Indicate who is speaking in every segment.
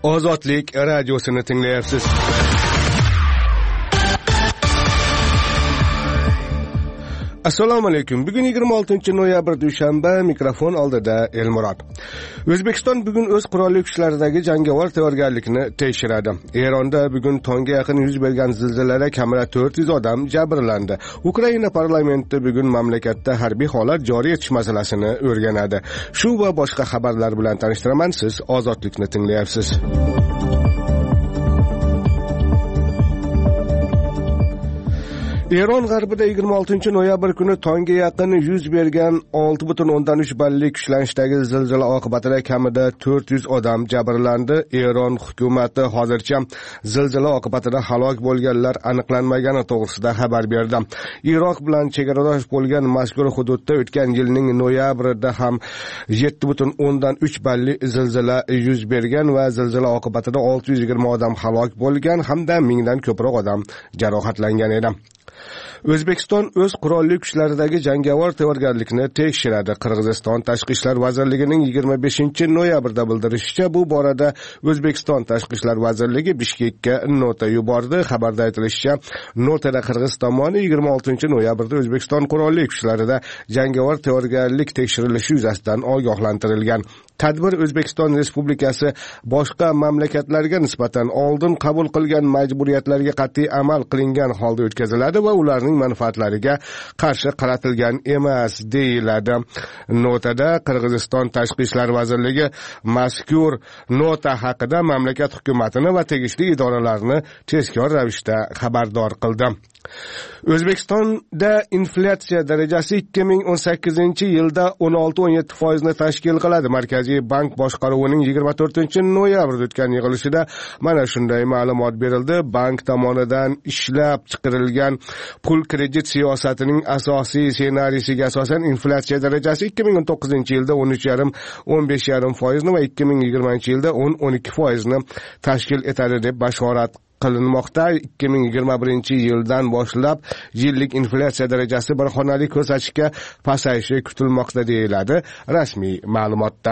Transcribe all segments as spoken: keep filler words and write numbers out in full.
Speaker 1: Ozodlik radiosini tinglayapsiz. Assalomu alaykum. Bugun yigirma oltinchi noyabr dushanba, mikrofon oldida Elmurod. O'zbekiston bugun o'z qurolli kuchlaridagi jangovar tayyorgarlikni tekshiradi. Eronda bugun tongga yaqin yuz bergan zilzilada kamida to'rt yuz odam jabrlandi. Ukraina parlamenti bugun mamlakatda harbiy holat joriy etish masalasini o'rganadi. Shu va boshqa xabarlar bilan tanishtiraman. Siz Ozodlikni tinglayapsiz. Eron g'arbida yigirma oltinchi noyabr kuni tongga yaqin yuz bergan olti butun o'ndan uch ballik kuchlanishdagi zilzila oqibatida kamida to'rt yuz odam jabrlandi. Eron hukumati hozircha zilzila oqibatida halok bo'lganlar aniqlanmagani to'g'risida xabar berdi. Iroq bilan chegaradosh bo'lgan mazkur hududda o'tgan yilning noyabrida ham yetti butun o'ndan uch balli zilzila yuz bergan va zilzila oqibatida olti yuz yigirma odam halok bo'lgan hamda mingdan ko'proq odam jarohatlangan edi. O'zbekiston o'z qurolli kuchlaridagi jangovar tayyorgarlikni tekshiradi. Qirg'iziston Tashqi ishlar vazirligining yigirma beshinchi noyabrda bildirishicha, bu borada O'zbekiston Tashqi ishlar vazirligi Bishkekka nota yubordi. Xabarda aytilishicha, notada Qirg'iz tomoni yigirma oltinchi noyabrda O'zbekiston qurolli kuchlarida jangovar tayyorgarlik tekshirilishi yuzasidan ogohlantirilgan. Tadbir O'zbekiston Respublikasi boshqa mamlakatlarga nisbatan oldin qabul qilgan majburiyatlarga qat'iy amal qilingan holda o'tkaziladi va ularning manfaatlariga qarshi qaratilgan emas, deyiladi. Notada Qirg'iziston Tashqi ishlar vazirligi mazkur nota haqida mamlakat hukumatini va tegishli idoralarni tezkor ravishda xabardor qildi. O'zbekistonda inflyatsiya darajasi ikki ming o'n sakkizinchi yilda o'n olti o'n yetti foizni tashkil qiladi. Markaziy bank boshqaruvining yigirma to'rtinchi noyabrda o'tgan yig'ilishida mana shunday ma'lumot berildi. Bank tomonidan ishlab chiqarilgan pul kredit siyosatining asosiy ssenariysiga asosan inflyatsiya darajasi ikki ming o'n to'qqizinchi yilda o'n uch nuqta besh o'n besh nuqta besh foizni va ikki ming yigirmanchi yilda o'n o'n ikki foizni tashkil etadi deb bashorat qilinmoqda. ikki ming yigirma birinchi yildan boshlab yillik inflyatsiya darajasi bir xonali ko'rsatkichga pasayishi kutilmoqda, deyiladi rasmiy ma'lumotda.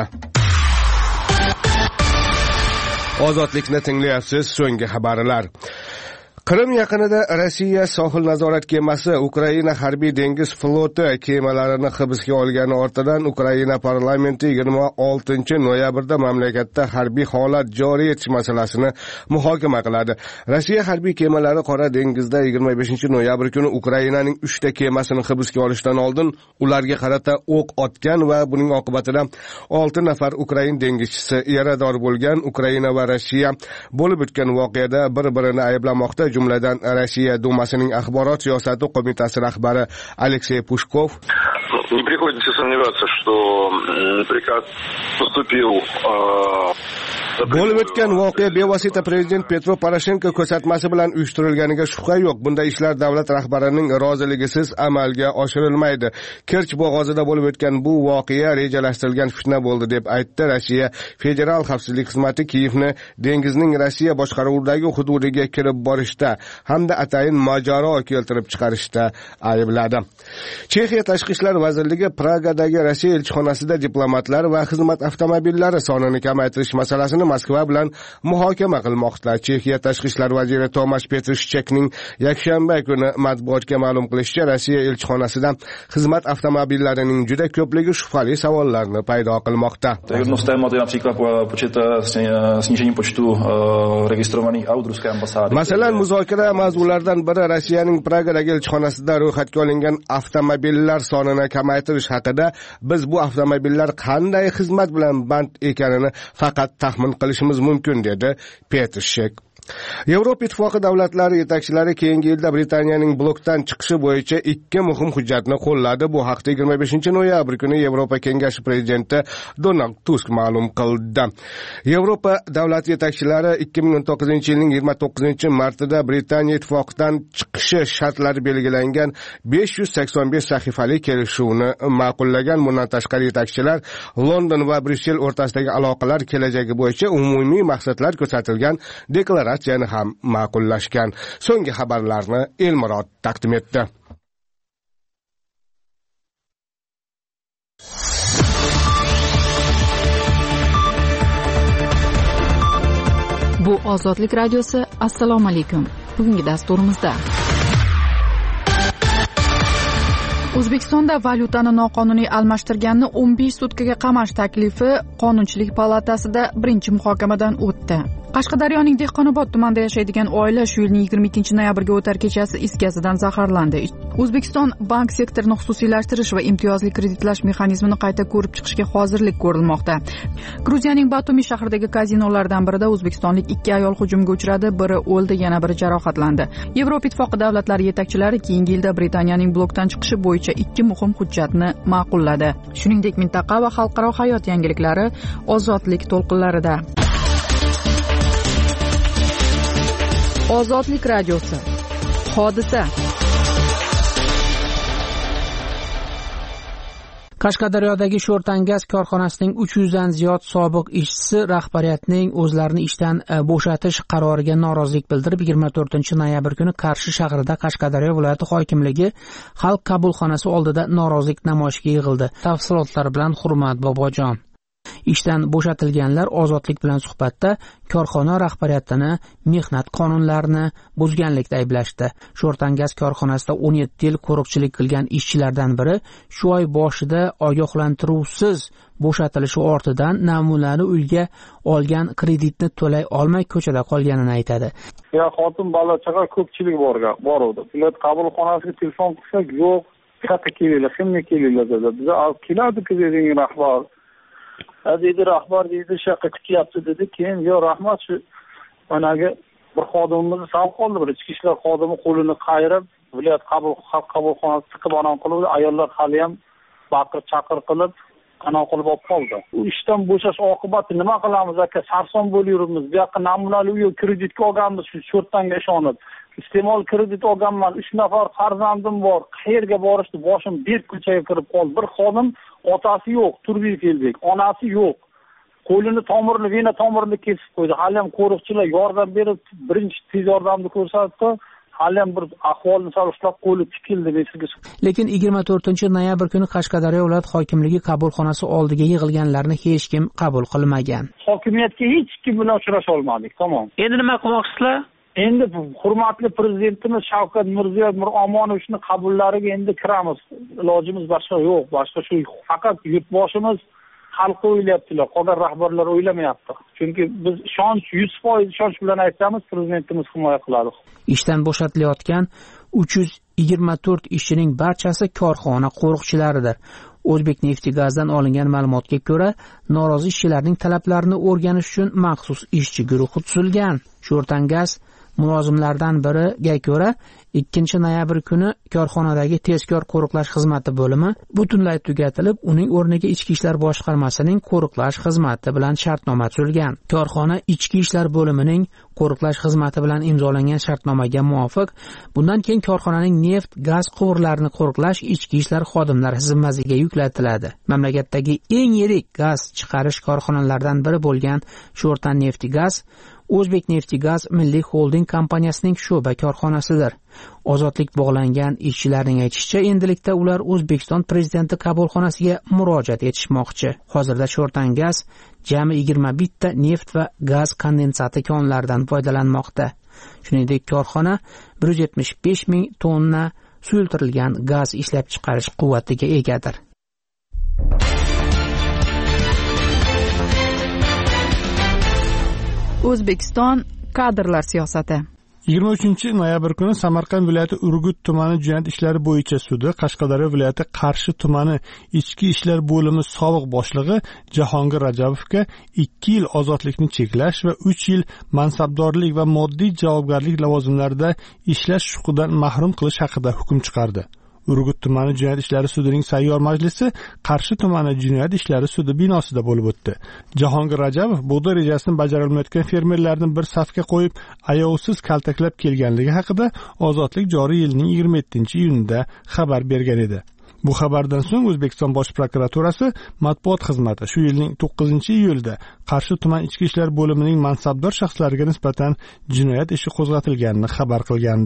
Speaker 1: Ozodlikni tinglayapsiz. So'nggi xabarlar. Qrim yaqinida Rossiya sohil nazorat kemasi Ukraina harbiy dengiz floti kemalarini hibsga olgani ortidan Ukraina parlamenti yigirma oltinchi noyabrda mamlakatda harbiy holat joriy etish masalasini muhokama qiladi. Rossiya harbiy kemalari Qora dengizda yigirma beshinchi noyabr kuni Ukrainaning uchta kemasini hibsga olishdan oldin ularga qarata o'q otgan va buning oqibatida olti nafar Ukrain dengizchisi yarador bo'lgan. Ukraina va Rossiya bo'lib o'tgan voqeada bir-birini ayblamoqda. Jumladan Rossiya Dumasining axborot siyosati qo'mitasi rahbari Aleksey Pushkov
Speaker 2: не приходится сомневаться, что приказ поступил
Speaker 1: Bo'lib o'tgan voqea bevosita prezident Petro Poroshenko ko'rsatmasi bilan uyushtirilganiga shubha yo'q. Bunday ishlar davlat rahbarining roziligisiz amalga oshirilmaydi. Kerch bo'g'ozida bo'lib o'tgan bu voqea rejalashtirilgan fitna bo'ldi deb aytdi. Rossiya Federal xavfsizlik xizmati Kiyevni dengizning Rossiya boshqaruvidagi hududiga kirib borishda hamda atayin mojaro keltirib chiqarishda aybladi. Chexiya tashqi ishlar vazirligi Pragadagi Rossiya elchixonasida diplomatlar va xizmat avtomobillari sonini kamaytirish masalasini Moskva bilan muhokama qilmoqda. Chexiya tashqi ishlar vaziri Tomash Petrushchekning yakshanba kuni matbuotga ma'lum qilishicha, Rossiya elchixonasida xizmat avtomobillarining juda ko'pligi shubhali savollarni paydo qilmoqda. Masalan, muzokara mavzularidan biri Rossiyaning Pragadagi elchixonasida ro'yxatga olingan avtomobillar sonini kamaytirish haqida. Biz bu avtomobillar qanday xizmat bilan band ekanini faqat taxmin qilishimiz mumkin, dedi Petrushchek. Yevropa Ittifoqi davlatlari yetakchilari keyingi yilda Britaniyaning blokdan chiqishi bo'yicha ikki muhim hujjatni qo'lladi. Bu haqda yigirma beshinchi noyabr kuni Yevropa Kengashi prezidenti Donald Tusk ma'lum qildi. Yevropa davlat yetakchilari ikki ming o'n to'qqizinchi yilning yigirma to'qqizinchi martida Britaniya ittifoqdan chiqishi shartlari belgilangan besh yuz sakson besh sahifali kelishuvni ma'qullagan. Bundan tashqari yetakchilar London va Bryussel o'rtasidagi aloqalar kelajagi bo'yicha umumiy maqsadlar ko'rsatilgan deklaratsiyani ham ma'qullashgan. So'nggi xabarlarni Elmurod taqdim etdi.
Speaker 3: Ozodlik radiosi. Assalomu alaykum. Bugungi dasturimizda O'zbekistonda valyutani noqonuniy almashtirganni o'n besh sutkaga qamash taklifi Qonunchilik palatasida birinchi muhokamadan o'tdi. Qashqadaryoning Dehqonobod tumanida yashaydigan oila shu yilning yigirma ikkinchi noyabrga o'tar kechasi is gazidan zaharlandi. O'zbekiston bank sektorini xususiylashtirish va imtiyozli kreditlash mexanizmini qayta ko'rib chiqishga hozirlik ko'rilmoqda. Gruziyaning Batumi shahridagi kazinolardan birida o'zbekistonlik ikki ayol hujumga uchradi, biri o'ldi, yana biri jarohatlandi. Yevropa Ittifoqi davlatlari yetakchilari keyingi yilda Britaniyaning blokdan chiqishi bo'yicha ikki muhim hujjatni ma'qulladi. Shuningdek, mintaqa va xalqaro hayot yangiliklari ozodlik to'lqinlarida. Ozodlik radiosi. Hodisa.
Speaker 4: Qashqadaryodagi Sho'rtangaz korxonasining uch yuzdan ziyod sobiq ishchisi rahbariyatning o'zlarini ishdan bo'shatish qaroriga norozilik bildirib, yigirma to'rtinchi noyabr kuni Qarshi shahrida Qashqadaryo viloyati hokimligi xalq qabulxonasi oldida norozilik namoyishiga yig'ildi. Tafsilotlar bilan Hurmat Bobojon. Ishdan bo'shatilganlar Ozodlik bilan suhbatda korxona rahbariyatini mehnat qonunlarini buzganlikda ayblashdi. Sho'rtangaz korxonasida o'n yetti yil qo'riqchilik qilgan ishchilardan biri shu oy boshida ogohlantiruvsiz bo'shatilishi ortidan namunali uyga olgan kreditni to'lay olmay ko'chada qolganini aytadi.
Speaker 5: Ya xotin bola chaqa ko'pchilik borgan, boruvdi. Ular qabulxonasiga telefon qilsak, yo'q, qayerga kelinglar, kimga kelinglar dedi. Biz keladi-ku dedi rahbar. Dedi rahbar dedi shaqqa kutyapti dedi. Keyin yo rahmat shu managa bir xodimimizni sal qoldi, bir ichki ishlar xodimi qo'lini qayirib, viloyat qabul xalq qabulxonasi chiqib anon qilib, ayollar hali ham baqir chaqir qilib anon qilib olib qoldi. U ishdan bo'shash oqibati nima qilamiz aka? Sarson bo'layurmiz. Bu yoqqa namunali uy kreditga olganmiz shu Sho'rtanga ishonib. Iste'mol kredit olganman. uch nafar farzandim bor. Qayerga borishni boshim berk ko'chaga kirib qoldi. Bir xodim otasi yo'q, turbiy keldik. Onasi yo'q. Qo'lini tomirini, vena tomirini kesib qo'ydi. Hali ham qo'riqchilar yordam berib, birinchi tez yordamni ko'rsatdi. Hali ham bir ahvolni solishtirib qo'li tikildi sizga.
Speaker 4: Lekin yigirma to'rtinchi noyabr kuni Qashqadaryo viloyat hokimligi qabulxonasi oldiga yig'ilganlarni hech kim qabul qilmagan.
Speaker 5: Hokimiyatga hech kim bilan uchrasha olmadik, tamom.
Speaker 4: Endi nima qilmoqsizlar?
Speaker 5: Endi hurmatli prezidentimiz Shavkat Mirziyoyev Miromonovichning qabullariga endi kiramiz. Ilojimiz boshqa yo'q. Boshqa shu faqat yurtboshimiz xalqni o'ylayaptilar, qolgan rahbarlar o'ylamayapti. Chunki biz ishonch yuz foiz ishonch bilan aytamiz, prezidentimiz himoya qiladi.
Speaker 4: Ishdan bo'shatilayotgan uch yuz yigirma to'rt ishchining barchasi korxona qo'riqchilaridir. O'zbekneftgazdan olingan ma'lumotga ko'ra, norozi ishchilarning talablarini o'rganish uchun maxsus ishchi guruhi tuzilgan. Sho'rtangaz mulozimlardan biriga ko'ra, ikkinchi noyabr kuni korxonadagi tezkor qo'riqlash xizmati bo'limi butunlay tugatilib, uning o'rniga ichki ishlar boshqarmasining qo'riqlash xizmati bilan shartnoma tuzilgan. Korxona ichki ishlar bo'limining qo'riqlash xizmati bilan imzolangan shartnomaga muvofiq, bundan keyin korxonaning neft, gaz quvurlarini qo'riqlash ichki ishlar xodimlari zimmasiga yuklatiladi. Mamlakatdagi eng yirik gaz chiqarish korxonalaridan biri bo'lgan Sho'rtanneftigaz O'zbekneftgaz milliy xolding kompaniyasining sho'ba korxonasidir. Ozodlik bog'langan ishchilarning aytishicha, endilikda ular O'zbekiston prezidenti qabulxonasiga murojaat etishmoqchi. Hozirda Sho'rtangaz jami yigirma bitta neft va gaz kondensati konlaridan foydalanmoqda. Shuningdek, korxona bir yuz yetmish besh ming tonna suyultirilgan gaz ishlab chiqarish quvvatiga egadir.
Speaker 3: O'zbekiston kadrlar siyosati.
Speaker 6: yigirma uchinchi noyabr kuni Samarqand viloyati Urgut tumani jinoyat ishlari bo'yicha sudi Qashqadaryo viloyati Qarshi tumani ichki ishlar bo'limi sobiq boshlig'i Jahongir Rajabovga ikki yil ozodlikni cheklash va uch yil mansabdorlik va moddiy javobgarlik lavozimlarida ishlash huquqidan mahrum qilish haqida hukm chiqardi. Urgut tumani jinoyat ishlari sudining sayyor majlisi Qarshi tumani jinoyat ishlari sudi binosida bo'lib o'tdi. Jahongir Rajabov bug'doy rejasini bajarilmayotgan fermerlarni bir safga qo'yib, ayovsiz kaltaklab kelganligi haqida Ozodlik joriy yilning yigirma yettinchi iyunida xabar bergan edi. Bu xabardan so'ng O'zbekiston Bosh prokuraturasi matbuot xizmati shu yilning to'qqizinchi iyulida Qarshi tuman ichki ishlar bo'limining mansabdor shaxslariga nisbatan jinoyat ishi qo'zg'atilganini xabar qilgandi.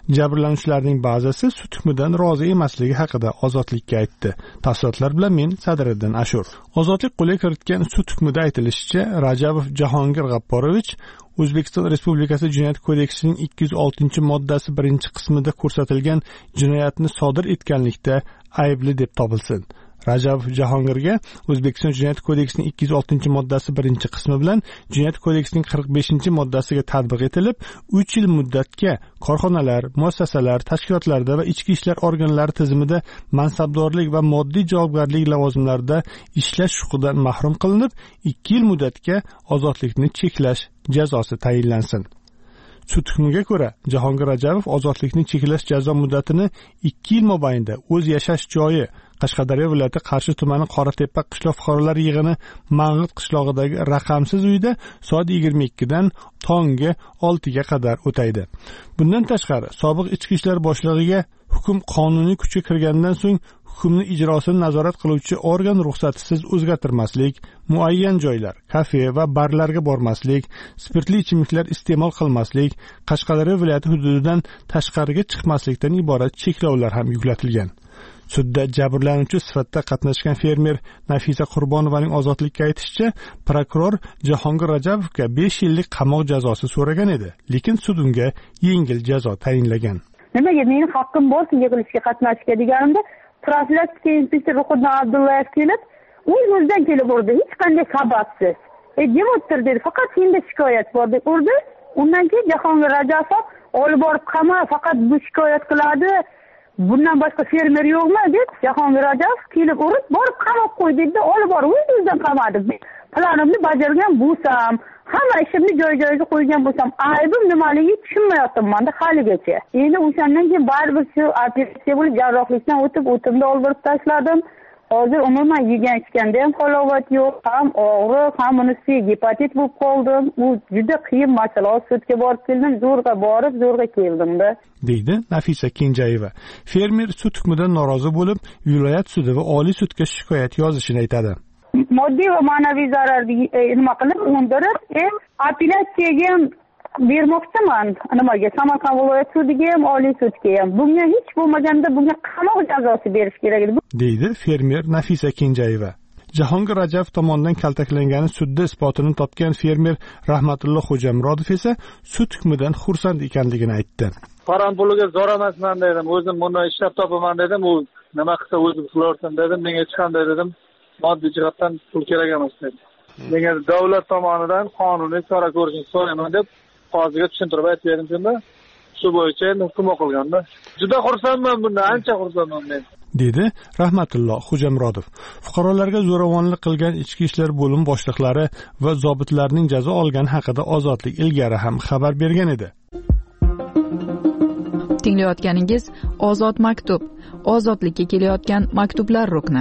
Speaker 6: Jabrlanuvchilarning ba'zisi sud hukmidan rozi emasligi haqida ozodlikka aytdi. Tafsilotlar bilan men Sadriddin Ashur. Ozodlik qo'lga kiritgan sud hukmida aytilishicha, Rajabov Jahongir G'apporovich O'zbekiston Respublikasi Jinoyat kodeksining ikki yuz oltinchi moddasi birinchi qismida ko'rsatilgan jinoyatni sodir etganlikda aybli deb topilsin. Rajabov Jahongirga O'zbekiston Jinoyat kodeksining ikki yuz oltinchi moddasi birinchi qismi bilan Jinoyat kodeksining qirq beshinchi moddasiga tatbiq etilib, uch yil muddatga korxonalar, muassasalar, tashkilotlarda va ichki ishlar organlari tizimida mansabdorlik va moddiy javobgarlik lavozimlarida ishlash huquqidan mahrum qilinib, ikki yil muddatga ozodlikni cheklash jazosi tayinlansin. Sud hukmiga ko'ra, Jahongir Rajabov ozodlikni cheklash jazo muddatini ikki yil mobaynida o'z yashash joyi Qashqadaryo viloyati Qarshi tumani Qoratepa qishloq fuqarolar yig'ini Mang'it qishlog'idagi raqamsiz uyda soat yigirma ikkidan tongi oltiga qadar o'taydi. Bundan tashqari, sobiq ichki ishlar boshlig'iga hukm qonuniy kuchga kirgandan so'ng hukmni ijrosini nazorat qiluvchi organ ruxsatisiz o'zgartirmaslik, muayyan joylar, kafe va barlarga bormaslik, spirtli ichimliklar iste'mol qilmaslik, Qashqadaryo viloyati hududidan tashqariga chiqmaslikdan iborat cheklovlar ham yuklatilgan. Sudda jabrlanuvchi sifatida qatnashgan fermer Nafisa Qurbonovaning ozodlikka aytishicha, prokuror Jahongir Rajabovga besh yillik qamoq jazosi so'ragan edi, lekin sud unga yengil jazo tayinlagan.
Speaker 7: Nimaga mening haqqim bo'lsa yig'ilishga qatnashishga deganimda, profilaktika inspektori Ruhiddin Abdullayev kelib, o'z-o'zidan kelib urdi, hech qanday sababsiz. E, jim o'tir dedi, faqat senda shikoyat bor deb urdi. Undan keyin Jahongir Rajabov olib borib qama, faqat bu shikoyat qiladi. Bundan boshqa fermer yo'qmi deb Jahongir Rajabov kelib urib, borib qamab qo'ydi deb olib borib o'z-o'zidan qamadi. Planimni bajargan bo'lsam, hamma ishimni joy-joyiga qo'ygan bo'lsam, aybim nimaligi tushunmayapman-da haligacha. Endi o'shandan keyin baribir shu operatsiya bo'lib jarrohlikdan o'tib, o'timni oldirib tashladim. Hozir umuman yegan ichganda ham halovat yo'q, ham og'riq, ham unisi gepatit bo'lib qoldim. U juda qiyin masala. Sudga borib keldim, zo'rg'a borib, zo'rg'a keldim-da.
Speaker 6: deydi Nafisa Kenjayeva. Fermer sud hukmidan norozi bo'lib, viloyat sudi va oliy sudga shikoyat yozishini aytadi.
Speaker 7: Moddiy va ma'naviy zararni nima qilib undirib, apellyatsiyaga bermoqchiman. Nimaga? Samarqand viloyat sudiga ham, oliy sudga ham. Bunga hech bo'lmaganda bunga qamoq jazosi berish kerak edi,
Speaker 6: deydi fermer Nafisa Kenjayeva. Jahongir Rajabov tomonidan kaltaklangani sudda isbotini topgan fermer Rahmatulloh Xo'jamurodov esa sud hukmidan xursand ekanligini aytdi.
Speaker 5: Param puliga zor emasman dedim. O'zim buni ishlab topaman dedim. U nima qilsa o'zim qilaversin dedim. Menga hech qanday dedim, moddiy jihatdan pul kerak emas dedim. Menga davlat tomonidan qonuniy chora ko'rishni so'rayman deb qoziga tushuntirib aytib berdim shunda. Shu bo'yicha endi hukm o'qilganda. Juda xursandman bundan, ancha xursandman men. dedi Rahmatulloh Xo'jamurodov. Fuqarolarga zo'ravonlik qilgan ichki ishlar bo'lim boshliqlari va zobitlarning jazo olgani haqida Ozodlik ilgari ham xabar bergan edi.
Speaker 3: Tinglayotganingiz Ozod maktub, ozodlikka kelayotgan maktublar rukni.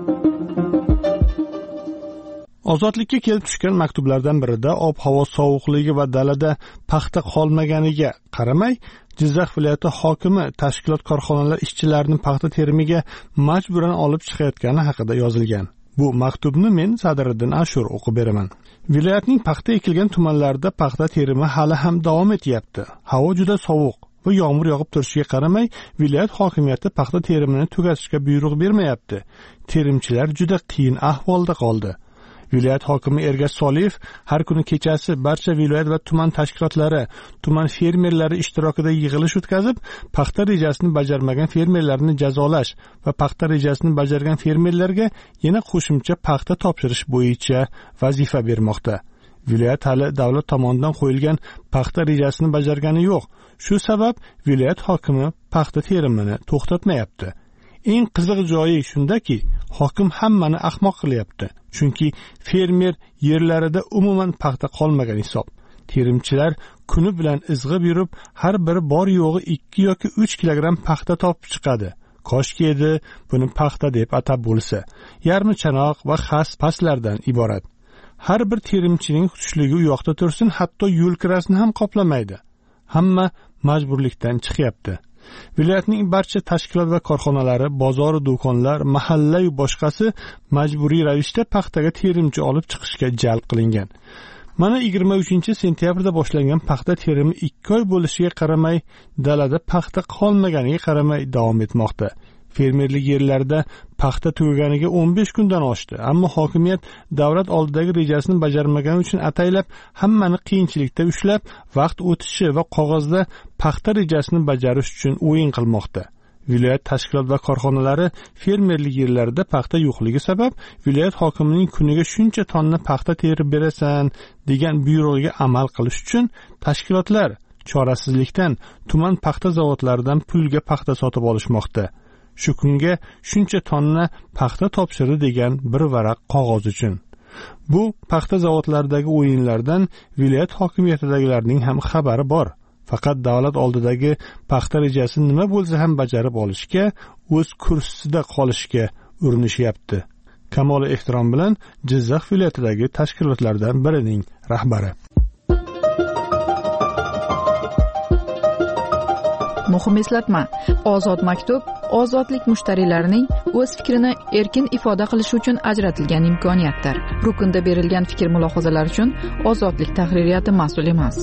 Speaker 6: Ozodlikka kelib tushgan maktublardan birida ob-havo sovuqligi va dalada paxta qolmaganiga qaramay, Jizzax viloyati hokimi tashkilot korxonalar ishchilarini paxta terimiga majburan olib chiqayotgani haqida yozilgan. Bu maktubni men Sadriddin Ashur o'qib beraman. Viloyatning paxta ekilgan tumanlarida paxta terimi hali ham davom etyapti. Havo juda sovuq va yomg'ir yog'ib turishiga qaramay, viloyat hokimiyati paxta terimini tugatishga buyruq bermayapti. Terimchilar juda qiyin ahvolda qoldi. Viloyat hokimi Ergash Soliyev har kuni kechasi barcha viloyat va tuman tashkilotlari, tuman fermerlari ishtirokida yig'ilish o'tkazib, paxta rejasini bajarmagan fermerlarni jazolash va paxta rejasini bajargan fermerlarga yana qo'shimcha paxta topshirish bo'yicha vazifa bermoqda. Viloyat hali davlat tomonidan qo'yilgan paxta rejasini bajargani yo'q. Shu sabab viloyat hokimi paxta terimini to'xtatmayapti. Eng qiziq joyi shundaki, hokim hammani ahmoq qilyapti. Chunki fermer yerlarida umuman paxta qolmagan hisob. Terimchilar kuni bilan izg'ib yurib, har biri bor yo'g'i ikki yoki uch kilogramm paxta topib chiqadi. Koshki edi buni paxta deb atab bo'lsa. Yarmi chanoq va xas paslardan iborat. Har bir terimchining tushligi u yoqda tursin, hatto yo'l kirasini ham qoplamaydi. Hamma majburlikdan chiqyapti. Viloyatning barcha tashkilot va korxonalari, bozor, do'konlar, mahalla va boshqasi majburiy ravishda paxtaga terimchi olib chiqishga jalb qilingan. Mana yigirma uchinchi sentyabrda boshlangan paxta terimi ikki oy bo'lishiga qaramay, dalada paxta qolmaganiga qaramay davom etmoqda. Fermerlik yerlarida paxta tugaganiga o'n besh kundan oshdi, ammo hokimiyat davlat oldidagi rejasini bajarmagani uchun ataylab hammani qiyinchilikda ushlab, vaqt o'tishi va qog'ozda paxta rejasini bajarish uchun o'yin qilmoqda. Viloyat tashkilot va korxonalari fermerlik yerlarida paxta yo'qligi sabab viloyat hokimining kuniga shuncha tonna paxta terib berasan degan buyrug'iga amal qilish uchun tashkilotlar chorasizlikdan tuman paxta zavodlaridan pulga paxta sotib olishmoqda. Shu kunga shuncha tonna paxta topshirdi degan bir varaq qog'oz uchun. Bu paxta zavodlaridagi o'yinlardan viloyat hokimiyatidagilarning ham xabari bor. Faqat davlat oldidagi paxta rejasini nima bo'lsa ham bajarib olishga, o'z kursisida qolishga urinishyapti. Kamoli ehtirom bilan Jizzax viloyatidagi tashkilotlardan birining rahbari.
Speaker 3: Muhim eslatma: Ozod maktub ozodlik mushtariylarining o'z fikrini erkin ifoda qilishi uchun ajratilgan imkoniyatdir. Rukunda berilgan fikr mulohazalar uchun Ozodlik tahririyati mas'ul emas.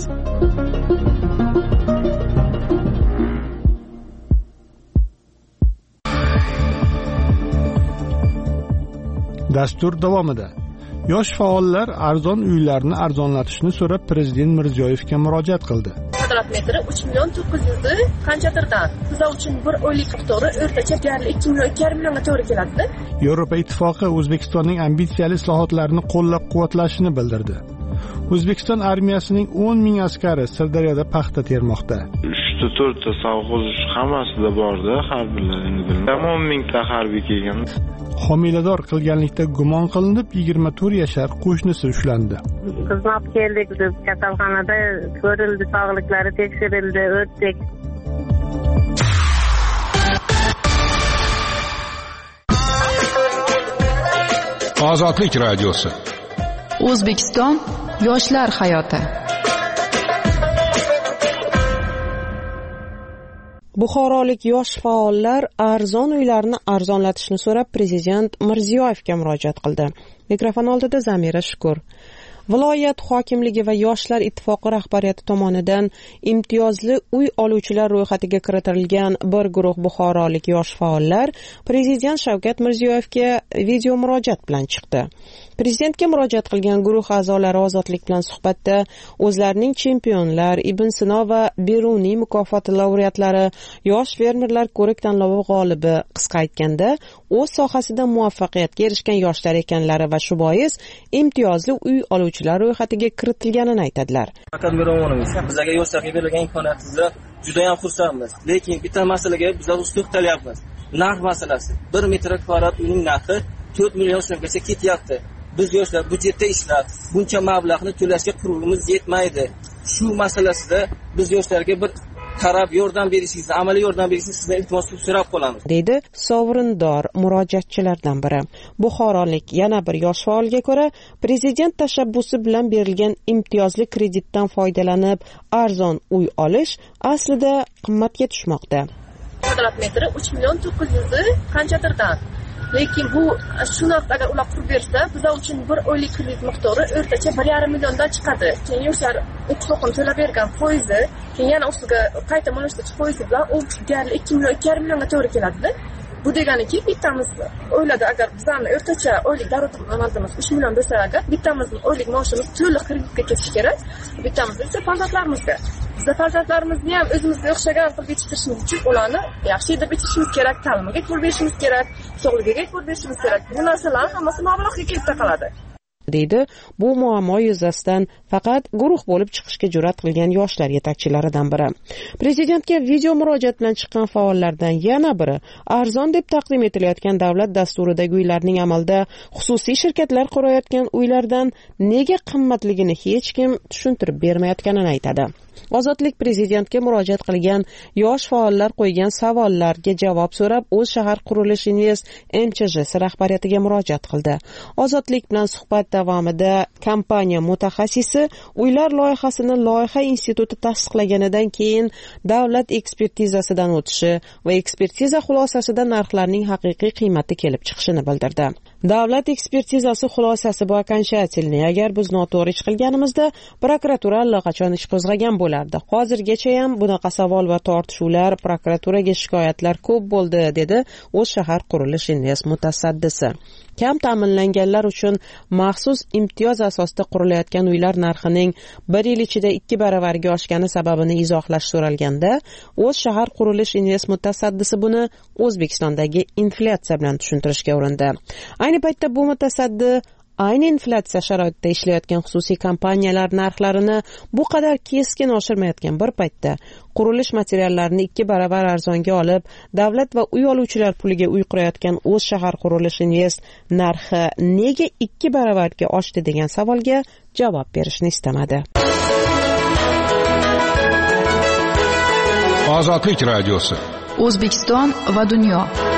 Speaker 6: Dastur davomida yosh faollar arzon uylarni arzonlatishni so'rab Prezident Mirziyoyevga murojaat qildi.
Speaker 8: Kvadrat metri uch million to'qqiz yuz qanchadirdan. Bizlar uchun bir oylik miqdori o'rtacha deyarli ikki million ikki yarim millionga to'g'ri keladi.
Speaker 6: Yevropa Ittifoqi O'zbekistonning ambitsiyali islohotlarini qo'llab-quvvatlashini bildirdi. O'zbekiston armiyasining o'n ming askari Sirdaryoda paxta termoqda.
Speaker 9: uchta to'rtta savg'oz hammasida borda harbiylaringizda. o'n mingta harbiy kelgan.
Speaker 6: Homilador qilganlikda gumon qilinib yigirma to'rt yashar qo'shnisi ushlandi.
Speaker 7: Xizmat keldik deb kasalxonada ko'rildi, sog'liklari tekshirildi, o'tdik.
Speaker 10: Ozodlik radiosi.
Speaker 3: O'zbekiston yoshlar hayoti.
Speaker 11: Buxorolik yosh faollar arzon uylarni arzonlatishni so'rab Prezident Mirziyoyevga murojaat qildi. Mikrofon oldida Zamira Shukur. Viloyat hokimligi va Yoshlar ittifoqi rahbariyati tomonidan imtiyozli uy oluvchilar ro'yxatiga kiritilgan bir guruh buxorolik yosh faollar Prezident Shavkat Mirziyoyevga video murojaat bilan chiqdi. Prezidentga murojaat qilgan guruh a'zolari Ozodlik bilan suhbatda o'zlarining chempionlar, Ibn Sino va Beruniy mukofoti laureatlari, yosh fermerlar ko'rik tanlovi g'olibi qisqa aytganda o'z sohasida muvaffaqiyatga erishgan yoshlar ekanlari va shu bois imtiyozli uy oluvchilar ro'yxatiga kiritilganini aytadilar.
Speaker 12: Faqat Miromonovich, bizlarga yoshlarga berilgan imkoniyatimizni juda ham xursandmiz. Lekin bitta masalaga bizlar o'z to'xtalyapmiz. Narx masalasi. bir metr kvadrat uyning narxi to'rt million so'mgacha ketyapti. Biz yoshlar budjetda ishlab, buncha mablag'ni to'lashga qurbimiz yetmaydi. Shu masalasida biz yoshlarga bir qarab yordam berishingizni, amaliy yordam berishingizni sizdan iltimos qilib so'rab qolamiz,
Speaker 11: deydi sovrindor murojaatchilardan biri. Buxorolik yana bir yosh faolga ko'ra, Prezident tashabbusi bilan berilgan imtiyozli kreditdan foydalanib arzon uy olish aslida qimmatga tushmoqda.
Speaker 8: Kvadrat metri uch million to'qqiz yuz qanchadirdan. Lekin bu shuni agar ular qurib bersa, bizlar uchun bir oylik kredit miqdori o'rtacha bir yarim milliondan chiqadi. Keyin yoshlar o'qish huquqini to'lab bergan foizi, keyin yana ustiga qayta mo'llashtirish foizi bilan u deyarli ikki million ikki yarim millionga to'g'ri keladi. Bu deganiki, bittamiz o'yladi, agar bizning o'rtacha oylik daromadimiz uch million bo'lsa, agar bittamizning oylik maoshimiz to'liq kreditga ketishi kerak. Bittamiz esa farzandlarimizga. Bizlar farzandlarimizni ham o'zimizga o'xshagan qilib yetishtirishimiz uchun ularni yaxshi deb yetishimiz kerak, ta'limiga e'tibor berishimiz kerak, sog'ligiga e'tibor berishimiz kerak. Bu narsalar hammasi mablag'ga kelib taqaladi,
Speaker 11: deydi bu muammo yuzasidan faqat guruh bo'lib chiqishga jur'at qilgan yoshlar yetakchilaridan biri. Prezidentga video murojaat bilan chiqqan faollardan yana biri arzon deb taqdim etilayotgan davlat dasturidagi uylarning amalda xususiy shirkatlar qurayotgan uylardan nega qimmatligini hech kim tushuntirib bermayotganini aytadi. Ozodlik Prezidentga murojaat qilgan yosh faollar qo'ygan savollarga javob so'rab, o'z shahar qurilish invest M Ch J si rahbariyatiga murojaat qildi. Ozodlik bilan suhbat davomida kompaniya mutaxassisi uylar loyihasini loyiha instituti tasdiqlaganidan keyin davlat ekspertizasidan o'tishi va ekspertiza xulosasida narxlarning haqiqiy qiymati kelib chiqishini bildirdi. Davlat ekspertizasi xulosasi bu окончательный. Agar biz noto'g'ri ish qilganimizda prokuratura allaqachon ish qo'zg'agan bo'lardi. Hozirgacha ham bunaqa savol va tortishuvlar, prokuraturaga shikoyatlar ko'p bo'ldi, dedi O'z shahar qurilish invest mutasaddisi. Kam ta'minlanganlar uchun maxsus imtiyoz asosida qurilayotgan uylar narxining bir yil ichida ikki baravarga oshgani sababini izohlash so'ralganda, O'z shahar qurilish invest mutasaddisi buni O'zbekistondagi inflyatsiya bilan tushuntirishga urindi. Ayni paytda bu mutasaddi ayni inflyatsiya sharoitida ishlayotgan xususiy kompaniyalar narxlarini bu qadar keskin oshirmayotgan bir paytda qurilish materiallarini ikki baravar arzonga olib, davlat va uy oluvchilar puliga uy qurayotgan O'z shahar qurilish invest narxi nega ikki baravarga oshdi degan savolga javob berishni istamadi.
Speaker 10: Ozodlik radiosi.
Speaker 3: O'zbekiston va dunyo.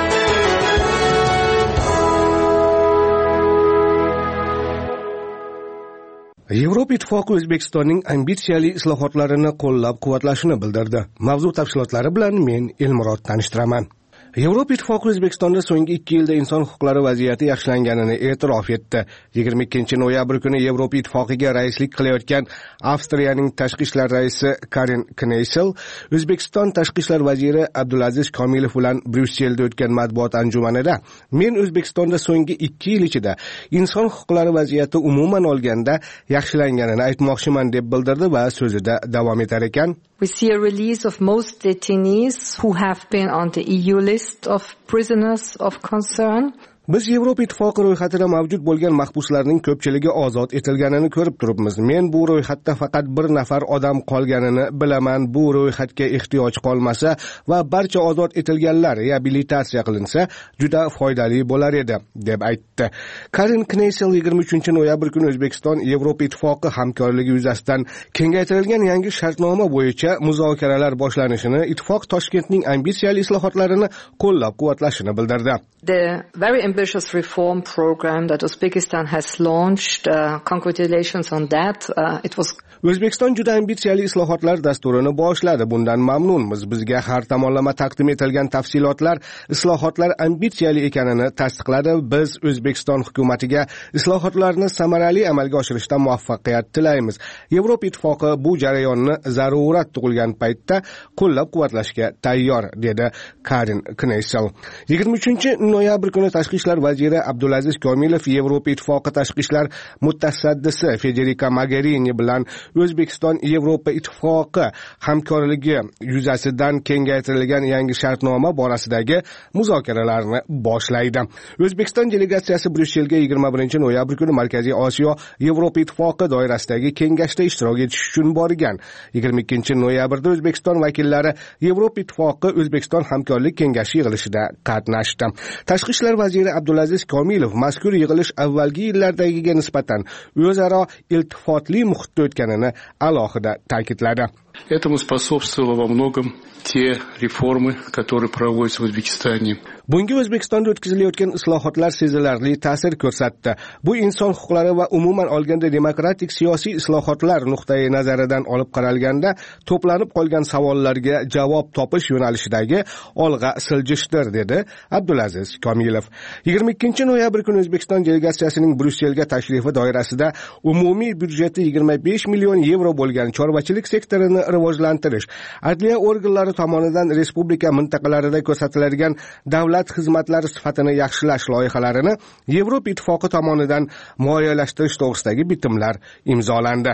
Speaker 1: Yevropa Ittifoqi O'zbekistonning ambitsiyali islohotlarini qo'llab-quvvatlashini bildirdi. Mavzu tafsilotlari bilan men Elmurod tanishtiraman. Yevropa Ittifoqi O'zbekistonda so'nggi ikki yilda inson huquqlari vaziyati yaxshilanganini e'tirof etdi. yigirma ikkinchi noyabr kuni Yevropa Ittifoqiga raislik qilayotgan Avstriyaning tashqi ishlar raisi Karin Kneysel, O'zbekiston tashqi ishlar vaziri Abdulaziz Komilov bilan Bryusselda o'tgan matbuot anjumanida men O'zbekistonda so'nggi ikki yil ichida inson huquqlari vaziyati umuman olganda yaxshilanganini aytmoqchiman deb bildirdi va so'zida davom etar ekan.
Speaker 13: We see a release of most detainees who have been on the E U list of prisoners of concern.
Speaker 1: Biz Yevropa Ittifoqi ro'yxatida mavjud bo'lgan mahbuslarning ko'pchiligi ozod etilganini ko'rib turibmiz. Men bu ro'yxatda faqat bir nafar odam qolganini bilaman. Bu ro'yxatga ehtiyoj qolmasa va barcha ozod etilganlar reabilitatsiya qilinsa, juda foydali bo'lar edi, deb aytdi. Karin Kneysel yigirma uchinchi noyabr kuni O'zbekiston Yevropa Ittifoqi hamkorligi yuzasidan kengaytirilgan yangi shartnoma bo'yicha muzokaralar boshlanishini, ittifoq Toshkentning ambitsiyali islohotlarini qo'llab-quvvatlashini bildirdi.
Speaker 13: The very ambitious reform program that Uzbekistan has launched, uh, congratulations on that. Uh, it was
Speaker 1: O'zbekiston juda ambitsiyali islohotlar dasturini boshladi. Bundan mamnunmiz. Bizga har tomonlama taqdim etilgan tafsilotlar islohotlar ambitsiyali ekanini tasdiqladi. Biz O'zbekiston hukumatiga islohotlarni samarali amalga oshirishda muvaffaqiyat tilaymiz. Yevropa Ittifoqi bu jarayonni zarurat tug'ilgan paytda qo'llab-quvvatlashga tayyor, dedi Karin Kneysel. yigirma uchinchi noyabr kuni tashqi ishlar vaziri Abdulaziz Komilov Yevropa Ittifoqi tashqi ishlar mutasaddisi Federica Mogherini bilan O'zbekiston Yevropa Ittifoqi hamkorligi yuzasidan kengaytirilgan yangi shartnoma borasidagi muzokaralarni boshlaydi. O'zbekiston delegatsiyasi Bryusselga yigirma birinchi noyabr kuni Markaziy Osiyo Yevropa Ittifoqi doirasidagi kengashda ishtirok etish uchun borgan. yigirma ikkinchi noyabrda O'zbekiston vakillari Yevropa Ittifoqi O'zbekiston hamkorlik kengashi yig'ilishida qatnashdi. Tashqi ishlar vaziri Abdulaziz Komilov mazkur yig'ilish avvalgi yillardagiga nisbatan o'zaro iltifotli muhitda o'tganini alohida ta'kidladi.
Speaker 14: Этому способствовало во многом те реформы, которые проводятся в Узбекистане.
Speaker 1: Bunga O'zbekistonda o'tkazilayotgan islohotlar sezilarli ta'sir ko'rsatdi. Bu inson huquqlari va umuman olganda demokratik siyosiy islohotlar nuqtai nazaridan olib qaralganda to'planib qolgan savollarga javob topish yo'nalishidagi olg'a siljishdir, dedi Abdulaziz Komilov. yigirma ikkinchi noyabr kuni O'zbekiston delegatsiyasining Bryusselga tashrifi doirasida umumiy byudjeti yigirma besh million yevro bo'lgan chorvachilik sektorini rivojlantirish, adliya organlari tomonidan respublika mintaqalarida ko'rsatiladigan davlat xizmatlari sifatini yaxshilash loyihalarini Yevropa Ittifoqi tomonidan moliyalashtirish to'g'risidagi bitimlar imzolandi.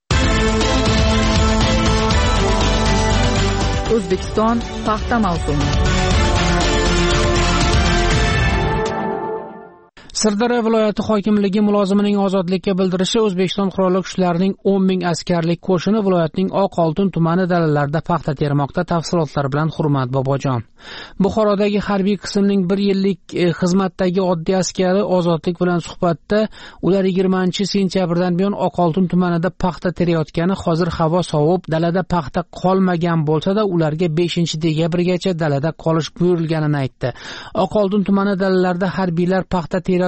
Speaker 3: O'zbekiston paxta mavsumi.
Speaker 4: Sirdaryo viloyati hokimligi mulozimining ozodlikka bildirishi O'zbekiston qurolli kuchlarining o'n ming askarlik qo'shini viloyatning Oq Oltin tumani dalalarida paxta termoqda. Tafsilotlar bilan Hurmat Bobojon. Buxorodagi harbiy qismning bir yillik xizmatdagi oddiy askari ozodlik bilan suhbatda ular yigirmanchi sentyabrdan buyon Oq Oltin tumanida paxta terayotgani, hozir havo sovib, dalada paxta qolmagan bo'lsa-da, ularga beshinchi dekabrgacha dalada qolish buyurilganini aytdi. Oq Oltin tumani dalalarida harbiylar paxta terayotgan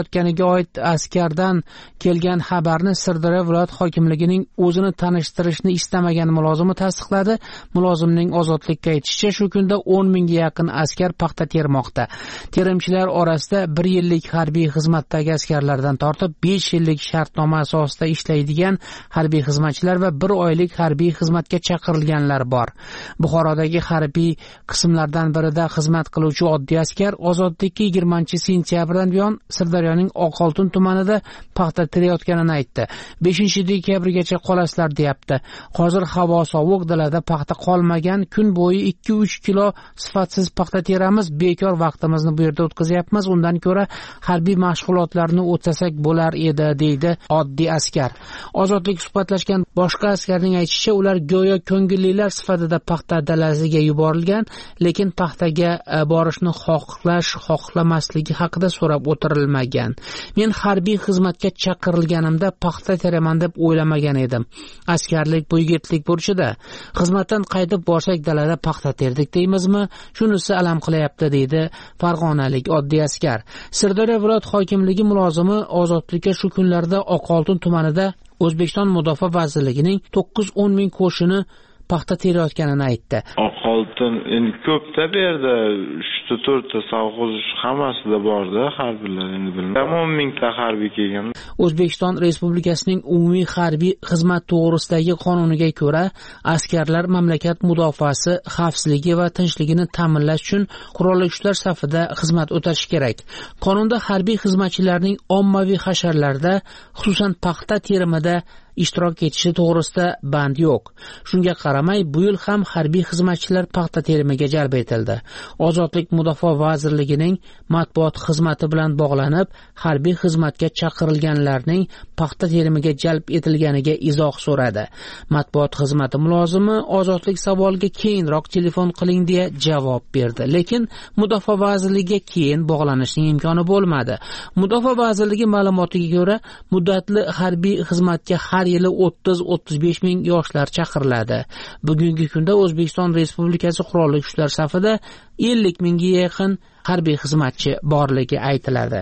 Speaker 4: tayyorlayotganiga oid askardan kelgan xabarni Sirdaryo viloyat hokimligining o'zini tanishtirishni istamagan mulozimi tasdiqladi. Mulozimning ozodlikka aytishicha, shu kunda o'n mingga yaqin askar paxta termoqda. Terimchilar orasida bir yillik harbiy xizmatdagi askarlardan tortib besh yillik shartnoma asosida ishlaydigan harbiy xizmatchilar va bir oylik harbiy xizmatga chaqirilganlar bor. Buxorodagi harbiy qismlardan birida xizmat qiluvchi oddiy askar ozodlikka yigirmanchi sentyabrdan buyon Sirdaryoning Oqoltin tumanida paxta terayotganini aytdi. beshinchi dekabrgacha qolasizlar deyapti. Hozir havo sovuq, dalada paxta qolmagan, kun bo'yi ikki uch kilo sifatsiz paxta teramiz, bekor vaqtimizni bu yerda o'tkazyapmiz. Undan ko'ra harbiy mashg'ulotlarni o'tsasak bo'lar edi, deydi oddiy askar. Ozodlik suhbatlashgan boshqa askarning aytishicha, ular go'yo ko'ngillilar sifatida paxta dalasiga yuborilgan, lekin paxtaga borishni xohlash, xohlamasligi haqida so'rab o'tirilmagan. Men harbiy xizmatga chaqirilganimda paxta teraman deb o'ylamagan edim. Askarlik bu yigitlik burchida. Xizmatdan qaytib borsak dalada paxta terdik deymizmi? Shunisi alam qilyapti, deydi farg'onalik oddiy askar. Sirdaryo viloyat hokimligi mulozimi ozodlikka shu kunlarda Oqoltin tumanida O'zbekiston Mudofaa vazirligining to'qqiz o'n ming qo'shini paxta terayotganini aytdi.
Speaker 9: Oqoltin endi ko'pda bu yerda uchta to'rtta savg'oz hammasida borda harbiylar endi bilmayman. o'n mingta harbiy kelgan.
Speaker 4: O'zbekiston Respublikasining umumiy harbiy xizmat to'g'risidagi qonuniga ko'ra, askarlar mamlakat mudofaasi, xavfsizligi va tinchligini ta'minlash uchun qurolli kuchlar safida xizmat o'tashi kerak. Qonunda harbiy xizmatchilarning ommaviy hasharlarda, xususan paxta terimida ishtirok etishi to'g'risida band yo'q. Shunga qaramay, bu yil ham harbiy xizmatchilar paxta terimiga jalb etildi. Ozodlik Mudofaa vazirligining matbuot xizmati bilan bog'lanib, harbiy xizmatga chaqirilganlarning paxta terimiga jalb etilganiga izoh so'radi. Matbuot xizmati mulozimi ozodlik savoliga keyinroq telefon qiling deya javob berdi, lekin Mudofaa vazirligiga keyin bog'lanishning imkoni bo'lmadi. Mudofaa vazirligi ma'lumotiga ko'ra, muddatli harbiy xizmatga har yili o'ttiz o'ttiz besh ming yoshlar chaqiriladi. Bugungi kunda O'zbekiston Respublikasi qurolli kuchlar safida ellik mingga yaqin harbiy xizmatchi borligi aytiladi.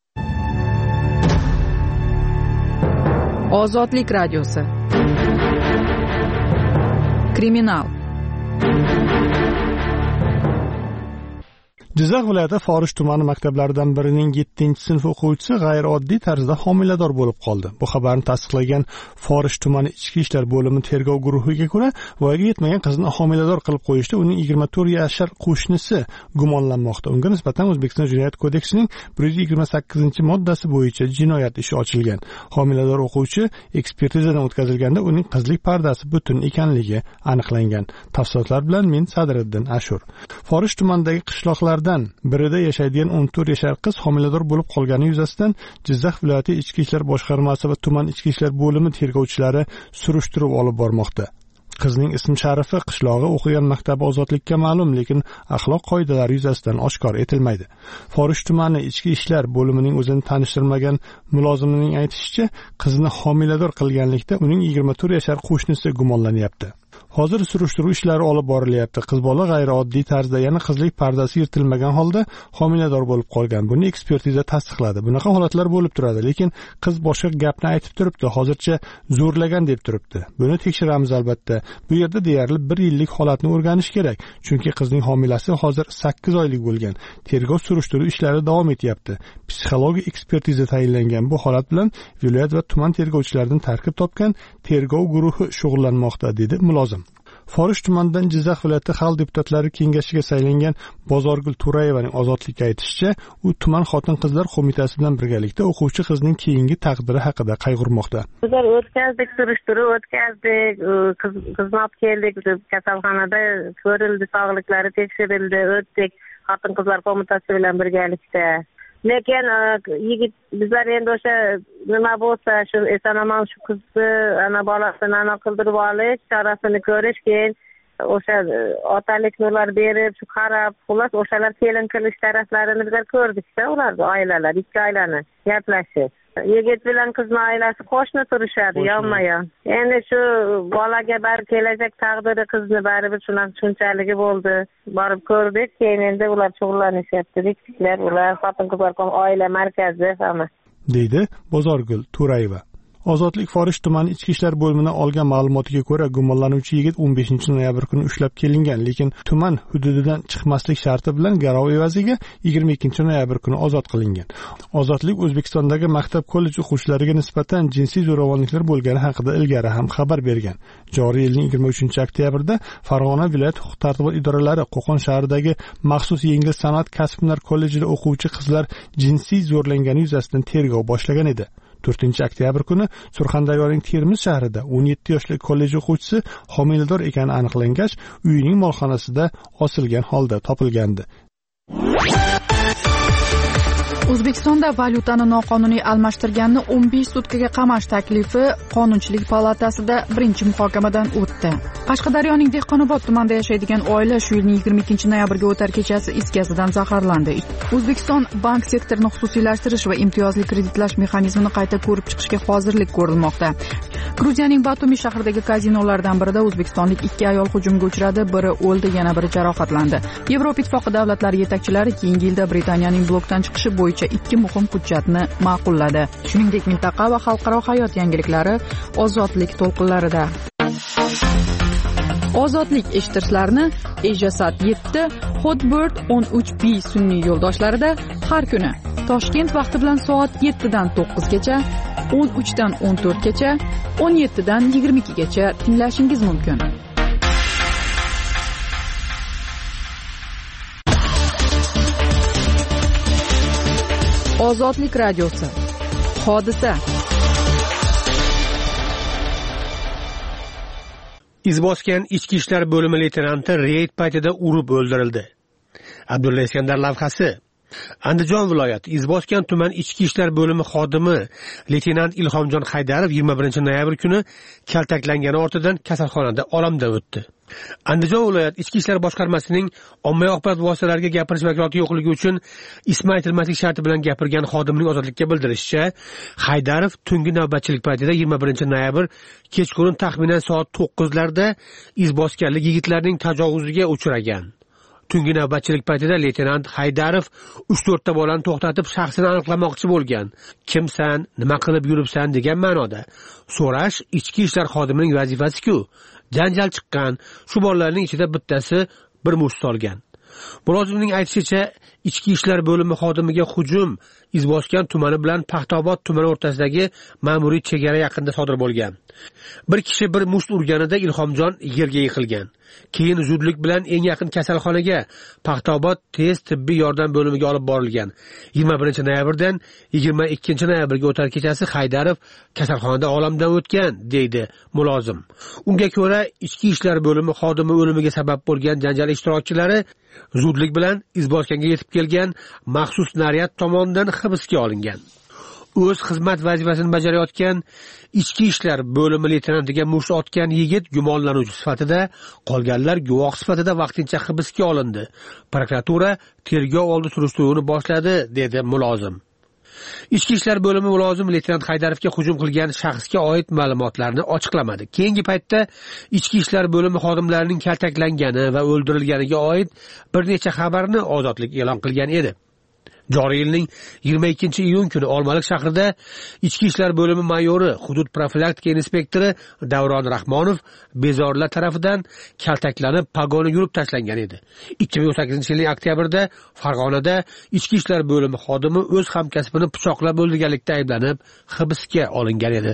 Speaker 3: Ozodlik radiosi. Kriminal.
Speaker 6: Jizzax viloyati Forish tumani maktablaridan birining yettinchi sinf o'quvchisi g'ayrioddiy tarzda homilador bo'lib qoldi. Bu xabarni tasdiqlagan Forish tumani ichki ishlar bo'limi tergov guruhiga ko'ra, voyaga yetmagan qizni homilador qilib qo'yishda uning yigirma to'rt yashar qo'shnisi gumonlanmoqda. Unga nisbatan O'zbekiston Jinoyat kodeksining bir yuz yigirma sakkizinchi moddasi bo'yicha jinoyat ishi ochilgan. Homilador o'quvchi ekspertizadan o'tkazilganda uning qizlik pardasi butun ekanligi aniqlangan. Tafsilotlar bilan men Sadriddin Ashur. Forish tumanidagi qishloqlarda birida yashaydigan o'n to'rt yashar qiz homilador bo'lib qolgani yuzasidan Jizzax viloyati ichki ishlar boshqarmasi va tuman ichki ishlar bo'limi tergovchilari surishtiruv olib bormoqda. Qizning ism-sharifi, qishlog'i, o'qigan maktabi ozodlikka ma'lum, lekin axloq qoidalari yuzasidan oshkor etilmaydi. Forish tumani ichki ishlar bo'limining o'zini tanishtirmagan mulozimining aytishicha, qizni homilador qilganlikda uning yigirma to'rt yashar qo'shnisi gumonlanyapti. Hozir surishtiruv ishlari olib borilyapti. Qiz bola g'ayrioddiy tarzda, yana qizlik pardasi yirtilmagan holda homilador bo'lib qolgan. Buni ekspertiza tasdiqladi. Bunaqa holatlar bo'lib turadi, lekin qiz boshqa gapni aytib turibdi. Hozircha zo'rlagan deb turibdi. Buni tekshiramiz albatta. Bu yerda deyarli bir yillik holatni o'rganish kerak, chunki qizning homilasi hozir sakkiz oylik bo'lgan. Tergov surishtiruv ishlari davom etyapti. Psixologik ekspertiza tayinlangan. Bu holat bilan viloyat va tuman tergovchilaridan tarkib topgan tergov guruhi shug'ullanmoqda, dedi mulozim. Forish tumanidan Jizzax viloyati xalq deputatlari kengashiga saylangan Bozorgul Turayevaning ozodlikka aytishicha, u tuman xotin-qizlar qo'mitasi bilan birgalikda o'quvchi qizning keyingi taqdiri haqida qayg'urmoqda.
Speaker 15: Bizlar o'tkazdik, surishtiruv o'tkazdik, qizni olib keldik, kasalxonada ko'rildi, sog'liklari tekshirildi, o'tdik xotin-qizlar qo'mitasi bilan birgalikda. Lekin yigit bizlar endi o'sha nima bo'lsa shu eson-omon shu qizni ana bolasini ana qildirib olish chorasini ko'rish, keyin o'sha otalik nurlar berib shu qarab, xullas o'shalar kelin qilish taraflarini bizlar ko'rdikda, ularni oilalar ikki oilani gaplashib Yigit bilan qizning oilasi qo'shni turishadi, yonma-yon. Endi shu bolaga bar kelajak taqdiri qizni baribir shunaqa shunchalik bo'ldi. Borib ko'rdik, keyin endi ular shug'ullanishyapti. Kichiklar, ular xotin-qizlar oila markazi hamma.
Speaker 6: deydi Bozorgul To'rayeva. Ozodlik Forish tumani ichki ishlar bo'limidan olgan ma'lumotiga ko'ra, gumonlanuvchi yigit o'n beshinchi noyabr kuni ushlab kelingan, lekin tuman hududidan chiqmaslik sharti bilan garov evaziga yigirma ikkinchi noyabr kuni ozod qilingan. Ozodlik O'zbekistondagi maktab kollej o'quvchilariga nisbatan jinsiy zo'ravonliklar bo'lgani haqida ilgari ham xabar bergan. Joriy yilning yigirma uchinchi oktyabrda Farg'ona viloyat huquq-tartibot idoralari Qo'qon shahridagi maxsus yengil san'at kasb-hunar kollejida o'quvchi qizlar jinsiy zo'rlangani yuzasidan tergov boshlagan edi. to'rtinchi oktyabr kuni Surxondaryoning Termiz shahrida o'n yetti yoshli kollej o'quvchisi homilador ekani aniqlangach, uyining molxonasida osilgan holda topilgandi.
Speaker 3: O'zbekistonda valyutani noqonuniy almashtirganni o'n besh sutkaga qamash taklifi Qonunchilik palatasida birinchi muhokamadan o'tdi. Qashqadaryoning Dehqonobod tumanida yashaydigan oila shu yilning yigirma ikkinchi noyabrga o'tar kechasi is gazidan zaharlandi. O'zbekiston bank sektorini xususiylashtirish va imtiyozli kreditlash mexanizmini qayta ko'rib chiqishga hozirlik ko'rilmoqda. Gruziyaning Batumi shahridagi kazinolardan birida o'zbekistonlik ikki ayol hujumga uchradi, biri o'ldi, yana biri jarohatlandi. Yevropa Ittifoqi davlatlari yetakchilari keyingi yilda Britaniyaning blokdan chiqishi bo'yicha ikki muhim hujjatni ma'qulladi. Shuningdek, mintaqa va xalqaro hayot yangiliklari ozodlik to'lqinlarida. Ozodlik eshittirishlarni Ejasat yetti, Hotbird o'n uch B sun'iy yo'ldoshlarida har kuni Toshkent vaqti bilan soat yettidan to'qqizgacha, o'n uchdan o'n to'rtgacha, o'n yettidan yigirma ikkigacha tinglashingiz mumkin. Ozodlik radiosi. Hodisa.
Speaker 16: Izboskan ichki ishlar bo'limi leytenanti reyd paytida urib o'ldirildi. Abdulla Iskandar lavhasi. Andijon viloyati Izboskan tuman ichki ishlar bo'limi xodimi leytenant Ilhomjon Haydarov yigirma birinchi noyabr kuni kaltaklangani ortidan kasalxonada olamdan o'tdi. Andijon viloyat ichki ishlar boshqarmasining ommaviy axborot vositalariga gapirish vakolati yo'qligi uchun ismi aytilmaslik sharti bilan gapirgan xodimning ozodlikka bildirishicha, Haydarov tungi navbatchilik paytida yigirma birinchi noyabr kechqurun taxminan soat to'qqizlarda izboskanlik yigitlarning tajovuziga uchragan. Tungi navbatchilik paytida leytenant Haydarov uch to'rtta bolani to'xtatib shaxsini aniqlamoqchi bo'lgan. Kimsan, nima qilib yuribsan degan ma'noda so'rash ichki ishlar xodimining vazifasi-ku. Janjal chiqqan, shu bolalarning ichida bittasi bir musht solgan. Mulozimning aytishicha, ichki ishlar bo'limi xodimiga hujum Izboskan tumani bilan Paxtaobod tumani o'rtasidagi ma'muriy chegara yaqinida sodir bo'lgan. Bir kishi bir musht urganida Ilhomjon yerga yiqilgan. Keyin zudlik bilan eng yaqin kasalxonaga Paxtaobod tez tibbiy yordam bo'limiga olib borilgan. yigirma birinchi noyabrdan yigirma ikkinchi noyabrga o'tar kechasi Haydarov kasalxonada olamdan o'tgan, deydi mulozim. Unga ko'ra, ichki ishlar bo'limi xodimi o'limiga sabab bo'lgan janjal ishtirokchilari zudlik bilan Izboskanga yetib kelgan maxsus naryad tomonidan hibsga olingan. O'z xizmat vazifasini bajarayotgan ichki ishlar bo'limi leytenantiga musht otgan yigit gumonlanuvchi sifatida, qolganlar guvoh sifatida vaqtincha hibsga olindi. Prokuratura tergov oldi surishtiruvni boshladi, dedi mulozim. Ichki ishlar bo'limi mulozim leytenant Haydarovga hujum qilgan shaxsga oid ma'lumotlarni ochiqlamadi. Keyingi paytda ichki ishlar bo'limi xodimlarining kaltaklangani va o'ldirilganiga oid bir necha xabarni Ozodlik e'lon qilgan edi. Joriy yilning yigirma ikkinchi iyun kuni Olmaliq shahrida ichki ishlar bo'limi mayori, hudud profilaktika inspektori Davron Rahmonov bezorilar tarafidan kaltaklanib pogoni yurib tashlangan edi. ikki ming o'n sakkizinchi yilning oktyabrda Farg'onada ichki ishlar bo'limi xodimi o'z hamkasbini pichoqlab o'ldirganlikda ayblanib hibsga olingan edi.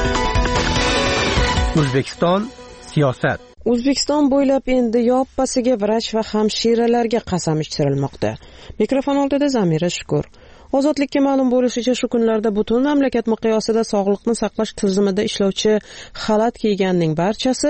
Speaker 16: O'zbekiston siyosat.
Speaker 11: O'zbekiston bo'ylab endi yoppasiga vrach va hamshiralarga qasam ichtirilmoqda. Mikrofon oldida Zamira Shukur. Ozodlikka ma'lum bo'lishicha, shu kunlarda butun mamlakat miqyosida sog'liqni saqlash tizimida ishlovchi xalat kiyganning barchasi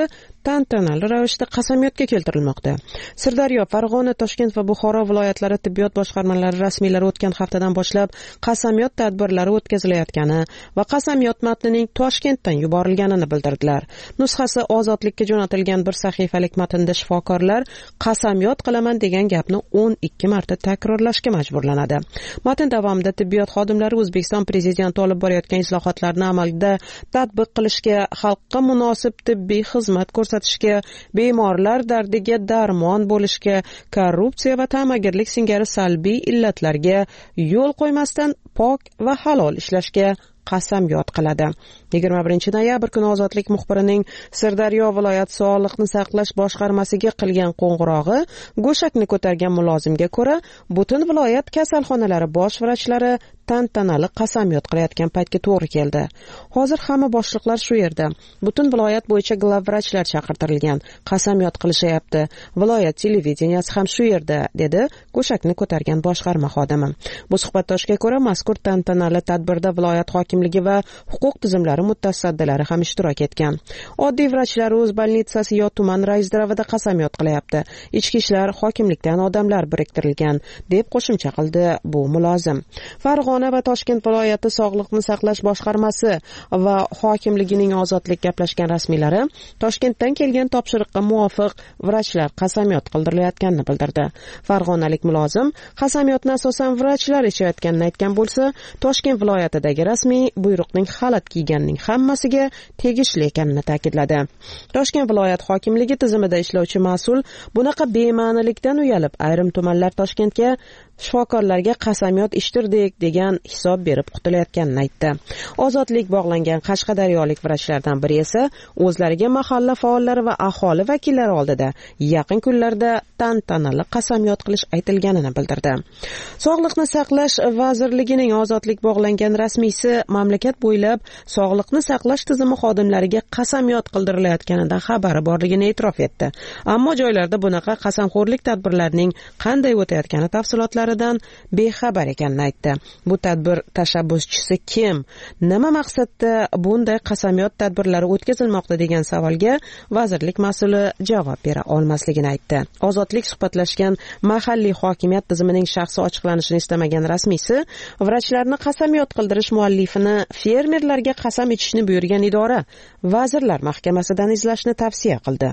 Speaker 11: tantanali ravishda qasamyodga keltirilmoqda. Sirdaryo, Farg'ona, Toshkent va Buxoro viloyatlari tibbiyot boshqarmalari rasmiylari o'tgan haftadan boshlab qasamyod tadbirlari o'tkazilayotgani va qasamyod matnining Toshkentdan yuborilganini bildirdilar. Nusxasi Ozodlikka jo'natilgan bir sahifalik matnda shifokorlar qasamyod qilaman degan gapni o'n ikki marta takrorlashga majburlanadi. Matn davomida tibbiyot xodimlari O'zbekiston prezidenti olib borayotgan islohotlarni amalda tatbiq qilishga, xalqqa munosib tibbiy xizmat ko'rsatishga, bemorlar dardiga darmon bo'lishga, korrupsiya va ta'magirlik singari salbiy illatlarga yo'l qo'ymasdan pok va halol ishlashga qasamyod qiladi. yigirma birinchi noyabr kuni Ozodlik muxbirining Sirdaryo viloyat sog'liqni saqlash boshqarmasiga qilgan qo'ng'irog'i go'shakni ko'targan mulozimga ko'ra, butun viloyat kasalxonalari bosh vrachlari tantanali qasamyod qilayotgan paytga to'g'ri keldi. Hozir hamma boshliqlar shu yerda. Butun viloyat bo'yicha glavvrachlar chaqirtirilgan, qasamyod qilishyapti. Viloyat televideniyasi ham shu yerda, dedi go'shakni ko'targan boshqarma xodimi. Bu suhbatdoshga ko'ra, mazkur tantanali tadbirda viloyat hokimligi va huquq tizimlari mutasaddilari ham ishtirok etgan. Oddiy vrachlar o'z bolnitsasi yo tuman raisdaravida qasamyod qilyapti. Ichki ishlar hokimlikdan odamlar biriktirilgan, deb qo'shimcha qildi bu mulozim. Farg'ona va Toshkent viloyati sog'liqni saqlash boshqarmasi va hokimligining Ozodlik gaplashgan rasmiylari Toshkentdan kelgan topshiriqqa muvofiq vrachlar qasamyod qildirilayotganini bildirdi. Farg'onalik mulozim qasamyodni asosan vrachlar ichayotganini aytgan bo'lsa, Toshkent viloyatidagi rasmiy buyruqning xalat kiyganning hammasiga tegishli ekanini ta'kidladi. Toshkent viloyat hokimligi tizimida ishlovchi mas'ul bunaqa bema'nilikdan uyalib, ayrim tumanlar Toshkentga shifokorlarga qasamyod ishtirdik degan hisob berib qutulayotganini aytdi. Ozodlik bog'langan qashqadaryolik vrachlardan biri esa o'zlariga mahalla faollari va aholi vakillari oldida yaqin kunlarda tantanali qasamyod qilish aytilganini bildirdi. Sog'liqni saqlash vazirligining Ozodlik bog'langan rasmiysi mamlakat bo'ylab sog'liqni saqlash tizimi xodimlariga qasamyod qildirilayotganidan xabari borligini e'tirof etdi. Ammo joylarda bunaqa qasamxo'rlik tadbirlarining qanday o'tayotgani tafsilotlari bexabar ekanini aytdi. Bu tadbir tashabbuschisi kim? Nima maqsadda bunday qasamyod tadbirlari o'tkazilmoqda degan savolga vazirlik mas'uli javob bera olmasligini aytdi. Ozodlik suhbatlashgan mahalliy hokimiyat tizimining shaxsi ochiqlanishini istamagan rasmiysi vrachlarni qasamyod qildirish muallifini fermerlarga qasam ichishni buyurgan idora Vazirlar Mahkamasidan izlashni tavsiya qildi.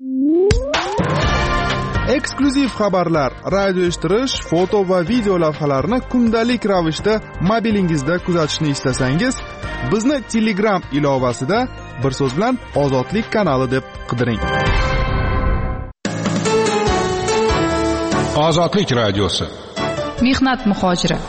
Speaker 17: Eksklyuziv xabarlar, radio eshittirish, foto va video lavhalarni kundalik ravishda mobilingizda kuzatishni istasangiz, bizni Telegram ilovasida bir so'z bilan Ozodlik kanali deb qidiring.
Speaker 10: Ozodlik radiosi.
Speaker 3: Mehnat muhojiri.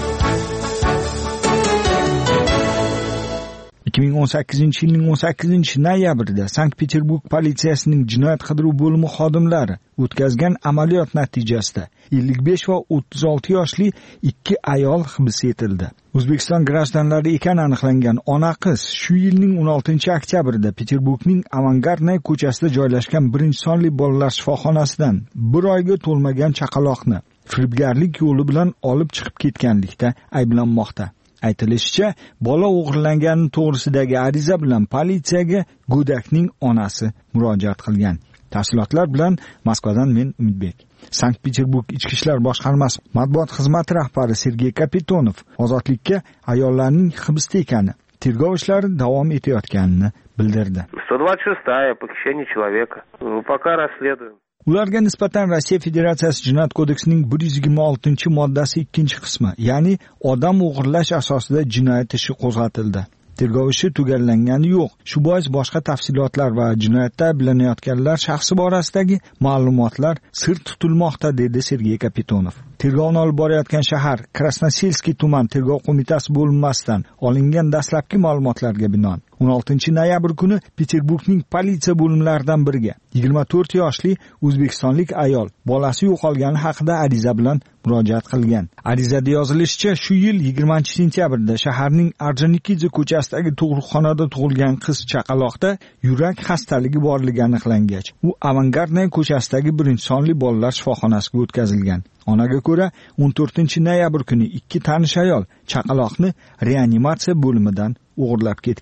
Speaker 18: ikki ming o'n sakkizinchi yilning o'n sakkizinchi noyabrida Sankt-Peterburg politsiyasining jinoyat qidiruv bo'limi xodimlari o'tkazgan amaliyot natijasida ellik besh va o'ttiz olti yoshli ikki ayol hibs etildi. O'zbekiston grajdanlari ekani aniqlangan ona qiz shu yilning o'n oltinchi oktyabrida Peterburgning Avangardnaya ko'chasida joylashgan birinchi sonli bolalar shifoxonasidan bir oyga to'lmagan chaqaloqni firibgarlik yo'li bilan olib chiqib ketganlikda ayblanmoqda. Aytilishicha, bola o'g'irlangani to'g'risidagi ariza bilan politsiyaga go'dakning onasi murojaat qilgan. Tafsilotlar bilan Moskvadan men Umidbek. Sankt-Peterburg Ichki ishlar boshqarmasi matbuot xizmati rahbari Sergey Kapitonov Ozodlikka ayollarning hibsda ekani, tergov ishlari davom etayotganini bildirdi.
Speaker 19: сто двадцать шестая похищение человека. Пока расследуем.
Speaker 18: Ularga nisbatan Rossiya Federatsiyasi Jinoyat kodeksining bir yuz yigirma oltinchi moddasi ikkinchi qismi, ya'ni odam o'g'irlash asosida jinoyat ishi qo'zg'atildi. Tergov ishi tugallangani yo'q. Shu bois boshqa tafsilotlar va jinoyatda ayblanayotganlar shaxsi borasidagi ma'lumotlar sir tutilmoqda, dedi Sergey Kapitonov. Tergovni olib borayotgan shahar Krasnoselskiy tuman tergov qo'mitasi bo'linmasidan olingan dastlabki ma'lumotlarga binoan o'n oltinchi noyabr kuni Peterburgning politsiya bo'limlaridan biriga yigirma to'rt yoshli o'zbekistonlik ayol bolasi yo'qolgani haqida ariza bilan murojaat qilgan. Arizada yozilishicha, shu yil yigirmanchi sentyabrda shaharning Orjonikidze ko'chasidagi tug'ruqxonada tug'ilgan qiz chaqaloqda yurak xastaligi borligi aniqlangach, u Avangardnaya ko'chasidagi birinchi sonli bolalar shifoxonasiga o'tkazilgan. Onaga ko'ra, o'n to'rtinchi noyabr kuni ikki tanish ayol chaqaloqni reanimatsiya bo'limidan o'g'irlab ketgan.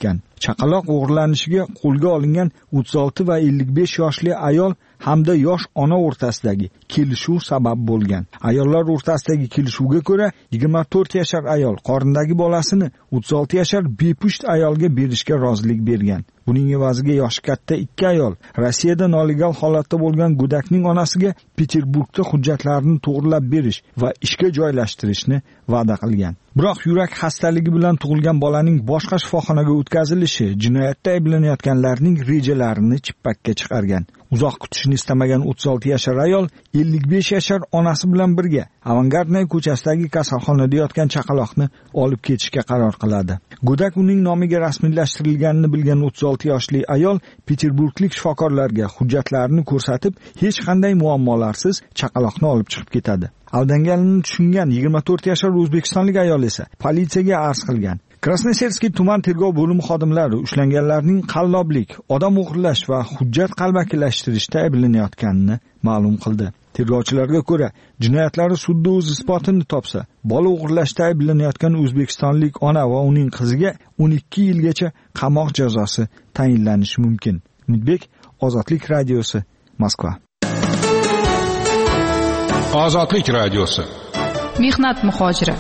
Speaker 18: chaqaloq o'g'irlanishiga qo'lga olingan o'ttiz olti va ellik besh yoshli ayol hamda yosh ona o'rtasidagi kelishuv sabab bo'lgan. Ayollar o'rtasidagi kelishuvga ko'ra yigirma to'rt yashar ayol qornidagi bolasini o'ttiz olti yashar bepusht ayolga berishga rozilik bergan. Buning evaziga yoshi katta ikki ayol Rossiyada nolegal holatda bo'lgan go'dakning onasiga Peterburgda hujjatlarini to'g'rilab berish va ishga joylashtirishni va'da qilgan. Biroq yurak xastaligi bilan tug'ilgan bolaning boshqa shifoxonaga o'tkazilishi jinoyatda ayblanayotganlarning rejalarini chippakka chiqargan. Uzoq kutishni istamagan o'ttiz olti yashar ayol ellik besh yashar onasi bilan birga Avangardnaya ko'chasidagi kasalxonada yotgan chaqaloqni olib ketishga qaror qiladi. Go'dak uning nomiga rasmiylashtirilganini bilgan o'ttiz olti yoshli ayol Peterburglik shifokorlarga hujjatlarini ko'rsatib, hech qanday muammolarsiz chaqaloqni olib chiqib ketadi. Aldanganini tushungan yigirma to'rt yashar o'zbekistonlik ayol esa politsiyaga arz qilgan. Krasnoserskiy tuman tergov bo'limi xodimlari ushlanganlarning qalloblik, odam o'g'irlash va hujjat qalbakilashtirishda ayblanayotganini ma'lum qildi. Tergovchilarga ko'ra, jinoyatlari sudda o'z isbotini topsa, bola o'g'irlashda ayblanayotgan o'zbekistonlik ona va uning qiziga o'n ikki yilgacha qamoq jazosi tayinlanishi mumkin. Umidbek, Ozodlik radiosi, Moskva.
Speaker 10: Ozodlik radiosi.
Speaker 3: Mehnat muhojiri.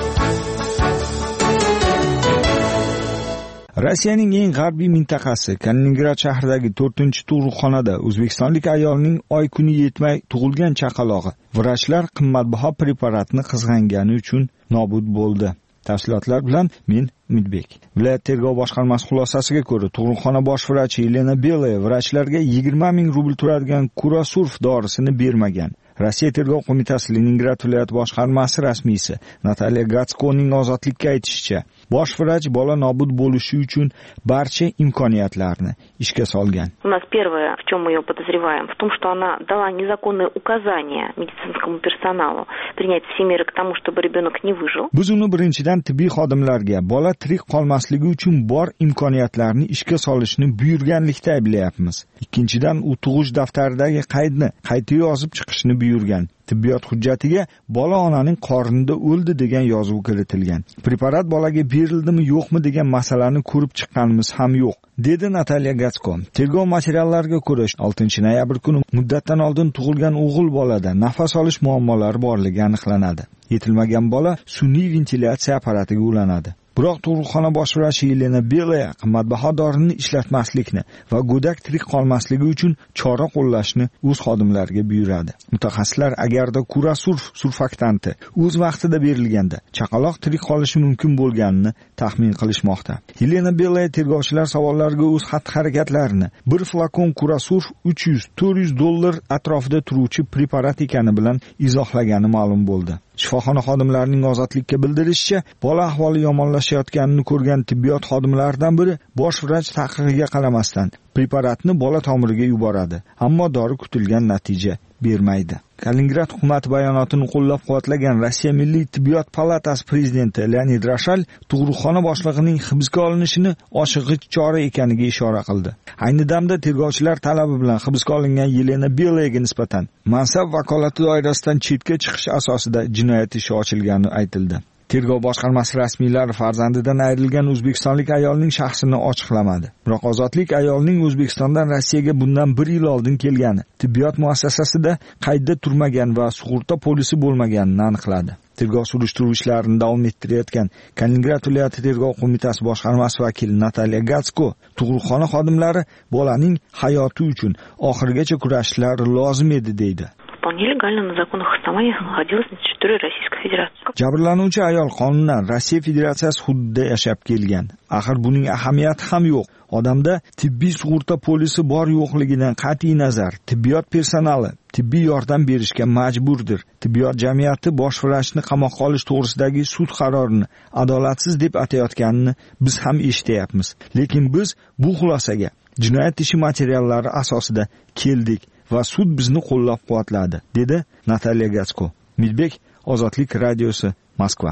Speaker 18: Rossiyaning eng g'arbiy mintaqasi Kaliningrad shahridagi to'rtinchi tug'ruqxonada o'zbekistonlik ayolning oy kuni yetmay tug'ilgan chaqalog'i vrachlar qimmatbaho preparatni qizg'angani uchun nobud bo'ldi. Tafsilotlar bilan men Umidbek. Viloyat tergov boshqarmasi xulosasiga ko'ra, tug'ruqxona bosh vrachi Elena Belaya vrachlarga yigirma ming rubl turadigan Kurasurf dorisini bermagan. Rossiya tergov qo'mitasi Leningrad viloyat boshqarmasi rasmiysi Natalya Gatskoning ozodlikka aytishicha, bosh vrach bola nobud bo'lishi uchun barcha imkoniyatlarni ishga solgan.
Speaker 20: У нас первое, в чем мы ее подозреваем, в том, что она дала незаконные указания медицинскому персоналу принять все меры к тому, чтобы ребенок не выжил.
Speaker 18: Biz uni birinchidan tibbiy xodimlarga bola tirik qolmasligi uchun bor imkoniyatlarni ishga solishni buyurganlikda ayblayapmiz. Ikkinchidan, u tug'ish daftaridagi qaydni qayta yozib chiqishni buyurgan. Tibbiyot hujjatiga bola onaning qornida o'ldi degan yozuv kiritilgan. Preparat bolaga berildimi yo'qmi degan masalani ko'rib chiqqanimiz ham yo'q, dedi Natalya Gatsko. Tergov materiallariga ko'ra, oltinchi noyabr kuni muddatdan oldin tug'ilgan o'g'il bolada nafas olish muammolari borligi aniqlanadi. Yetilmagan bola sun'iy ventilyatsiya apparatiga ulanadi. Biroq tug'ruqxona bosh vrachi Elena Belaya qimmatbaho dorini ishlatmaslikni va go'dak tirik qolmasligi uchun chora qo'llashni o'z xodimlariga buyuradi. Mutaxassislar agarda Kurasurf surfaktanti o'z vaqtida berilganda chaqaloq tirik qolishi mumkin bo'lganini taxmin qilishmoqda. Elena Belaya tergovchilar savollariga o'z xatti-harakatlarini bir flakon Kurasurf uch yuz to'rt yuz dollar atrofida turuvchi preparat ekani bilan izohlagani ma'lum bo'ldi. Shifoxona xodimlarining ozodlikka bildirishicha, bola ahvoli yomonlashayotganini ko'rgan tibbiyot xodimlaridan biri bosh vrach taqiqiga qaramasdan preparatni bola tomiriga yuboradi, ammo dori kutilgan natija bermaydi. Kaliningrad hukumati bayonotini qo'llab-quvvatlagan Rossiya Milliy tibbiyot palatasi prezidenti Leonid Rashal tug'ruqxona boshlig'ining hibsga olinishini oshig'ich chora ekaniga ishora qildi. Ayni damda tergovchilar talabi bilan hibsga olingan Elena Belayaga nisbatan mansab vakolati doirasidan chetga chiqish asosida jinoyat ishi ochilgani aytildi. Tergov boshqarmasi rasmiylari farzandidan ayrilgan o'zbekistonlik ayolning shaxsini ochiqlamadi. Biroq ozodlik ayolning O'zbekistondan Rossiyaga bundan bir yil oldin kelgani, tibbiyot muassasasida qaydda turmagan va sug'urta polisi bo'lmaganini aniqladi. Tergov surishtiruv ishlarini davom ettirayotgan Kaliningrad viloyati tergov qo'mitasi boshqarmasi vakili Natalya Gatsko, tug'ruqxona xodimlari bolaning hayoti uchun oxirigacha kurashishlari lozim edi deydi.
Speaker 20: Вполне легально на законных основаниях находилась на территории Российской Федерации.
Speaker 18: Jabrlanuvchi ayol qonundan Rossiya Federatsiyasi hududida yashab kelgan. Axir buning ahamiyati ham yo'q. Odamda tibbiy sug'urta polisi bor yo'qligidan qat'iy nazar, tibbiyot personali tibbiy yordam berishga majburdir. Tibbiyot jamiyati bosh vrachni qamoqqa olish to'g'risidagi sud qarorini adolatsiz deb atayotganini biz ham eshityapmiz. Lekin biz bu xulosaga jinoyat ishi materiallari asosida keldik va sud bizni qo'llab-quvvatladi, dedi Natalya Gatsko. Umidbek, Ozodlik radiosi, Moskva.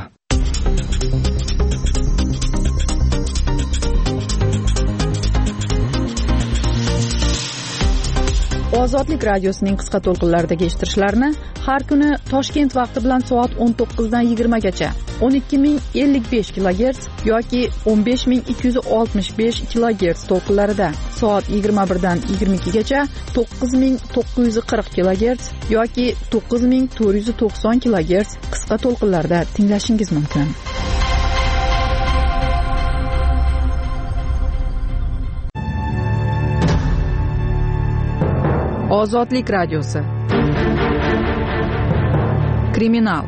Speaker 3: Ozodlik radiosining qisqa to'lqinlaridagi eshittirishlarini har kuni Toshkent vaqti bilan soat o'n to'qqizdan yigirma gacha o'n ikki ming ellik besh kilogerts yoki o'n besh ming ikki yuz oltmish besh kilogerts to'lqinlarida, soat yigirma birdan yigirma ikkigacha to'qqiz ming to'qqiz yuz qirq kilogerts yoki to'qqiz ming to'rt yuz to'qson kilogerts qisqa to'lqinlarda tinglashingiz mumkin. Ozodlik radiosi. Kriminal.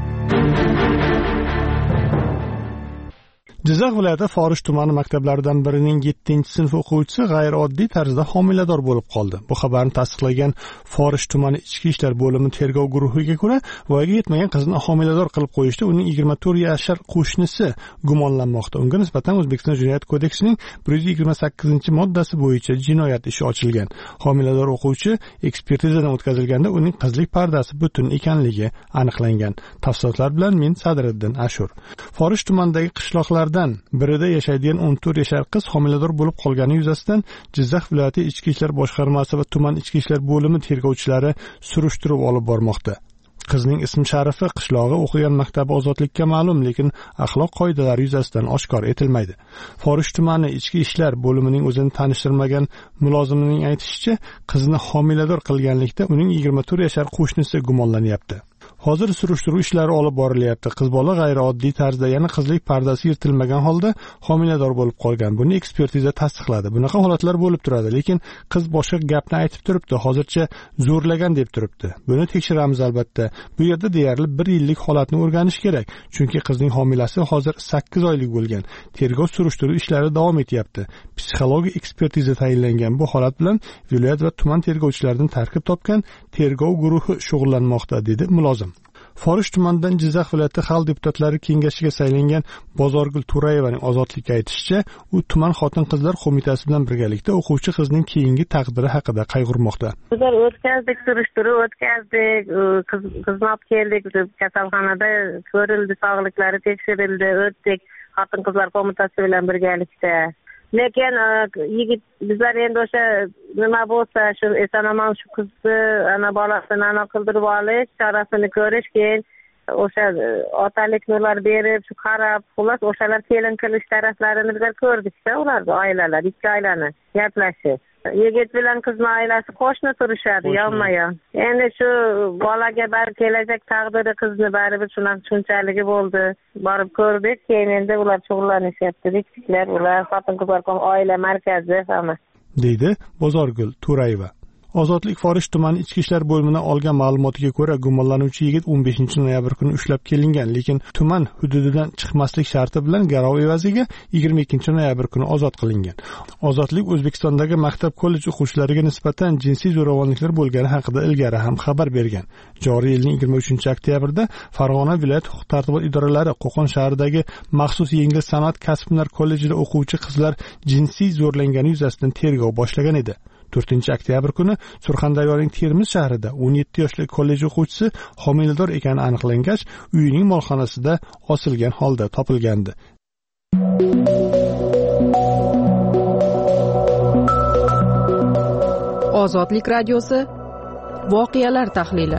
Speaker 6: Jizzax viloyati Forish tumani maktablaridan birining yettinchi sinf o'quvchisi g'ayrioddiy tarzda homilador bo'lib qoldi. Bu xabarni tasdiqlagan Forish tumani ichki ishlar bo'limi tergov guruhiga ko'ra, voyaga yetmagan qizni homilador qilib qo'yishda uning yigirma to'rt yashar qo'shnisi gumonlanmoqda. Unga nisbatan O'zbekiston Jinoyat kodeksining bir yuz yigirma sakkizinchi moddasi bo'yicha jinoyat ishi ochilgan. Homilador o'quvchi ekspertizadan o'tkazilganda uning qizlik pardasi butun ekanligi aniqlangan. Tafsilotlar bilan men Sadriddin Ashur. Forish tumanidagi qishloqlarda birida yashaydigan o'n to'rt yashar qiz homilador bo'lib qolgani yuzasidan Jizzax viloyati ichki ishlar boshqarmasi va tuman ichki ishlar bo'limi tergovchilari surishtiruv olib bormoqda. Qizning ismi sharifi, qishlog'i, o'qigan maktabi ozodlikka ma'lum, lekin axloq qoidalari yuzasidan oshkor etilmaydi. Forish tumani ichki ishlar bo'limining o'zini tanishtirmagan mulozimining aytishicha, qizni homilador qilganlikda uning yigirma to'rt yashar qo'shnisi gumonlanyapti. Hozir surishtiruv ishlari olib borilyapti. Qiz bola g'ayrioddiy tarzda, ya'ni qizlik pardasi yirtilmagan holda homilador bo'lib qolgan. Buni ekspertiza tasdiqladi. Bunaqa holatlar bo'lib turadi, lekin qiz boshqa gapni aytib turibdi. Hozircha zo'rlagan deb turibdi. Buni tekshiramiz albatta. Bu yerda deyarli bir yillik holatni o'rganish kerak. Chunki qizning homilasi hozir sakkiz oylik bo'lgan. Tergov surishtiruv ishlari davom etyapti. Psixologik ekspertiza tayinlangan. Bu holat bilan viloyat va tuman tergovchilaridan tarkib topgan tergov guruhi shug'ullanmoqda, dedi mulozim. Forish tumanidan Jizzax viloyati xalq deputatlari kengashiga saylangan Bozorgul Turayevaning ozodlikka aytishicha, u tuman xotin-qizlar qo'mitasi bilan birgalikda o'quvchi qizning keyingi taqdiri haqida qayg'urmoqda.
Speaker 15: Bizlar o'tkazdik, surishtiruv o'tkazdik, qizni olib keldik, kasalxonada ko'rildi, sog'liklari tekshirildi, o'tdik xotin-qizlar qo'mitasi bilan birgalikda. Lekin yigit bizlar endi o'sha nima bo'lsa, shu eson-omon shu qizni, ana bolasini ana qildirib olish, chorasini ko'rish, keyin o'sha otalik nurlar berib, shu qarab, xullas o'shalar kelin qilish taraflarini bizlar ko'rdik-da, ularga oilalar, ikki oilani gaplashib. Yigit bilan qizning oilasi qo'shni turishadi, yonma-yon. Endi shu bolaga bar kelajak taqdiri qizni baribir shunaqa shunchalik bo'ldi. Borib ko'rdik, keyin endi ular shug'ullanishyapti, diktiklar, ular xotin-qizlar oila markazi hamma. Deydi
Speaker 6: Bozorgul Turayeva. Ozodlik Forish tumani ichki ishlar bo'limidan olgan ma'lumotiga ko'ra, gumonlanuvchi yigit o'n beshinchi noyabr kuni ushlab kelingan, lekin tuman hududidan chiqmaslik sharti bilan garov evaziga yigirma ikkinchi noyabr kuni ozod qilingan. Ozodlik O'zbekistondagi maktab kollej o'quvchilariga nisbatan jinsiy zo'ravonliklar bo'lgani haqida ilgari ham xabar bergan. Joriy yilning yigirma uchinchi oktyabrda Farg'ona viloyat huquq-tartibot idoralari Qo'qon shahridagi maxsus yengil sanoat kasb-hunar kollejida o'quvchi qizlar jinsiy zo'rlangani yuzasidan tergov boshlagan edi. to'rtinchi oktyabr kuni Surxondaryoning Termiz shahrida o'n yetti yoshli kollej o'quvchisi homilador ekani aniqlangach, uyining molxonasida osilgan holda topilgandi.
Speaker 3: Ozodlik radiosi voqealar tahlili.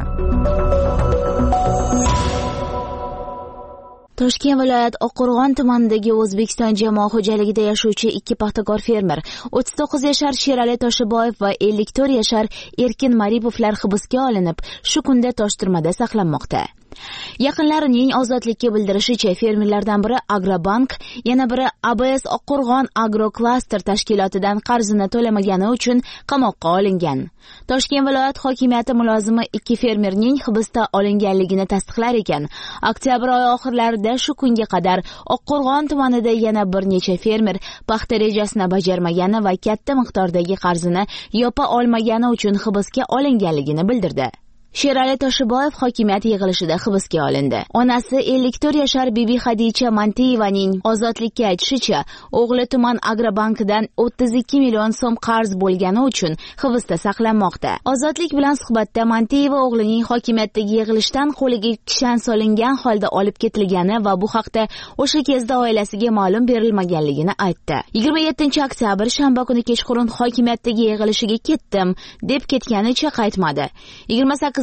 Speaker 21: Toshkent viloyat Oqqo'rg'on tumanidagi O'zbekiston jamoat xo'jaligida yashovchi ikki paxtakor fermer, o'ttiz to'qqiz yashar Sherali Toshiboyev va ellik to'rt yashar Erkin Maripovlar hibsga olinib, shu kunda Toshtirmada saqlanmoqda. Yaqinlarining ozodlikka bildirishicha, fermerlardan biri Agrobank, yana biri A B S Oqqo'rg'on Agroklaster tashkilotidan qarzini to'lamagani uchun qamoqqa olingan. Toshkent viloyat hokimiyati mulozimi ikki fermerning hibsda olinganligini tasdiqlar ekan, oktyabr oyi oxirlarida shu kunga qadar Oqqo'rg'on tumanida yana bir necha fermer paxta rejasini bajarmagani va katta miqdordagi qarzini yopa olmagani uchun hibsga olinganligini bildirdi. Sherali Toshiboyev hokimiyat yig'ilishida hibsga olindi. Onasi ellik to'rt yashar Bibi Xadicha Mantiyevaning ozodlikka aytishicha, o'g'li tuman Agrobankidan o'ttiz ikki million so'm qarz bo'lgani uchun hibsda saqlanmoqda. Ozodlik bilan suhbatda Mantiyeva o'g'lining hokimiyatdagi yig'ilishdan qo'liga kishan solingan holda olib ketilgani va bu haqda o'sha kezda oilasiga ma'lum berilmaganligini aytdi. yigirma yettinchi oktyabr shanba kuni kechqurun hokimiyatdagi yig'ilishiga ketdim deb ketganicha qaytmadi. yigirma sakkiz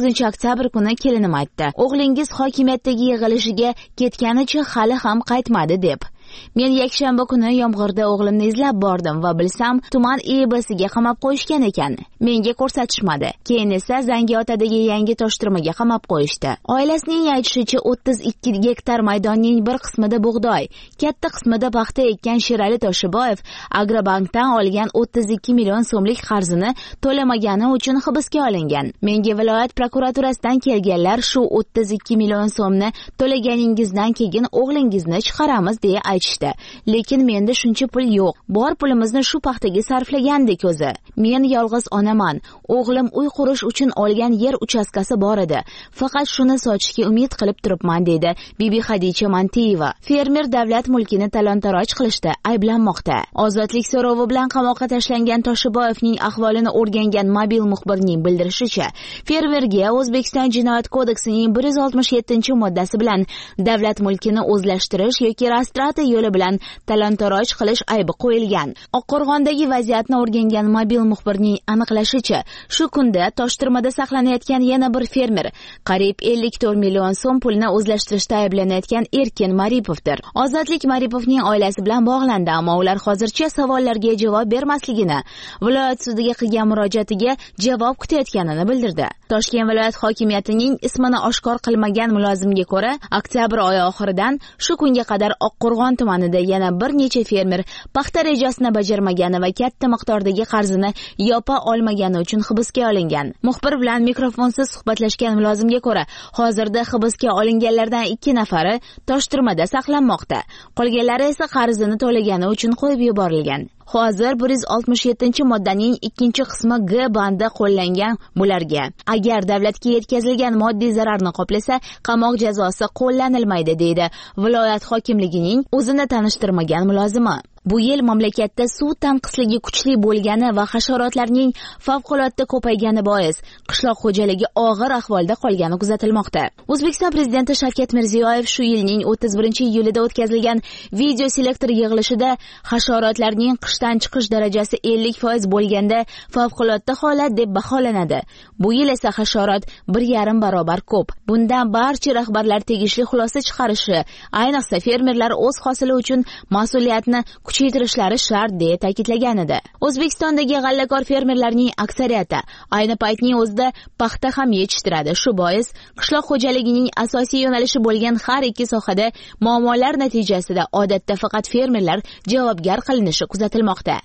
Speaker 21: to'qqizinchi oktyabr kuni kelinim aytdi, o'g'lingiz hokimiyatdagi yig'ilishiga ketganicha hali ham qaytmadi deb. Men yakshanba kuni yomg'irda o'g'limni izlab bordim va bilsam tuman E B siga qamab qo'yishgan ekan. Menga ko'rsatishmadi. Keyin esa Zangiotadagi yangi toshtirmaga qamab qo'yishdi. Oilasining aytishicha o'ttiz ikki gektar maydonning bir qismida bug'doy, katta qismida paxta ekkan Sherali Toshiboyev Agrobankdan olgan o'ttiz ikki million so'mlik qarzini to'lamagani uchun hibsga olingan. Menga viloyat prokuraturasidan kelganlar shu o'ttiz ikki million so'mni to'laganingizdan keyin o'g'lingizni chiqaramiz deya aytishdi. Lekin menda shuncha pul yo'q. Bor pulimizni shu paxtaga sarflagandik o'zi. Men yolg'iz onaman. O'g'lim uy qurish uchun olgan yer uchastkasi bor edi. Faqat shuni sotishga umid qilib turibman dedi Bibi Xadicha Mantiyeva. Fermer davlat mulkini talon-taroj qilishda ayblanmoqda. Ozodlik so'rovi bilan qamoqqa tashlangan Toshiboyevning ahvolini o'rgangan mobil muxbirning bildirishicha, fermerga O'zbekiston Jinoyat kodeksining bir yuz oltmish yettinchi moddasi bilan davlat mulkini o'zlashtirish yoki restoratsiya yo'li bilan talon-taroj qilish aybi qo'yilgan. Oqqo'rg'ondagi vaziyatni o'rgangan mobil muxbirning aniqlashicha, shu kunda Toshtirmada saqlanayotgan yana bir fermer qariyb ellik to'rt million so'm pulni o'zlashtirishda ayblanayotgan Erkin Maripovdir. Ozodlik Maripovning oilasi bilan bog'landi, ammo ular hozircha savollarga javob bermasligini, viloyat sudiga qilgan murojaatiga javob kutayotganini bildirdi. Toshkent viloyat hokimiyatining ismini oshkor qilmagan mulozimga ko'ra, oktyabr oyi oxiridan shu kunga qadar Oqqo'rg'on tumanida yana bir necha fermer paxta rejasini bajarmagani va katta miqdordagi qarzini yopa olmagani uchun hibsga olingan. Muxbir bilan mikrofonsiz suhbatlashgan mulozimga ko'ra, hozirda hibsga olinganlardan ikki nafari Toshtirmada saqlanmoqda. Qolganlari esa qarzini to'lagani uchun qo'yib yuborilgan. Hozir bir yuz oltmish yettinchi moddaning ikkinchi qismi G bandi qo'llangan bularga. Agar davlatga yetkazilgan moddiy zararni qoplasa, qamoq jazosi qo'llanilmaydi deydi viloyat hokimligining o'zini tanishtirmagan mulozimi. Bu yil mamlakatda suv tanqisligi kuchli bo'lgani va hasharotlarning favqulodda ko'paygani bois qishloq xo'jaligi og'ir ahvolda qolgani kuzatilmoqda. O'zbekiston prezidenti Shavkat Mirziyoyev shu yilning o'ttiz birinchi iyulida o'tkazilgan video selektor yig'ilishida hasharotlarning qishdan chiqish darajasi ellik foiz bo'lganda favqulodda holat deb baholanadi. Bu yil esa hasharot bir yarim barobar ko'p. Bundan barcha rahbarlar tegishli xulosa chiqarishi, ayniqsa fermerlar o'z hosili uchun mas'uliyatni kuchaytirishlari shart deya ta'kidlagan edi. O'zbekistondagi g'allakor fermerlarning aksariyati ayni paytning o'zida paxta ham yetishtiradi. Shu bois qishloq xo'jaligining asosiy yo'nalishi bo'lgan har ikki sohada muammolar natijasida odatda faqat fermerlar javobgar qilinishi kuzatilmoqda.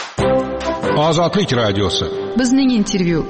Speaker 10: Ozodlik radiosi.
Speaker 3: Bizning intervyu.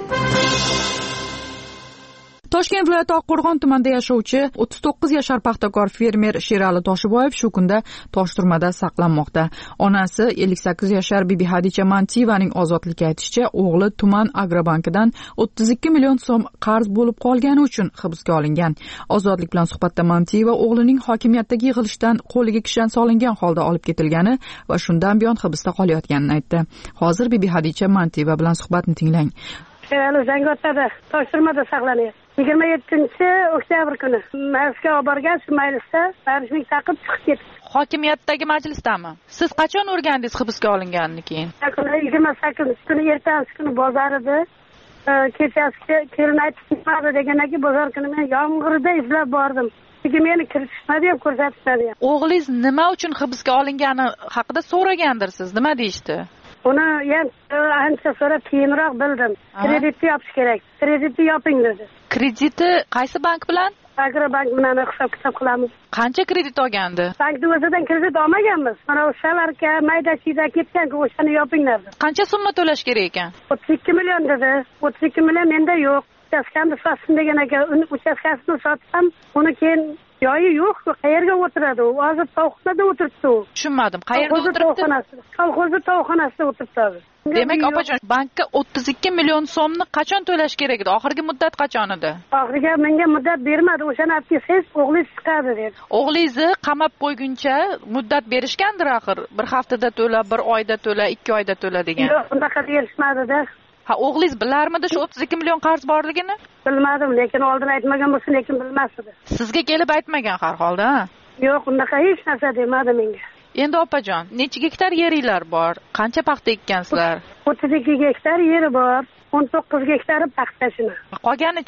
Speaker 3: Toshkent viloyati Oqqo'rg'on tumanida yashovchi o'ttiz to'qqiz yashar paxtakor fermer Sherali Toshiboyev shu kunda Toshtirmada saqlanmoqda. Onasi ellik sakkiz yashar Bibi Xadicha Mantiyevaning ozodlikka aytishicha, o'g'li tuman Agrobankidan o'ttiz ikki million so'm qarz bo'lib qolgani uchun hibsga olingan. Ozodlik bilan suhbatda Mantiyeva o'g'lining hokimiyatdagi yig'ilishdan qo'liga kishan solingan holda olib ketilgani va shundan buyon hibsda qolayotganini aytdi. Hozir Bibi Xadicha Mantiyeva bilan suhbatni tinglang.
Speaker 2: Sherali Zangiotada Toshtirmada saqlanadi. yigirma yettinchi oktyabr kuni Moskvaga olib borgan majlisda tarishlik taqib chiqib ketdi.
Speaker 3: Hokimiyatdagi majlisdami? Siz qachon o'rgandingiz hibsga olinganini keyin?
Speaker 2: yigirma sakkizinchi kuni ertasi kuni bozor edi. Kechasi kelin aytib chiqmadi degandan keyin bozor kuni men yomg'irda izlab bordim. Lekin meni kiritishmadi ham, ko'rsatishmadi ham.
Speaker 3: O'g'lingiz nima uchun hibsga olingani haqida so'ragandirsiz. Nima deyishdi?
Speaker 2: Uni ham ancha so'rab keyinroq bildim. Kreditni yopish kerak. Kreditni yoping dedi.
Speaker 3: Krediti qaysi bank bilan?
Speaker 2: Agrobank bilan hisob-kitob qilamiz.
Speaker 3: Qancha kredit olgandi?
Speaker 2: Bankni o'zidan kredit olmaganmiz. Mana o'shalarga mayda-chiyda ketgan-ku, o'shani yopinglar dedi.
Speaker 3: Qancha summa to'lash kerak ekan?
Speaker 2: o'ttiz ikki million dedi. o'ttiz ikki million menda yo'q. Uchastkani sotsin degan ekan. Uni uchastkasini sotsam, uni keyin joyi yo'q, qayerga o'tiradi u? Hozir tovuqxonada o'tiribdi u.
Speaker 3: Tushunmadim. Qayerda o'tiribdi?
Speaker 2: Kolxozda tovuqxonasida o'tiribdi.
Speaker 3: Demak, opajon, bankka o'ttiz ikki million so'mni qachon to'lash kerak edi? Oxirgi muddat qachon edi?
Speaker 2: Oxirgi menga muddat bermadi. O'shani aytsangiz, o'g'lingiz chiqadi dedi.
Speaker 3: O'g'lingizni qamab qo'yguncha muddat berishgandir axir. Bir haftada to'la, bir oyda to'la, ikki oyda to'la degan.
Speaker 2: Yo'q, unaqa berishmadi-da.
Speaker 3: Ha, o'g'lingiz bilarmidi shu o'ttiz ikki million qarz borligini?
Speaker 2: Bilmadim, lekin oldin aytmagan bo'lsa, lekin bilmasdi.
Speaker 3: Sizga kelib aytmagan har holda, ha?
Speaker 2: Yo'q, unaqa hech narsa demadi menga.
Speaker 3: Endi opajon, necha gektar yeringlar bor? Qancha paxta ekkansizlar?
Speaker 2: o'ttiz ikki gektar yeri bor. o'n to'qqiz gektari paxta shuni.
Speaker 3: Qolganicha?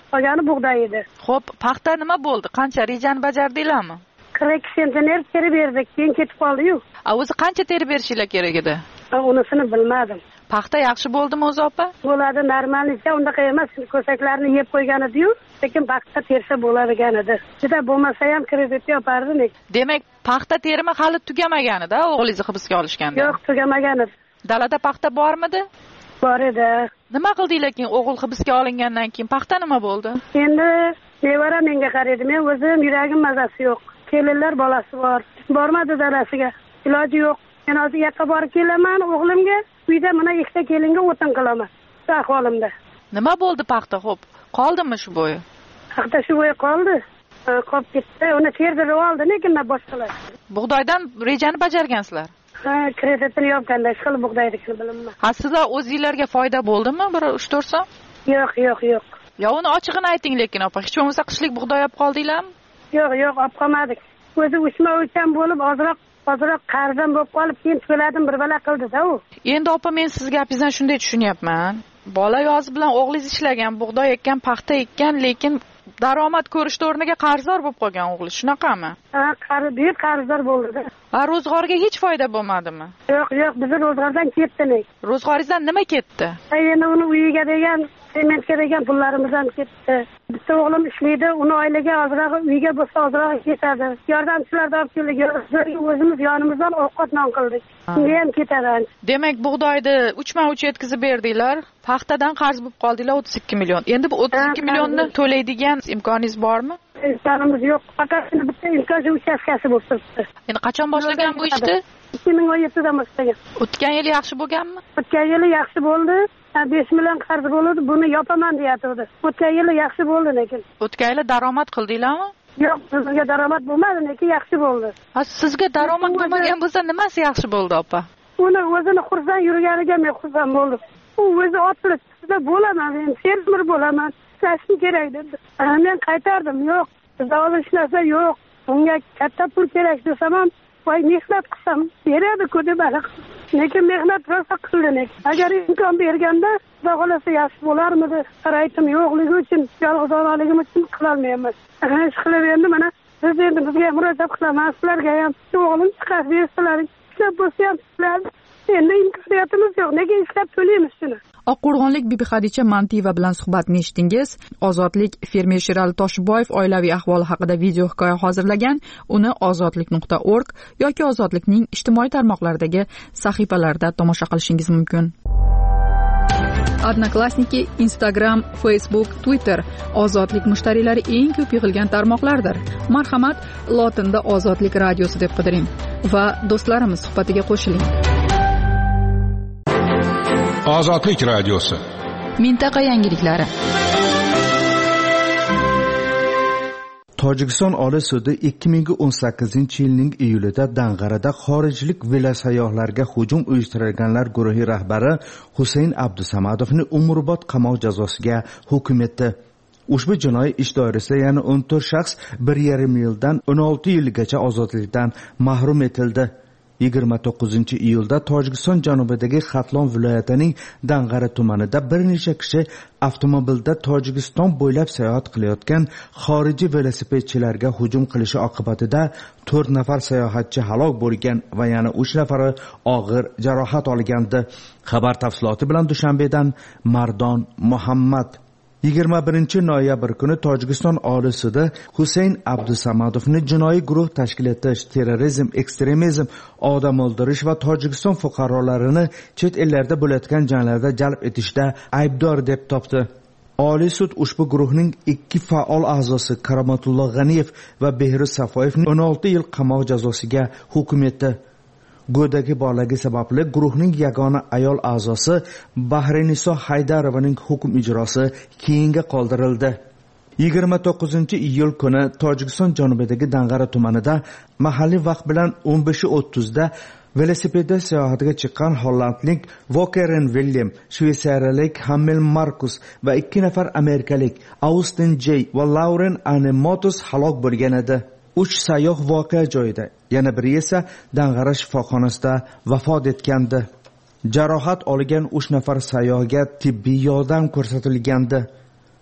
Speaker 2: qolgani bug'doy edi.
Speaker 3: Xo'p, paxta nima bo'ldi? Qancha rejani bajardinglarmi?
Speaker 2: qirq ikki sentner terib berdik, keyin ketib qoldi-yu.
Speaker 3: A o'zi qancha terib berishinglar kerak edi?
Speaker 2: Unisini bilmadim.
Speaker 3: Paxta yaxshi bo'ldimi o'zi opa?
Speaker 2: Bo'ladi, normalnicha unaqa emas, ko'saklarni yeb qo'ygan edi-yu, lekin paxta tersa bo'ladigan edi. Juda bo'lmasa ham kredit yopardik.
Speaker 3: Demak, paxta terimi hali tugamagan-da, o'g'lingizni hibsga olishganda.
Speaker 2: Yo'q, tugamagan edi.
Speaker 3: Dalada paxta bormidi?
Speaker 2: Bor edi.
Speaker 3: Nima qildinglar keyin o'g'il hibsga olingandan keyin paxta nima bo'ldi?
Speaker 2: Endi nevara menga qaraydi, men o'zim yuragim mazasi yo'q. Kelinlar bolasi bor. Bormadi dalasiga. Iloji yo'q. Men hozir yoqqa borib kelaman o'g'limga, uyda mana ikkita kelinga o'tin qilaman. Shu ahvolimda.
Speaker 3: Nima bo'ldi paxta, xo'p? Qoldimi shu bo'yi?
Speaker 2: Paxta shu bo'yi qoldi. Qolib ketdi. Uni terdirib oldi, lekin boshqalar.
Speaker 3: Bug'doydan rejani bajargansizlar.
Speaker 2: Ha, kreditini yopganda hech qilib bug'doynikini bilmayman.
Speaker 3: Ha, sizlar o'zingizlarga foyda bo'ldimi? Bir uch to'rt so'm?
Speaker 2: Yo'q, yo'q, yo'q.
Speaker 3: Yo, uni ochig'ini ayting lekin opa, hech bo'lmasa qishlik bug'doy olib qoldinglarmi?
Speaker 2: Yo'q, yo'q, olib qolmadik. O'zi uchma o'lcham bo'lib, ozroq ozroq qarzim bo'lib qolib, keyin to'ladim, bir bala qildi-da u.
Speaker 3: Endi opa, men siz gapingizdan shunday tushunyapman. Bola yozi bilan o'g'lingiz ishlagan, bug'doy ekkan, paxta ekkan, lekin daromad ko'rishda o'rniga qarzdor bo'lib qolgan o'g'li, shunaqami?
Speaker 2: Ha, qarz, buyuk qarzdor bo'ldi-da.
Speaker 3: Va ro'zg'orga hech foyda bo'lmadimi?
Speaker 2: Yo'q, yo'q, bizning ro'zg'ordan ketdi.
Speaker 3: Ro'zg'oringizdan nima ketdi?
Speaker 2: Endi uni uyiga degan, sementga degan pullarimizdan ketdi. Bitta o'g'lim ishlaydi, uni oilaga ozroq, uyga bo'lsa ozroq ketadi. Yordamchilardan olib keldik, o'zimiz yonimizdan ovqat non qildik. Shunga ham ketadi.
Speaker 3: Demak, bug'doyni uchma uch yetkazib berdinglar, paxtadan qarz bo'lib qoldinglar o'ttiz ikki million. Endi bu o'ttiz ikki millionni to'laydigan imkoningiz bormi?
Speaker 2: Imkonimiz yo'q, faqat bitta imkon uchastkasi bo'lib turibdi.
Speaker 3: Endi qachon boshlagan bu ishni?
Speaker 2: ikki ming o'n yettida boshlagan.
Speaker 3: O'tgan yil yaxshi bo'lganmi?
Speaker 2: O'tgan yili yaxshi bo'ldi. besh million qarz bo'ldi, buni yopaman deyatdi. O'tgan yili yaxshi bo'ldi lekin.
Speaker 3: O'tgan yili daromad qildinglarmi?
Speaker 2: Yo'q, bizga daromad bo'lmadi, lekin yaxshi bo'ldi.
Speaker 3: Ha, sizga daromad bo'lmagan bo'lsa, nimasi yaxshi bo'ldi, opa?
Speaker 2: Uni o'zini xursand yurganiga men xursand bo'ldim. U o'zi otliqda bo'laman, men fermer bo'laman, ishlashim kerak dedi. Men qaytardim, yo'q, bizda hozir hech narsa yo'q. Unga katta pul kerak desam ham, voy mehnat qilsam beradi-ku deb baliq. Lekin mehnat rosa qildi. Agar imkon berganda, xudo xolasa yaxshi bo'larmidi? Qaraytim yo'qligi uchun, yolg'izonaligim uchun qilolmayman. Ish qilib endi mana biz endi bizga murojaat qilaman, sizlarga ham o'g'lim chiqarib bersalaring, ishlab bo'lsa ham sizlar. Endi imkoniyatimiz yo'q, nega ishlab to'laymiz shuni?
Speaker 3: Oqqo'rg'onlik Bibi Xadicha Mantiyeva bilan suhbatni eshitdingiz. Ozodlik fermer Sherali Toshboyev oilaviy ahvoli haqida video hikoya hozirlagan. Uni ozodlik nuqta org yoki Ozodlikning ijtimoiy tarmoqlaridagi sahifalarida tomosha qilishingiz mumkin. Odnoklassniki, Instagram, Facebook, Twitter Ozodlik mushtariylari eng ko'p yig'ilgan tarmoqlardir. Marhamat, lotinda Ozodlik radiosi deb qidiring va do'stlarimiz suhbatiga qo'shiling.
Speaker 10: Ozodlik radiosi.
Speaker 3: Mintaqa yangiliklari.
Speaker 5: Tojikiston Oliy sudi ikki ming o'n sakkizinchi yilning iyulida Dang'arada xorijlik velosayyohlarga hujum uyushtirganlar guruhi rahbari Husayn Abdusamadovni umrbod qamoq jazosiga hukm etdi. Ushbu jinoiy ish doirasida yana o'n to'rt shaxs bir yarim yildan o'n olti yilgacha ozodlikdan mahrum etildi. yigirma to'qqizinchi iyulda Tojikiston janubidagi Xatlon viloyatining Dang'ara tumanida bir necha kishi avtomobilda Tojikiston bo'ylab sayohat qilayotgan xorijiy velosipedchilarga hujum qilishi oqibatida to'rt nafar sayohatchi halok bo'lgan va yana uch nafari og'ir jarohat olgandi. Xabar tafsiloti bilan Dushanbedan Mardon Muhammad. yigirma birinchi noyabr kuni Tojikiston Oliy sudi Husayn Abdusamadovni jinoiy guruh tashkil etish, terrorizm, ekstremizm, odam o'ldirish va Tojikiston fuqarolarini chet ellarda bo'layotgan janglarda jalb etishda aybdor deb topdi. Oliy sud ushbu guruhning ikki faol a'zosi Karomatullo G'aniyev va Behruz Safoyevni o'n olti yil qamoq jazosiga hukm etdi. Go'dagi borligi sababli guruhning yagona ayol a'zosi Bahriniso Haydarovaning hukm ijrosi keyinga qoldirildi. yigirma to'qqizinchi iyul kuni Tojikiston janubidagi Dang'ara tumanida mahalliy vaqt bilan o'n besh o'ttizda velosipedda sayohatga chiqqan hollandlik Walkeren William, shvetsariyalik Hamel Markus va ikki nafar amerikalik Austin J va Lauren Anemotus halok bo'lgan edi. uch sayyoh voqea joyida, yana biri esa Dang'ara shifoxonasida vafot etgandi. Jarohat olgan uch nafar sayyohga tibbiy yordam ko'rsatilgandi.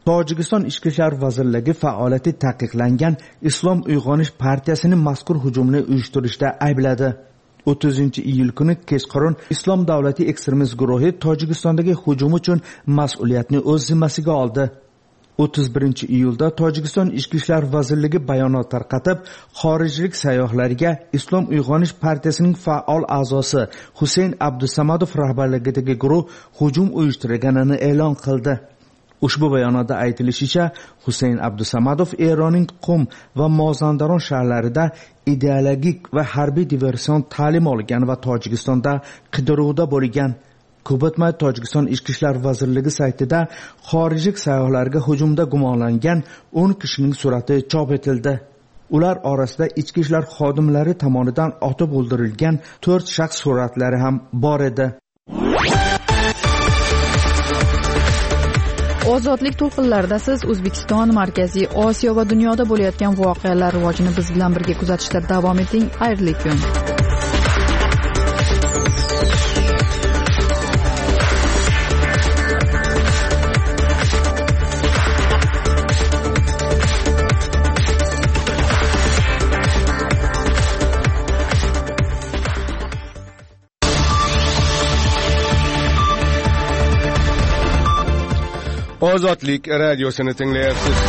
Speaker 5: Tojikiston Ichki ishlar vazirligi faoliyati taqiqlangan Islom uyg'onish partiyasini mazkur hujumni uyushtirishda aybladi. o'ttizinchi iyul kuni kechqurun Islom davlati ekstremist guruhi Tojikistondagi hujum uchun mas'uliyatni o'z zimmasiga oldi. o'ttiz birinchi iyulda Tojikiston Ichki ishlar vazirligi bayonot tarqatib, xorijlik sayyohlarga Islom uyg'onish partiyasining faol a'zosi Husayn Abdusamadov rahbarligidagi guruh hujum uyushtirganini e'lon qildi. Ushbu bayonotda aytilishicha, Husayn Abdusamadov Eronning Qum va Mozandaron shaharlarida ideologik va harbiy diversion ta'lim olgan va Tojikistonda qidiruvda bo'lgan. Ko'p o'tmay Tojikiston Ichki ishlar vazirligi saytida xorijlik sayyohlarga hujumda gumonlangan o'n kishining surati chop etildi. Ular orasida ichki ishlar xodimlari tomonidan otib o'ldirilgan to'rt shaxs suratlari ham bor edi.
Speaker 3: Ozodlik to'lqinlarida siz O'zbekiston, Markaziy Osiyo va dunyoda bo'layotgan voqealar rivojini biz bilan birga kuzatishda davom eting. Xayrli kun.
Speaker 1: Ozodlik radiosini tinglayapsiz.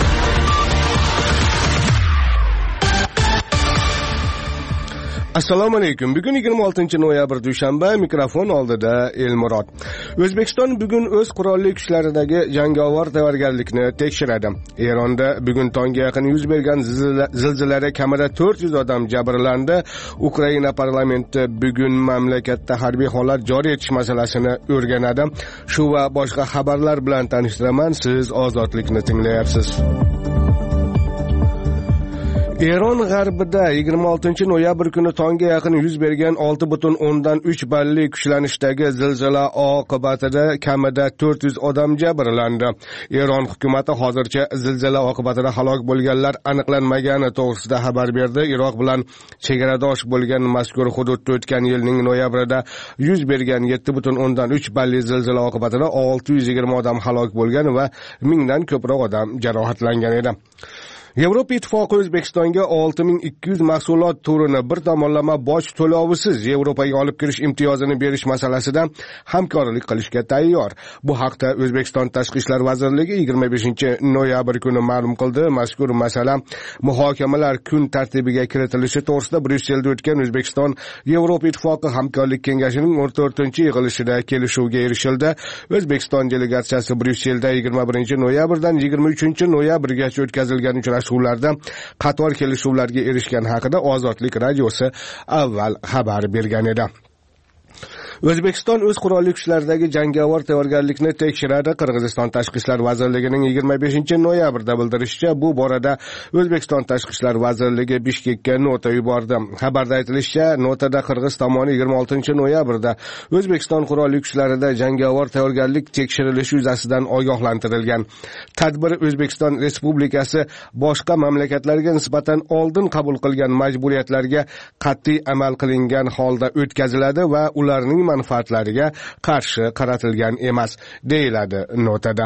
Speaker 1: Assalomu alaykum. Bugun yigirma oltinchi noyabr dushanba, mikrofon oldida Elmurod. O'zbekiston bugun o'z qurolli kuchlaridagi jangovar tayyorgarlikni tekshiradi. Eronda bugun tongga yaqin yuz bergan zilzilada kamida to'rt yuz odam jabrlandi. Ukraina parlamenti bugun mamlakatda harbiy holat joriy etish masalasini o'rganadi. Shu va boshqa xabarlar bilan tanishtiraman. Siz Ozodlikni tinglayapsiz. Eron g'arbida yigirma oltinchi noyabr kuni tongga yaqin yuz bergan olti butun o'ndan uch ballik kuchlanishdagi zilzila oqibatida kamida to'rt yuz odam jabrlandi. Eron hukumati hozircha zilzila oqibatida halok bo'lganlar aniqlanmagani to'g'risida xabar berdi. Iroq bilan chegaradosh bo'lgan mazkur hududda o'tgan yilning noyabrida yuz bergan yetti butun o'ndan uch balli zilzila oqibatida olti yuz yigirma odam halok bo'lgan va mingdan ko'proq odam jarohatlangan edi. Yevropa Ittifoqi O'zbekistonga olti ming ikki yuz mahsulot turini bir tomonlama boj to'lovisiz Yevropaga olib kirish imtiyozini berish masalasida hamkorlik qilishga tayyor. Bu haqda O'zbekiston Tashqi ishlar vazirligi yigirma beshinchi noyabr kuni ma'lum qildi. Mazkur masala muhokamalar kun tartibiga kiritilishi to'g'risida Bryusselda o'tgan O'zbekiston Yevropa Ittifoqi hamkorlik kengashining o'n to'rtinchi yig'ilishida kelishuvga erishildi. O'zbekiston delegatsiyasi Bryusselda yigirma birinchi noyabrdan yigirma uchinchi noyabrgacha o'tkazilgan uchrashuvlarda qator kelishuvlarga erishgan haqida Ozodlik radiosi avval xabar bergan edi. O'zbekiston o'z qurolli kuchlaridagi jangovar tayyorgarlikni tekshiradi. Qirg'iziston Tashqi ishlar vazirligining yigirma beshinchi noyabrda bildirishicha, bu borada O'zbekiston Tashqi ishlar vazirligi Bishkekka nota yubordi. Xabarda aytilishicha, notada Qirg'iz tomoni yigirma oltinchi noyabrda O'zbekiston qurolli kuchlarida jangovar tayyorgarlik tekshirilishi yuzasidan ogohlantirilgan. Tadbir O'zbekiston Respublikasi boshqa mamlakatlarga nisbatan oldin qabul qilgan majburiyatlarga qat'iy amal qilingan holda o'tkaziladi va ularning manfaatlariga qarshi qaratilgan emas, deyiladi notada.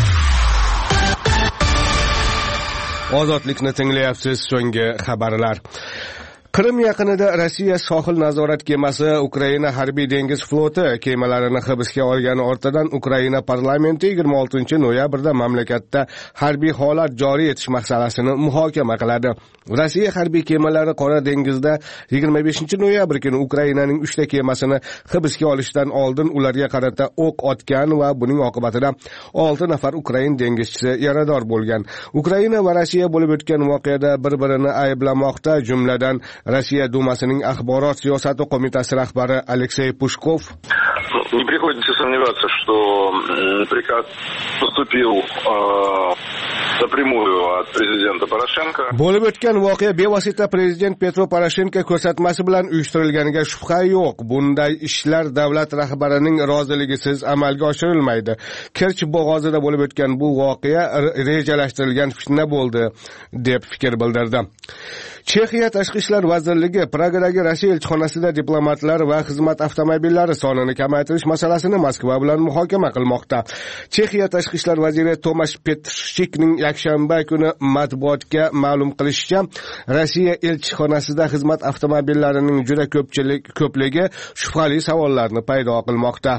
Speaker 1: Ozodlikni tinglayapsiz. So'nggi xabarlar. Qrim yaqinida Rossiya sohil nazorat kemasi Ukraina harbiy dengiz floti kemalarini hibsga olgani ortidan Ukraina parlamenti yigirma oltinchi noyabrda mamlakatda harbiy holat joriy etish masalasini muhokama qiladi. Rossiya harbiy kemalari Qora dengizda yigirma beshinchi noyabr kuni Ukrainaning uchta kemasini hibsga olishdan oldin ularga qarata o'q otgan va buning oqibatida olti nafar Ukrain dengizchisi yarador bo'lgan. Ukraina va Rossiya bo'lib o'tgan voqeada bir-birini ayblamoqda, jumladan Rossiya Dumasining axborot siyosati qo'mitasi rahbari Aleksey Pushkov
Speaker 7: не приходится сомневаться, что приказ поступил напрямую от президента Порошенко.
Speaker 1: Bo'lib o'tgan voqea bevosita prezident Petro Poroshenko ko'rsatmasi bilan uyushtirilganiga shubha yo'q. Bunday ishlar davlat rahbarining roziligisiz amalga oshirilmaydi. Kerch bo'g'ozida bo'lib o'tgan bu voqea rejalashtirilgan fitna bo'ldi, deb fikr bildirdi. Chexiya Tashqi ishlar vazirligi Pragadagi Rossiya elchixonasida diplomatlar va xizmat avtomobillari sonini kamaytirish masalasini Moskva bilan muhokama qilmoqda. Chexiya Tashqi ishlar vaziri Tomash Petrshchikning yakshanba kuni matbuotga ma'lum qilishicha, Rossiya elchixonasida xizmat avtomobillarining juda ko'pchilik ko'pligi shubhali savollarni paydo qilmoqda.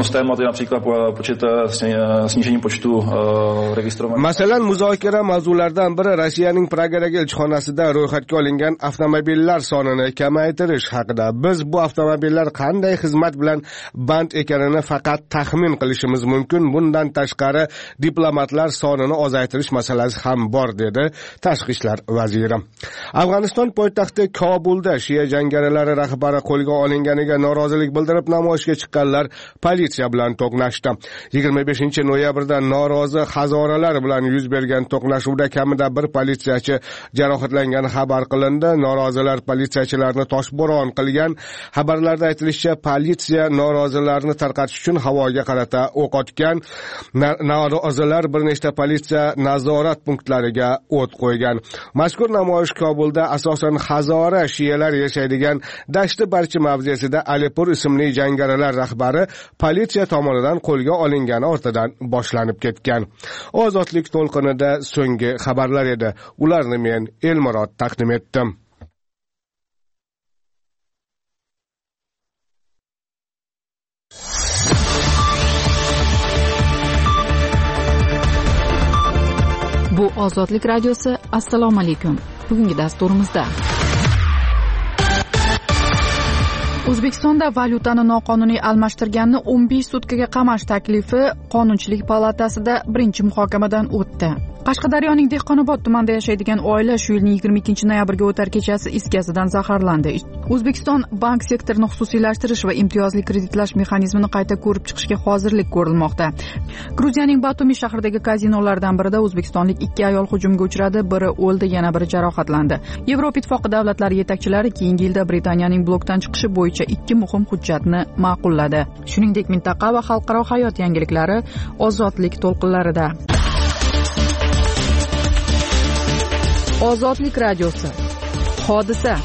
Speaker 1: Masalan, muzokara mavzularidan biri Rossiyaning Pragadagi elchixonasida ro'yxatga olingan avtomobillar sonini kamaytirish haqida. Biz bu avtomobillar qanday xizmat bilan band ekanini faqat taxmin qilishimiz mumkin. Bundan tashqari diplomatlar sonini ozaytirish masalasi ham bor, dedi Tashqi ishlar vaziri. Afg'oniston poytaxti Kobulda Shia jangarilari rahbari qo'lga olinganiga norozilik bildirib namoyishga chiqqanlar politsiya bilan to'qnashdi. yigirma beshinchi noyabrda norozi hazoralar bilan yuz bergan to'qnashuvda kamida bir politsiyachi jarohatlangani xabar qilindi. Norozilar politsiyachilarni toshbo'ron qilgan. Xabarlarda aytilishicha, politsiya norozilarni tarqatish uchun havoga qarata o'q otgan. Norozilar bir nechta politsiya nazorat punktlariga o't qo'ygan. Mazkur namoyish Kobulda asosan Hazora shiyalar yashaydigan Dashti Barchi mavzesida Alipur ismli jangarilar rahbari politsiya tomonidan qo'lga olingani ortidan boshlanib ketgan. Ozodlik to'lqinida so'nggi xabarlar edi. Ularni men Elmurod taqdim etdim.
Speaker 3: Bu Ozodlik radiosi. Assalomu alaykum. Bugungi dasturimizda O'zbekistonda valyutani noqonuniy almashtirganni o'n besh sutkaga qamash taklifi Qonunchilik palatasida birinchi muhokamadan o'tdi. Qashqadaryoning Dehqonobod tumanida yashaydigan oila shu yilning yigirma ikkinchi noyabrga o'tar kechasi is gazidan zaharlandi. O'zbekiston bank sektorini xususiylashtirish va imtiyozli kreditlash mexanizmini qayta ko'rib chiqishga hozirlik ko'rilmoqda. Gruziyaning Batumi shahridagi kazinolardan birida o'zbekistonlik ikki ayol hujumga uchradi, biri o'ldi, yana biri jarohatlandi. Yevropa Ittifoqi davlatlari yetakchilari keyingi yilda Britaniyaning blokdan chiqishi bo'yicha ikki muhim hujjatni ma'qulladi. Shuningdek, mintaqa va xalqaro hayot yangiliklari ozodlik to'lqinlarida. Ozodlik radiosi. Hodisa.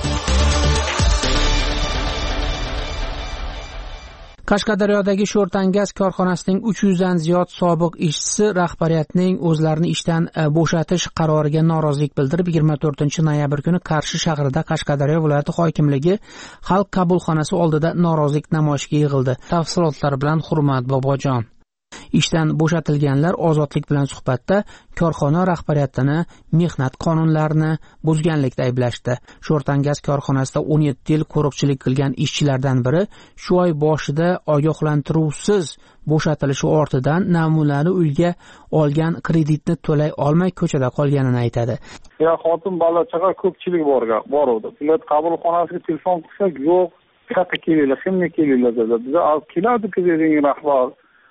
Speaker 4: Qashqadaryodagi Sho'rtangaz korxonasining uch yuz dan ziyod sobiq ishchisi rahbariyatning o'zlarini ishdan bo'shatish qaroriga norozilik bildirib yigirma to'rtinchi noyabr kuni Qarshi shahrida Qashqadaryo viloyati hokimligi xalq qabulxonasi oldida norozilik namoyishiga yig'ildi. Tafsilotlar bilan Hurmat Bobojon. Ishdan bo'shatilganlar ozodlik bilan suhbatda korxona rahbariyatini mehnat qonunlarini buzganlikda ayblashdi. Sho'rtangaz korxonasida o'n yetti yil qo'riqchilik qilgan ishchilardan biri shu oy boshida ogohlantiruvsiz bo'shatilishi ortidan namunali uyga olgan kreditni to'lay olmay ko'chada qolganini aytadi.
Speaker 12: Ya xotin bola chaqa ko'pchilik borgan, bor edi. Ular qabulxonasiga telefon qilsak, yo'q, qayerga kelinglar, kimga kelinglar dedi. Biz olib keladi-ku dedi rahbar.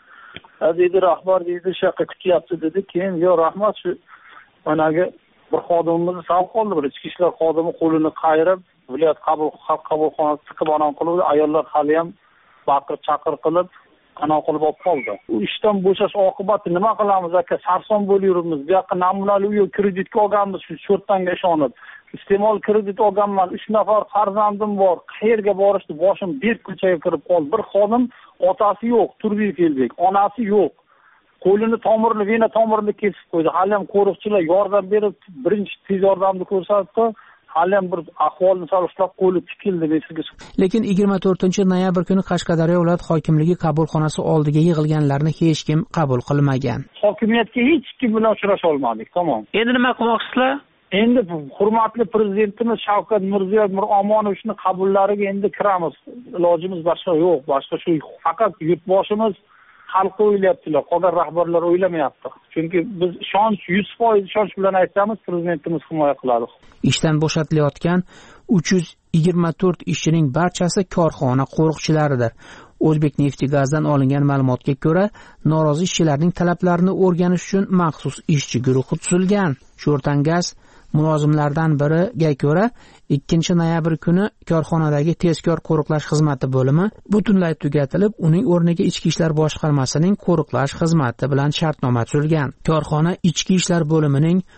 Speaker 12: Dedi rahbar dedi shaqqa kutyapti dedi. Keyin yo rahmat shu managa bir xodimimizni salib qoldi, bir ichki ishlar xodimi qo'lini qayirib viloyat qabul xalq qabulxonasi chiqib anon qilib, ayollar hali ham baqir chaqir qilib anon qilib olib qoldi. U ishdan bo'shash oqibati nima qilamiz aka? Sarson bo'layurmiz. Bu yoqqa namunali uy kreditga olganmiz shu Sho'rtanga ishonib. Iste'mol kredit olganman. uch nafar farzandim bor. Qayerga borishni boshim berk ko'chaga kirib qoldi. Bir xodim otasi yo'q, turbi keldik. Onasi yo'q. Qo'lini tomirini, vena tomirini kesib qo'ydi. Hali ham qo'riqchilar yordam berib, birinchi tez yordamni ko'rsatdi. Hali ham bir ahvolni solishtirib qo'li tikildi sizga.
Speaker 4: Lekin yigirma to'rtinchi noyabr kuni Qashqadaryo viloyat hokimligi qabulxonasi oldiga yig'ilganlarni hech kim qabul qilmagan.
Speaker 12: Hokimiyatga hech kim bilan uchrasha olmadik, tamom.
Speaker 4: Endi nima qilmoqsizlar?
Speaker 12: Endi hurmatli prezidentimiz Shavkat Mirziyoyev Miromonovichning qabullariga endi kiramiz. Ilojimiz boshqa yo'q. Boshqa shu faqat yurtboshimiz xalqni o'ylayaptilar, qolgan rahbarlar o'ylamayapti. Chunki biz ishonch yuz foiz ishonch bilan aytamiz, prezidentimiz himoya qiladi.
Speaker 4: Ishdan bo'shatilayotgan uch yuz yigirma to'rt ishchining barchasi korxona qo'riqchilaridir. O'zbekneftgazdan olingan ma'lumotga ko'ra, norozi ishchilarning talablarini o'rganish uchun maxsus ishchi guruhi tuzilgan. Sho'rtangaz mulozimlardan biriga ko'ra ikkinchi noyabr kuni korxonadagi tezkor qo'riqlash xizmati bo'limi butunlay tugatilib, uning o'rniga ichki ishlar boshqarmasining qo'riqlash xizmati bilan shartnoma tuzilgan. Korxona ichki ishlar bo'limining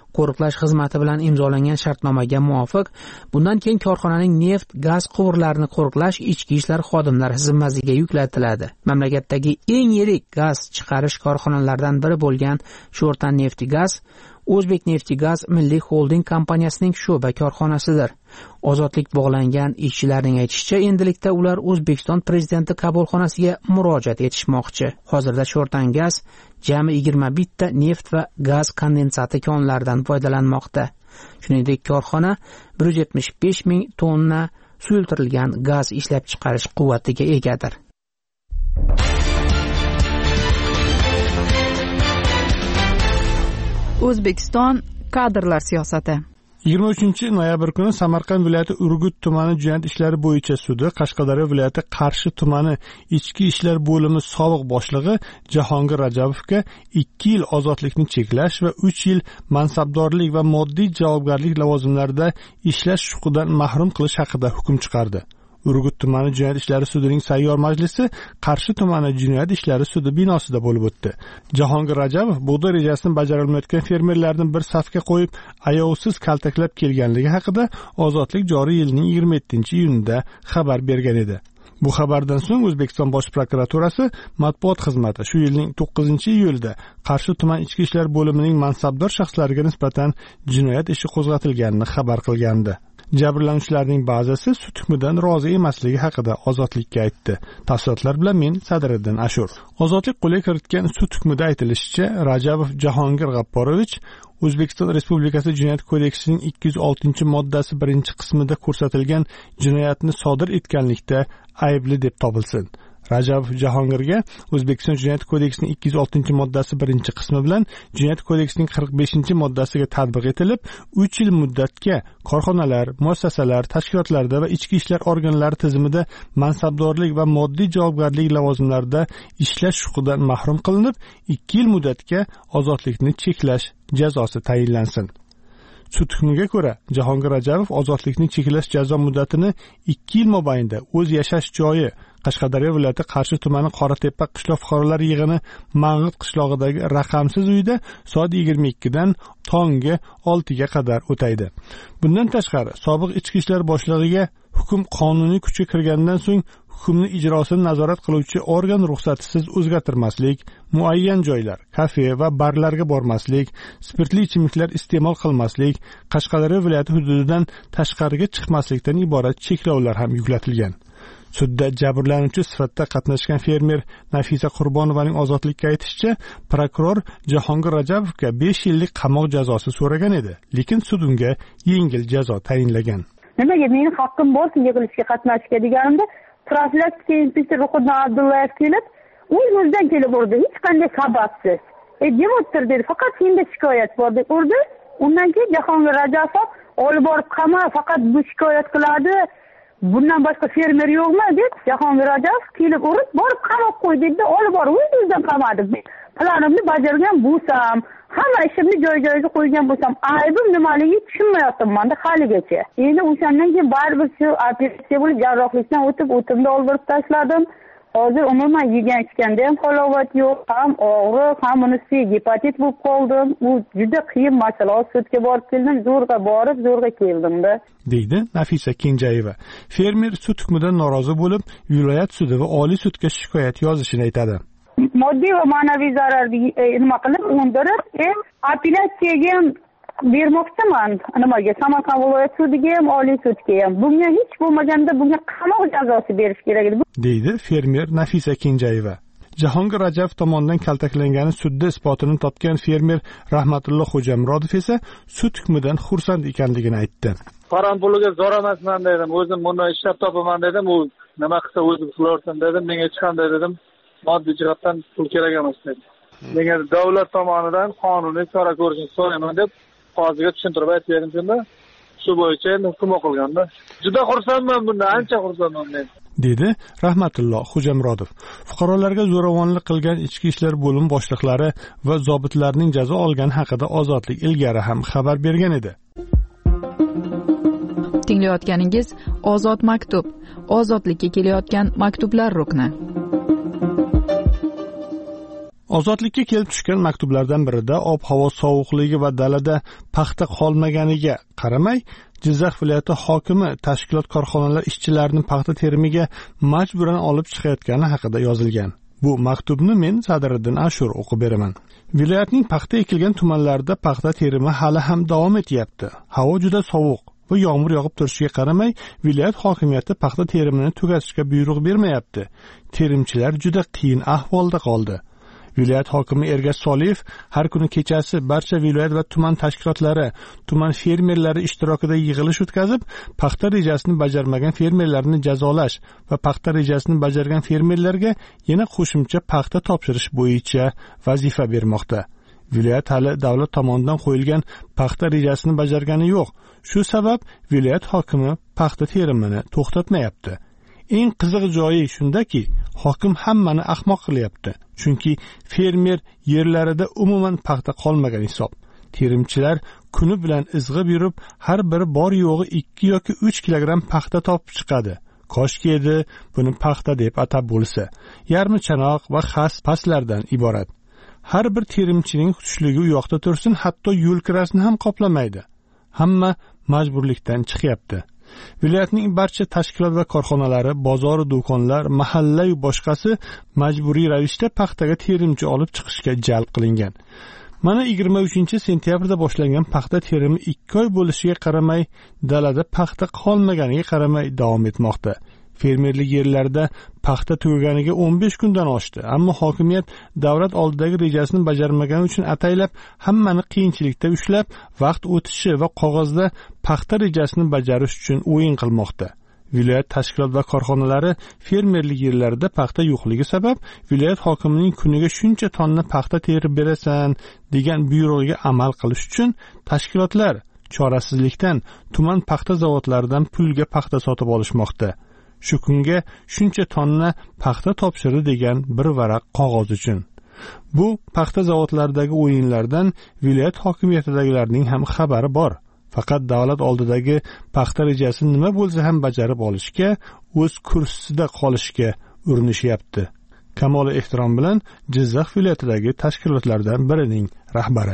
Speaker 4: qo'riqlash xizmati bilan imzolangan shartnomaga muvofiq bundan keyin korxonaning neft gaz quvurlarini qo'riqlash ichki ishlar xodimlari zimmasiga yuklatiladi. Mamlakatdagi eng yirik gaz chiqarish korxonalaridan biri bo'lgan Sho'rtan Neftigaz O'zbekneftgaz Milliy Holding kompaniyasining sho'ba korxonasidir. Ozodlik bog'langan ishchilarning aytishicha, endilikda ular O'zbekiston prezidenti qabulxonasiga murojaat etishmoqchi. Hozirda Sho'rtan gaz jami yigirma bitta neft va gaz kondensati konlaridan foydalanmoqda. Shuningdek, korxona bir yuz yetmish besh ming tonna suyultirilgan gaz ishlab chiqarish quvvatiga egadir.
Speaker 3: O'zbekiston kadrlar siyosati.
Speaker 6: yigirma uchinchi noyabr kuni Samarqand viloyati Urgut tumani jinoyat ishlari bo'yicha sudi Qashqadaryo viloyati Qarshi tumani ichki ishlar bo'limi sobiq boshlig'i Jahongir Rajabovga ikki yil ozodlikni cheklash va uch yil mansabdorlik va moddiy javobgarlik lavozimlarida ishlash huquqidan mahrum qilish haqida hukm chiqardi. Urgut tumani jinoyat ishlari sudining sayyor majlisi Qarshi tumani jinoyat ishlari sudi binosida bo'lib o'tdi. Jahongir Rajabov bug'doy rejasini bajarilmayotgan fermerlarni bir safga qo'yib, ayovsiz kaltaklab kelganligi haqida Ozodlik joriy yilning yigirma yettinchi iyunida xabar bergan edi. Bu xabardan so'ng O'zbekiston Bosh prokuraturasi matbuot xizmati shu yilning to'qqizinchi iyulida Qarshi tuman ichki ishlar bo'limining mansabdor shaxslariga nisbatan jinoyat ishi qo'zg'atilganini xabar qilgandi. Jabrlanuvchilarning ba'zisi sud hukmidan rozi emasligi haqida Ozodlikka aytdi. Tafsilotlar bilan men Sadriddin Ashur. Ozodlik qo'lga kiritgan sud hukmida aytilishicha, Rajabov Jahongir G'apporovich O'zbekiston Respublikasi Jinoyat kodeksining ikki yuz oltinchi moddasi birinchi qismida ko'rsatilgan jinoyatni sodir etganlikda aybli deb topilsin. Rajabov Jahongirga O'zbekiston Jinoyat kodeksining ikki yuz oltinchi moddasi birinchi qismi bilan Jinoyat kodeksining qirq beshinchi moddasiga tatbiq etilib, uch yil muddatga korxonalar, muassasalar, tashkilotlarda va ichki ishlar organlari tizimida mansabdorlik va moddiy javobgarlik lavozimlarida ishlash huquqidan mahrum qilinib, ikki yil muddatga ozodlikni cheklash jazosi tayinlansin. Sud hukmiga ko'ra, Jahongir Rajabov ozodlikni cheklash jazo muddatini ikki yil mobaynida o'z yashash joyi Qashqadaryo viloyati Qarshi tumani Qoratepa qishloq fuqarolar yig'ini Mang'it qishlog'idagi raqamsiz uyda soat yigirma ikkidan tongi oltiga qadar o'taydi. Bundan tashqari, sobiq ichki ishlar boshlig'iga hukm qonuniy kuchga kirgandan so'ng hukmni ijrosini nazorat qiluvchi organ ruxsatisiz o'zgartirmaslik, muayyan joylar, kafe va barlarga bormaslik, spirtli ichimliklar iste'mol qilmaslik, Qashqadaryo viloyati hududidan tashqariga chiqmaslikdan iborat cheklovlar ham yuklatilgan. Sudda jabrlanuvchi sifatida qatnashgan fermer Nafisa Qurbonovaning Ozodlikka aytishicha, prokuror Jahongir Rajabovga besh yillik qamoq jazosi so'ragan edi, lekin sud unga yengil jazo tayinlagan.
Speaker 2: Nimaga mening haqqim bo'lsin yig'ilishga qatnashishga deganimda, profilaktika inspektor Ruhiddin Abdullayev kelib, o'z-o'zidan kelib urdi, hech qanday sababsiz. E, jim o'tir dedi, faqat senda shikoyat bor deb urdi. Undan keyin Jahongir Rajabov olib borib qama, faqat bu shikoyat qiladi. Bundan boshqa fermer yo'qmi deb Jahongir Rajabov kelib urib, borib qamab qo'ydi dedi, olib borib o'z-o'zidan qamadi. Planimni bajargan bo'lsam, hamma ishimni joy-joyiga qo'ygan bo'lsam, aybim nimaligi tushunmayapman-da haligacha. Endi o'shandan keyin baribir shu operatsiya bo'lib jarrohlikdan o'tib, o'timni oldirib tashladim. Hozir umuman yegan ichganda ham halovat yo'q, ham og'riq, ham bunisi gepatit bo'lib qoldim. U juda qiyin masala. Sudga borib keldim, zo'rg'a borib, zo'rg'a keldim-da.
Speaker 6: deydi Nafisa Kenjayeva. Fermer sud hukmidan norozi bo'lib, viloyat sudi va oliy sudga shikoyat yozishini aytadi.
Speaker 2: Moddiy va ma'naviy zararni nima qilib, undirib, apellyatsiyaga ham bermoqchiman. Nimaga? Samarqand viloyat sudiga ham, oliy sudga ham. Bunga hech bo'lmaganda bunga qamoq jazosi berish kerak edi,
Speaker 6: deydi fermer Nafisa Kenjayeva. Jahongir Rajabov tomonidan kaltaklangani sudda isbotini topgan fermer Rahmatulloh Xo'jamurodov esa sud hukmidan xursand ekanligini aytdi.
Speaker 12: Param puliga zor emasman dedim. O'zim buni ishlab topaman dedim. U nima qilsa o'zi qilaversin dedim. Menga hech qanday dedim, moddiy jihatdan pul kerak emas dedim. Menga davlat tomonidan qonuniy chora ko'rishni so'rayman deb qoziga tushuntirib aytgandim shunda. Shu bo'yicha endi hukm o'qilganda. Juda xursandman bundan, ancha xursandman men. dedi Rahmatulloh Xo'jamurodov. Fuqarolarga zo'ravonlik qilgan ichki ishlar bo'limi boshliqlari va zobitlarning jazo olgani haqida Ozodlik ilgari ham xabar bergan edi.
Speaker 3: Tinglayotganingiz Ozod maktub, ozodlikka kelayotgan maktublar rukni.
Speaker 6: Ozodlikka kelib tushgan maktublardan birida ob-havo sovuqligi va dalada paxta qolmaganiga qaramay, Jizzax viloyati hokimi tashkilot korxonalar ishchilarini paxta terimiga majburan olib chiqayotgani haqida yozilgan. Bu maktubni men Sadriddin Ashur o'qib beraman. Viloyatning paxta ekilgan tumanlarida paxta terimi hali ham davom etyapti. Havo juda sovuq va yomg'ir yog'ib turishiga qaramay, viloyat hokimiyati paxta terimini tugatishga buyruq bermayapti. Terimchilar juda qiyin ahvolda qoldi. Viloyat hokimi Ergash Soliyev har kuni kechasi barcha viloyat va tuman tashkilotlari, tuman fermerlari ishtirokida yig'ilish o'tkazib, paxta rejasini bajarmagan fermerlarni jazolash va paxta rejasini bajargan fermerlarga yana qo'shimcha paxta topshirish bo'yicha vazifa bermoqda. Viloyat hali davlat tomonidan qo'yilgan paxta rejasini bajargani yo'q. Shu sabab viloyat hokimi paxta terimini to'xtatmayapti. Eng qiziq joyi shundaki, hokim hammani ahmoq qilyapti. Chunki fermer yerlarida umuman paxta qolmagan hisob. Terimchilar kuni bilan izg'ib yurib, har biri bor yo'g'i ikki yoki uch kilogramm paxta topib chiqadi. Koshki edi buni paxta deb atab bo'lsa. Yarmi chanoq va xas paslardan iborat. Har bir terimchining tushligi u yoqda tursin, hatto yo'l kirasini ham qoplamaydi. Hamma majburlikdan chiqyapti. Viloyatning barcha tashkilot va korxonalari, bozor, do'konlar, mahalla va boshqasi majburiy ravishda paxtaga terimchi olib chiqishga jalb qilingan. Mana yigirma uchinchi sentyabrda boshlangan paxta terimi ikki oy bo'lishiga qaramay, dalada paxta qolmaganiga qaramay davom etmoqda. Fermerlik yerlarda paxta tugaganiga o'n besh kundan oshdi, ammo hokimiyat davlat oldidagi rejasini bajarmagani uchun ataylab hammani qiyinchilikda ushlab, vaqt o'tishi va qog'ozda paxta rejasini bajarish uchun o'yin qilmoqda. Viloyat tashkilot va korxonalari fermerlik yerlarida paxta yo'qligi sabab viloyat hokimining kuniga shuncha tonna paxta terib berasan degan buyrug'iga amal qilish uchun tashkilotlar chorasizlikdan tuman paxta zavodlaridan pulga paxta sotib olishmoqda. Shu kunga shuncha tonna paxta topshirdi degan bir varaq qog'oz uchun. Bu paxta zavodlaridagi o'yinlardan viloyat hokimiyatidagilarning ham xabari bor. Faqat davlat oldidagi paxta rejasini nima bo'lsa ham bajarib olishga, o'z kursisida qolishga urinishyapti. Kamoli ehtirom bilan Jizzax viloyatidagi tashkilotlardan birining rahbari.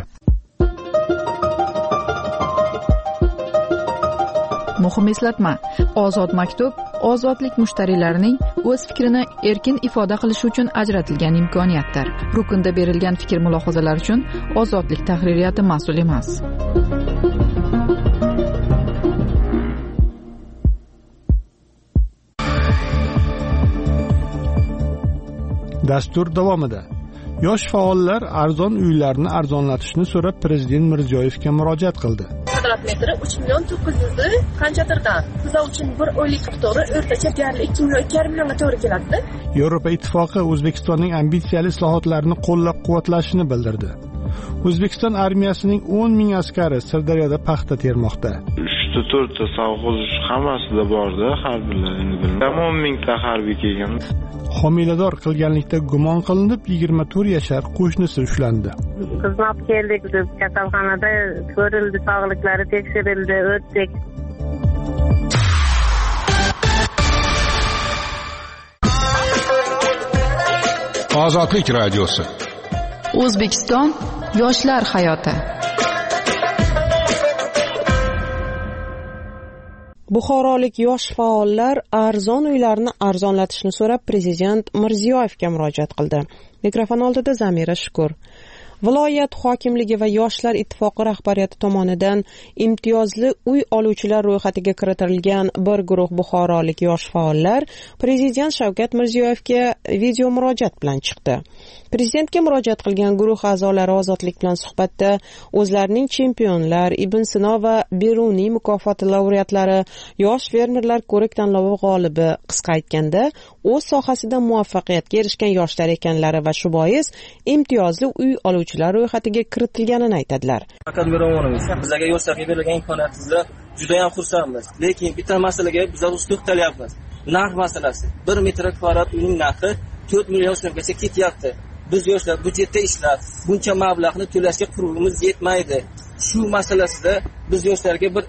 Speaker 3: Muhim eslatma: Ozod maktub ozodlik mushtariylarining o'z fikrini erkin ifoda qilishi uchun ajratilgan imkoniyatdir. Rukunda berilgan fikr mulohazalar uchun Ozodlik tahririyati mas'ul emas.
Speaker 6: Dastur davomida yosh faollar arzon uylarni arzonlatishni so'rab Prezident Mirziyoyevga murojaat qildi.
Speaker 8: Kvadrat metri uch million to'qqiz yuz qanchadirdan. Bizlar uchun bir oylik miqdori o'rtacha deyarli ikki million ikki yarim millionga to'g'ri keladi.
Speaker 6: Yevropa Ittifoqi O'zbekistonning ambitsiyali islohotlarini qo'llab-quvvatlashini bildirdi. O'zbekiston armiyasining o'n ming askari Sirdaryoda paxta termoqda.
Speaker 9: uchta to'rtta savg'oz hammasida borda harbiylarni bildim. o'n mingta harbiy kelgan.
Speaker 6: Homilador qilganlikda gumon qilinib yigirma to'rt yashar qo'shnisi ushlandi.
Speaker 15: Xizmat keldik deb kasalxonada ko'rildi, sog'liklari tekshirildi, o'tdik.
Speaker 10: Ozodlik radiosi.
Speaker 3: O'zbekiston yoshlar hayoti.
Speaker 11: Buxorolik yosh faollar arzon uylarni arzonlatishni so'rab Prezident Mirziyoyevga murojaat qildi. Mikrofon oldida Zamira Shukur. Viloyat hokimligi va Yoshlar ittifoqi rahbariyati tomonidan imtiyozli uy oluvchilar ro'yxatiga kiritilgan bir guruh buxorolik yosh faollar Prezident Shavkat Mirziyoyevga video murojaat bilan chiqdi. Prezidentga murojaat qilgan guruh a'zolari Ozodlik bilan suhbatda o'zlarining chempionlar, Ibn Sino va Beruniy mukofoti laureatlari, yosh fermerlar ko'rik tanlovi g'olibi, qisqa aytganda, o'z sohasida muvaffaqiyatga erishgan yoshlar ekanlari va shu bois imtiyozli uy oluvchilar ro'yxatiga kiritilganini aytadilar.
Speaker 22: Faqat Miromonimiz, bizlarga yoshlarga berilgan imkoniyatimizni juda ham xursandmiz. Lekin bitta masalaga biz o'z to'xtalyapmiz. Narx masalasi. bir metr kvadrat uyning narxi to'rt million so'mgacha ketyapti. Biz yoshlar budjetda ishlab, buncha mablag'ni to'lashga qurug'imiz yetmaydi. Shu masalasida biz yoshlarga bir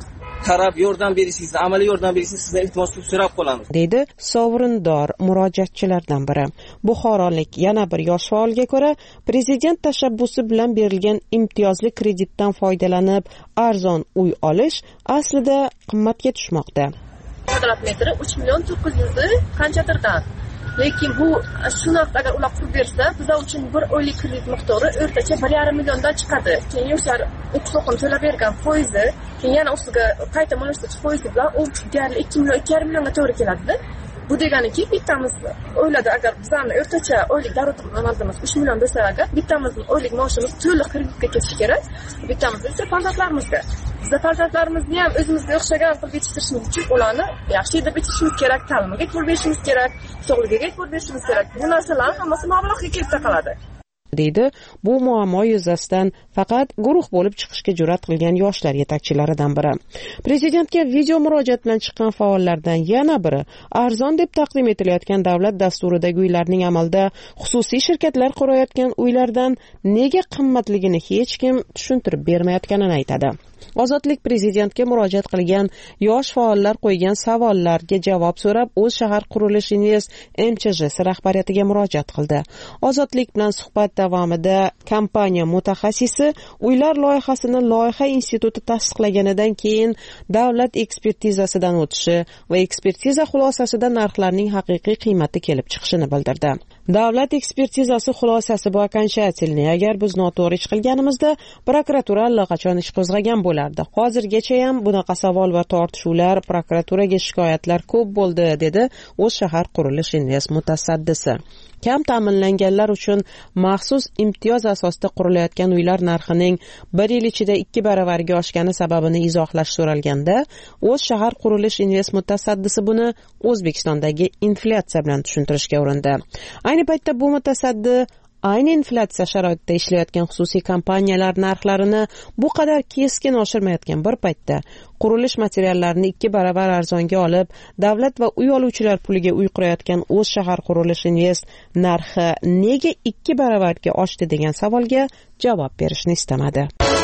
Speaker 22: qarab yordam berishingizni, amaliy yordam berishingizni sizdan iltimos qilib so'rab qolamiz,
Speaker 11: deydi sovrindor murojaatchilardan biri. Buxorolik yana bir yosh faolga ko'ra, prezident tashabbusi bilan berilgan imtiyozli kreditdan foydalanib arzon uy olish aslida qimmatga tushmoqda.
Speaker 8: Kvadrat metri uch million to'qqiz yuz qanchadirdan. Lekin bu shunaqa agar ular qurib bersa, biz uchun bir oylik kredit miqdori o'rtacha bir yarim milliondan chiqadi. Keyin yoshlar o'qis o'qini to'lab bergan foizi, keyin yana ustiga qayta mo'ljallashtirish foizi bilan u deyarli ikki million ikki yarim millionga to'g'ri keladi. Bu deganiki, bittamiz o'yladi, agar bizning o'rtacha oylik daromadimiz uch million bo'lsa, agar bittamizning oylik maoshimiz to'liq kreditga ketishi kerak. Bittamiz esa farzandlarimizga. Bizda farzandlarimizni ham o'zimizga o'xshagan qilib yetishtirishimiz uchun ularni yaxshi deb yetishtirishimiz kerak, ta'limiga e'tibor berishimiz kerak, sog'ligiga e'tibor berishimiz kerak. Bu narsalar hammasi mablag'ga kelib taqaladi.
Speaker 11: deydi bu muammo yuzasidan faqat guruh bo'lib chiqishga jur'at qilgan yoshlar yetakchilaridan biri. Prezidentga video murojaat bilan chiqqan faollardan yana biri arzon deb taqdim etilayotgan davlat dasturidagi uylarning amalda xususiy shirkatlar qurayotgan uylardan nega qimmatligini hech kim tushuntirib bermayotganini aytadi. Ozodlik prezidentga murojaat qilgan yosh faollar qo'ygan savollarga javob so'rab, o'z shahar qurilish invest M Ch J si rahbariyatiga murojaat qildi. Ozodlik bilan suhbat davomida kompaniya mutaxassisi uylar loyihasini loyiha instituti tasdiqlaganidan keyin davlat ekspertizasidan o'tishi va ekspertiza xulosasida narxlarning haqiqiy qiymati kelib chiqishini bildirdi. Davlat ekspertizasi xulosasi bu окончательный. Agar biz noto'g'ri ish qilganimizda prokuratura allaqachon ish qo'zg'agan bo'lardi. Hozirgacha ham bunaqa savol va tortishuvlar, prokuraturaga shikoyatlar ko'p bo'ldi, dedi o'z shahar qurilish invest mutasaddisi. Kam ta'minlanganlar uchun maxsus imtiyoz asosida qurilayotgan uylar narxining bir yil ichida ikki baravariga oshgani sababini izohlash so'ralganda, o'z shahar qurilish invest mutasaddisi buni O'zbekistondagi inflyatsiya bilan tushuntirishga urindi. Ayni paytda bu mutasaddi ayni inflyatsiya sharoitida ishlayotgan xususiy kompaniyalar narxlarini bu qadar keskin oshirmayotgan bir paytda qurilish materiallarini ikki baravar arzonga olib, davlat va uy oluvchilar puliga uy qurayotgan o'z shahar qurilish invest narxi nega ikki baravarga oshdi degan savolga javob berishni istamadi.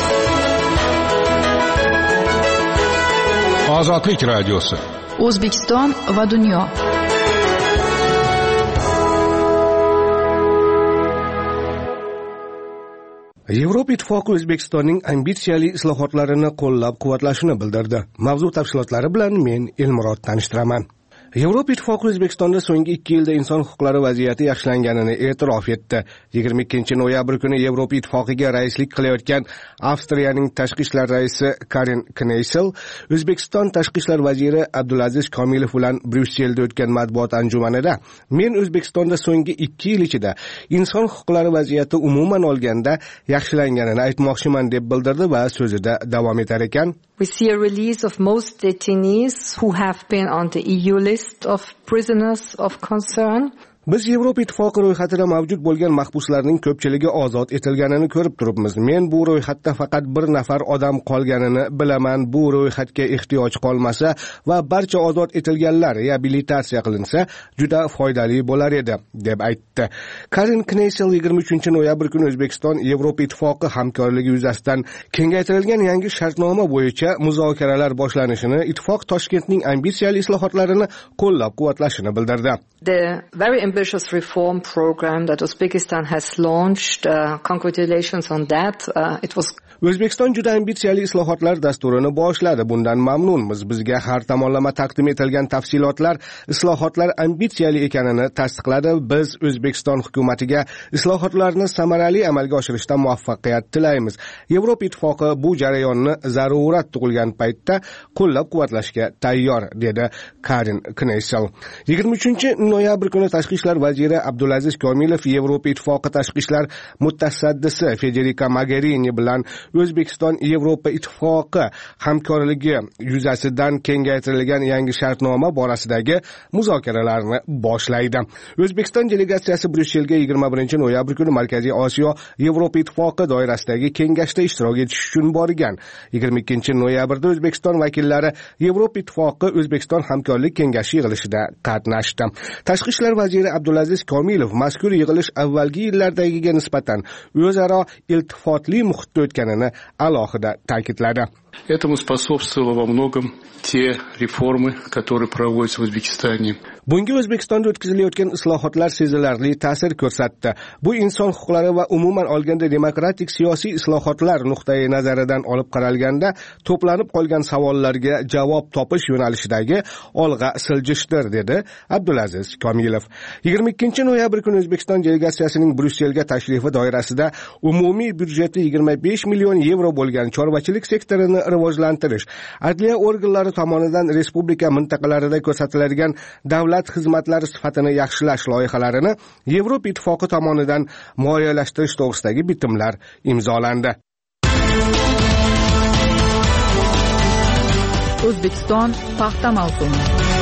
Speaker 10: Ozodlik radiosi.
Speaker 3: O'zbekiston va dunyo.
Speaker 1: Yevropa Ittifoqi O'zbekistonning ambitsiyali islohotlarini qo'llab-quvvatlashini bildirdi. Mavzu tafsilotlari bilan men Elmurod tanishtiraman. Yevropa Ittifoqi O'zbekistonda so'nggi ikki yilda inson huquqlari vaziyati yaxshilanganini e'tirof etdi. yigirma ikkinchi noyabr kuni Yevropa Ittifoqiga raislik qilayotgan Avstriyaning tashqi ishlar raisi Karin Kneysel, O'zbekiston tashqi ishlar vaziri Abdulaziz Komilov bilan Bryusselda o'tgan matbuot anjumanida men O'zbekistonda so'nggi ikki yil ichida inson huquqlari vaziyati umuman olganda yaxshilanganini aytmoqchiman deb bildirdi va so'zida davom etar ekan.
Speaker 13: We see a release of most detainees who have been on the E U list of prisoners of concern.
Speaker 1: Biz Yevropa Ittifoqi ro'yxatida mavjud bo'lgan mahbuslarning ko'pchiligi ozod etilganini ko'rib turibmiz. Men bu ro'yxatda faqat bir nafar odam qolganini bilaman. Bu ro'yxatga ehtiyoj qolmasa va barcha ozod etilganlar reabilitatsiya qilinsa, juda foydali bo'lar edi, deb aytdi. Karin Kneysel yigirma uchinchi noyabr kuni O'zbekiston Yevropa Ittifoqi hamkorligi yuzasidan kengaytirilgan yangi shartnoma bo'yicha muzokaralar boshlanishini, ittifoq Toshkentning ambitsiyali islohotlarini qo'llab-quvvatlashini bildirdi.
Speaker 13: The very ambitious reform program that Uzbekistan has launched, uh, congratulations on that. Uh, it was
Speaker 1: O'zbekiston juda ambitsiyali islohotlar dasturini boshladi. Bundan mamnunmiz. Bizga har tomonlama taqdim etilgan tafsilotlar islohotlar ambitsiyali ekanini tasdiqladi. Biz O'zbekiston hukumatiga islohotlarni samarali amalga oshirishda muvaffaqiyat tilaymiz. Yevropa Ittifoqi bu jarayonni zarurat tug'ilgan paytda qo'llab-quvvatlashga tayyor, dedi Karin Kneysel. yigirma uchinchi noyabr kuni tashqi ishlar vaziri Abdulaziz Komilov Yevropa Ittifoqi tashqi ishlar mutasaddisi Federica Mogherini bilan O'zbekiston Yevropa Ittifoqi hamkorligi yuzasidan kengaytirilgan yangi shartnoma borasidagi muzokaralarni boshlaydi. O'zbekiston delegatsiyasi Bryusselga yigirma birinchi noyabr kuni Markaziy Osiyo Yevropa Ittifoqi doirasidagi kengashda ishtirok etish uchun borgan. yigirma ikkinchi noyabrda O'zbekiston vakillari Yevropa Ittifoqi O'zbekiston hamkorlik kengashi yig'ilishida qatnashdi. Tashqi ishlar vaziri Abdulaziz Komilov mazkur yig'ilish avvalgi yillardagiga nisbatan o'zaro iltifotli muhitda o'tganini ekanini alohida ta'kidladi.
Speaker 14: Этому способствовало во многом те реформы, которые проводятся в Узбекистане.
Speaker 1: Bunga O'zbekistonda o'tkazilayotgan islohotlar sezilarli ta'sir ko'rsatdi. Bu inson huquqlari va umuman olganda demokratik siyosiy islohotlar nuqtai nazaridan olib qaralganda to'planib qolgan savollarga javob topish yo'nalishidagi olg'a siljishdir, dedi Abdulaziz Komilov. yigirma ikkinchi noyabr kuni O'zbekiston delegatsiyasining Bryusselga tashrifi doirasida umumiy byudjeti yigirma besh million yevro bo'lgan chorvachilik sektorini rivojlantirish, adliya organlari tomonidan respublika mintaqalarida ko'rsatiladigan davlat xizmatlari sifatini yaxshilash loyihalarini Yevropa Ittifoqi tomonidan moliyalashtirish to'g'risidagi bitimlar imzolandi.
Speaker 3: O'zbekiston paxta mavsumi.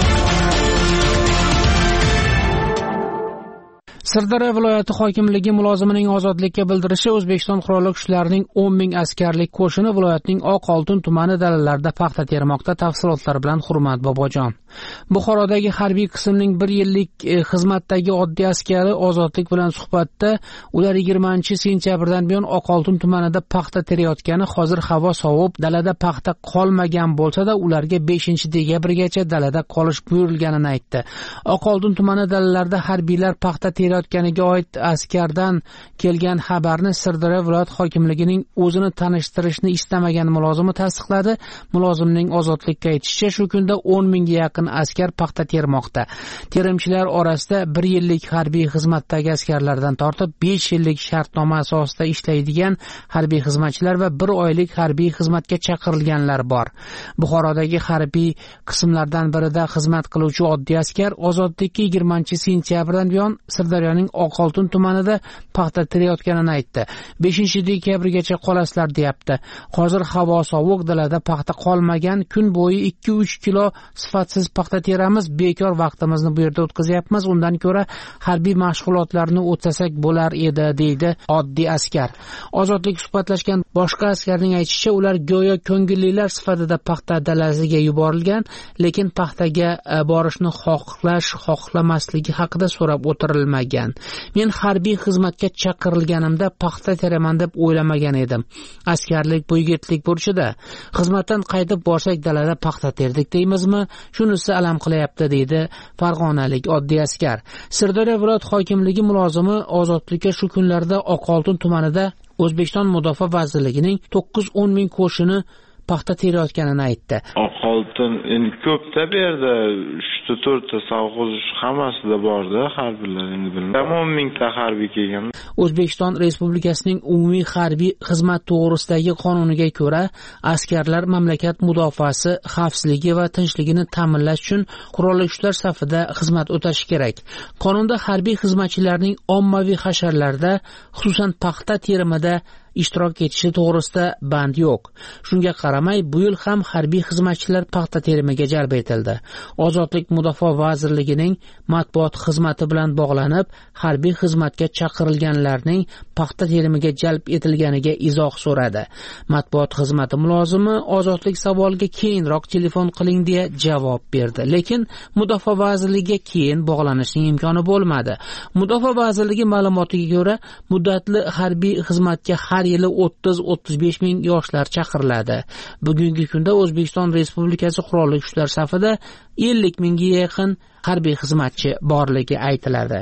Speaker 4: Sirdaryo viloyati hokimligi mulozimining ozodlikka bildirishi O'zbekiston qurolli kuchlarining o'n ming askarlik qo'shini viloyatning Oq Oltin tumani dalalarida paxta termoqda. Tafsilotlar bilan Hurmat Bobojon. Buxorodagi harbiy qismning bir yillik xizmatdagi oddiy askari ozodlik bilan suhbatda ular yigirmanchi sentyabrdan buyon Oq Oltin tumanida paxta terayotgani, hozir havo sovib, dalada paxta qolmagan bo'lsa-da, ularga beshinchi dekabrgacha dalada qolish buyurilganini aytdi. Oq Oltin tumani dalalarida harbiylar paxta terayotganiga oid askardan kelgan xabarni Sirdaryo viloyat hokimligining o'zini tanishtirishni istamagan mulozimi tasdiqladi. Mulozimning ozodlikka aytishicha, shu kunda o'n mingga yaqin askar paxta termoqda. Terimchilar orasida bir yillik harbiy xizmatdagi askarlardan tortib besh yillik shartnoma asosida ishlaydigan harbiy xizmatchilar va bir oylik harbiy xizmatga chaqirilganlar bor. Buxorodagi harbiy qismlardan birida xizmat qiluvchi oddiy askar ozodlikka yigirmanchi sentyabrdan buyon Sirdaryoning Oq Oltin tumanida paxta terayotganini aytdi. beshinchi dekabrgacha qolasizlar deyapti. Hozir havo sovuq, dalada paxta qolmagan, kun bo'yi ikki uch kilo sifatsiz paxta teramiz, bekor vaqtimizni bu yerda o'tkazyapmiz. Undan ko'ra harbiy mashg'ulotlarni o'tsasak bo'lar edi, deydi oddiy askar. Ozodlik suhbatlashgan boshqa askarning aytishicha, ular go'yo ko'ngillilar sifatida paxta dalasiga yuborilgan, lekin paxtaga borishni xohlash, xohlamasligi haqida so'rab o'tirilmagan. Men harbiy xizmatga chaqirilganimda paxta teraman deb o'ylamagan edim. Askarlik bu yigitlik burchida. Xizmatdan qaytib borsak dalada paxta terdik deymizmi? Shunisi alam qilyapti, deydi farg'onalik oddiy askar. Sirdaryo viloyat hokimligi mulozimi ozodlikka shu kunlarda Oq Oltin tumanida O'zbekiston Mudofaa vazirligining to'qqiz o'n ming qo'shini paxta terayotganini aytdi.
Speaker 9: Oq Oltin endi ko'pda bu yerda uchta to'rtta savg'oz hammasida borda harbiylar endi bilmayman. o'n mingta harbiy kelgan.
Speaker 4: O'zbekiston Respublikasining umumiy harbiy xizmat to'g'risidagi qonuniga ko'ra, askarlar mamlakat mudofaasi, xavfsizligi va tinchligini ta'minlash uchun qurolli kuchlar safida xizmat o'tashi kerak. Qonunda harbiy xizmatchilarning ommaviy hasharlarda, xususan paxta terimida ishtirok etishi to'g'risida band yo'q. Shunga qaramay, bu yil ham harbiy xizmatchilar paxta terimiga jalb etildi. Ozodlik Mudofaa vazirligining matbuot xizmati bilan bog'lanib, harbiy xizmatga chaqirilganlarning paxta terimiga jalb etilganiga izoh so'radi. Matbuot xizmati mulozimi ozodlik savoliga keyinroq telefon qiling deya javob berdi, lekin Mudofaa vazirligiga keyin bog'lanishning imkoni bo'lmadi. Mudofaa vazirligi ma'lumotiga ko'ra, muddatli harbiy xizmatga har yili o'ttiz o'ttiz besh ming yoshlar chaqiriladi. Bugungi kunda O'zbekiston Respublikasi qurolli kuchlar safida ellik mingga yaqin harbiy xizmatchi borligi aytiladi.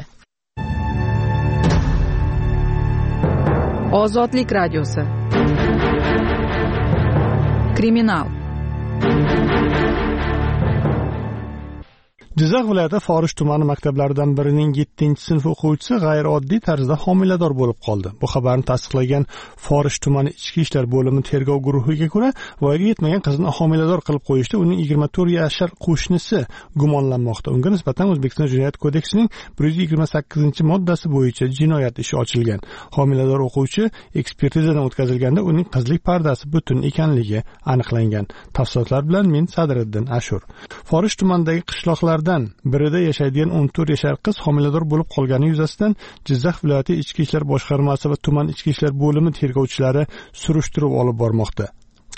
Speaker 3: Ozodlik radiosi. Kriminal.
Speaker 6: Jizzax viloyati Forish tumani maktablaridan birining yettinchi sinf o'quvchisi g'ayrioddiy tarzda homilador bo'lib qoldi. Bu xabarni tasdiqlagan Forish tumani ichki ishlar bo'limi tergov guruhiga ko'ra, voyaga yetmagan qizni homilador qilib qo'yishda uning yigirma to'rt yashar qo'shnisi gumonlanmoqda. Unga nisbatan O'zbekiston Jinoyat kodeksining bir yuz yigirma sakkizinchi moddasi bo'yicha jinoyat ishi ochilgan. Homilador o'quvchi ekspertizadan o'tkazilganda uning qizlik pardasi butun ekanligi aniqlangan. Tafsilotlar bilan men Sadriddin Ashur. Forish tumanidagi qishloqlarda birida yashaydigan o'n to'rt yashar qiz homilador bo'lib qolgani yuzasidan Jizzax viloyati ichki ishlar boshqarmasi va tuman ichki ishlar bo'limi tergovchilari surishtiruv olib bormoqda.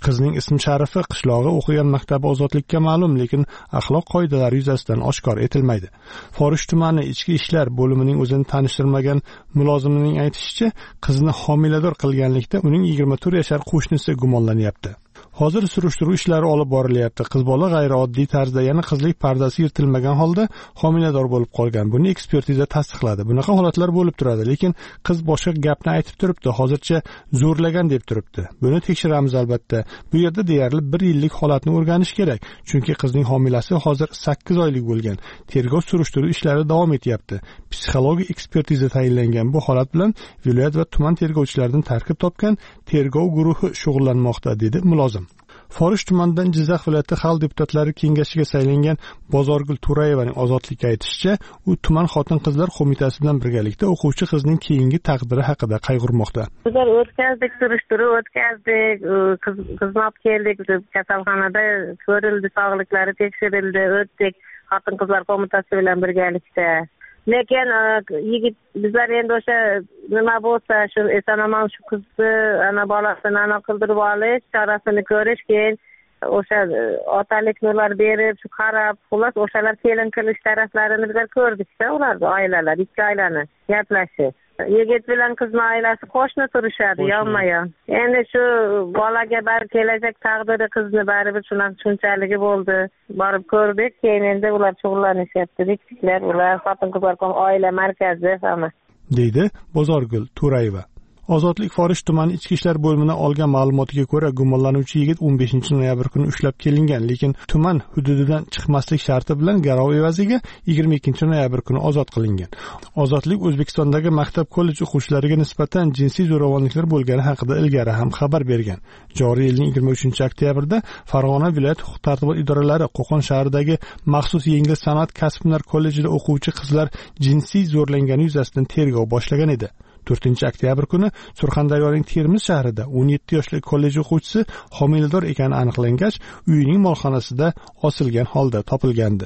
Speaker 6: Qizning ism sharifi qishlog'i o'qigan maktabi ozodlikka ma'lum, lekin axloq qoidalari yuzasidan oshkor etilmaydi. Forish tumani ichki ishlar bo'limining o'zini tanishtirmagan mulozimining aytishicha, qizni homilador qilganlikda uning yigirma to'rt yashar qo'shnisi gumonlanyapti. Hozir surishtiruv ishlari olib borilyapti. Qiz bola g'ayrioddiy tarzda, yana qizlik pardasi yirtilmagan holda homilador bo'lib qolgan. Buni ekspertiza tasdiqladi. Bunaqa holatlar bo'lib turadi, lekin qiz boshqa gapni aytib turibdi. Hozircha zo'rlagan deb turibdi. Buni tekshiramiz albatta. Bu yerda deyarli bir yillik holatni o'rganish kerak, chunki qizning homilasi hozir sakkiz oylik bo'lgan. Tergov surishtiruv ishlari davom etyapti. Psixologik ekspertiza tayinlangan. Bu holat bilan viloyat va tuman tergovchilaridan tarkib topgan tergov guruhi shug'ullanmoqda, dedi mulozim. Forish tumanidan Jizzax viloyati xalq deputatlari kengashiga saylangan Bozorgul Turayevaning ozodlikka aytishicha, u tuman xotin-qizlar qo'mitasi bilan birgalikda o'quvchi qizning keyingi taqdiri haqida qayg'urmoqda.
Speaker 15: Bizlar o'tkazdik, surishtiruv o'tkazdik, qizni olib keldik, kasalxonada ko'rildi, sog'liklari tekshirildi, o'tdik xotin-qizlar qo'mitasi bilan birgalikda. Lekin yigit bizlar endi o'sha nima bo'lsa shu eson-omon shu qizni ana bolasini ana qildirib olish, chorasini ko'rish, keyin o'sha otalik nurlar berib, shu qarab, xullas o'shalar kelin qilish taraflarini bizlar ko'rdikda, ularni oilalar, ikki oilani gaplashib. Yigit bilan qizning oilasi qo'shni turishadi, yonma-yon. Endi shu bolaga bar kelajak taqdiri qizni baribir shunaqa shunchalik bo'ldi. Borib ko'rdik, keyin endi ular shug'ullanishyapti. Diktiklar, ular xotin-qizlar oila markazi hamma. Deydi Bozorgul Turayeva. Ozodlik Forish tumani ichki ishlar bo'limidan olgan ma'lumotiga ko'ra, gumonlanuvchi yigit o'n beshinchi noyabr kuni ushlab kelingan, lekin tuman hududidan chiqmaslik sharti bilan garov evaziga yigirma ikkinchi noyabr kuni ozod qilingan. Ozodlik O'zbekistondagi maktab kollej o'quvchilariga nisbatan jinsiy zo'ravonliklar bo'lgani haqida ilgari ham xabar bergan. Joriy yilning yigirma uchinchi oktyabrda Farg'ona viloyat huquq-tartibot idoralari Qo'qon shahridagi maxsus yengil san'at kasb-hunar kollejida o'quvchi qizlar jinsiy zo'rlangani yuzasidan tergov boshlagan edi. to'rtinchi oktyabr kuni Surxondaryoning Termiz shahrida o'n yetti yoshli kollej o'quvchisi homilador ekani aniqlangach, uyining molxonasida osilgan holda topilgandi.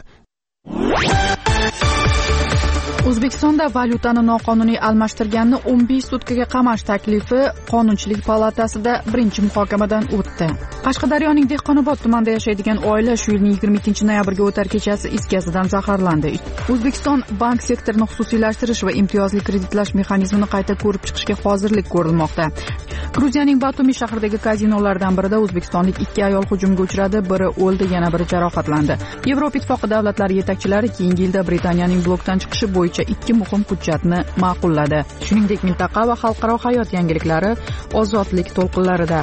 Speaker 3: O'zbekistonda valyutani noqonuniy almashtirganni o'n besh sutkaga qamash taklifi Qonunchilik palatasida birinchi muhokamadan o'tdi. Qashqadaryoning Dehqonobod tumanida yashaydigan oila shu yilning yigirma ikkinchi noyabrga o'tar kechasi is gazidan zaharlandi. O'zbekiston bank sektorini xususiylashtirish va imtiyozli kreditlash mexanizmini qayta ko'rib chiqishga hozirlik ko'rilmoqda. Gruziyaning Batumi shahridagi kazinolardan birida o'zbekistonlik ikki ayol hujumga uchradi, biri o'ldi, yana biri jarohatlandi. Yevropa ittifoqi davlatlari yetakchilari keyingi yilda Britaniyaning blokdan chiqishi bo'yicha ikki muhim hujjatni ma'qulladi. Shuningdek, mintaqa va xalqaro hayot yangiliklari ozodlik to'lqinlarida.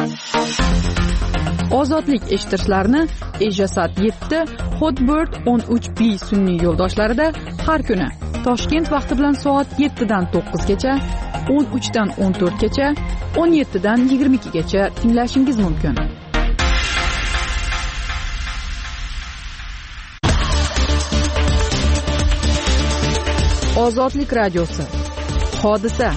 Speaker 3: Ozodlik eshittirishlarni Ejasat yetti, Hotbird o'n uch B sun'iy yo'ldoshlarida har kuni Toshkent vaqti bilan soat yettidan to'qqizgacha, o'n uchdan o'n to'rtgacha, o'n yettidan yigirma ikkigacha tinglashingiz mumkin. Ozodlik radiosi. Hodisa.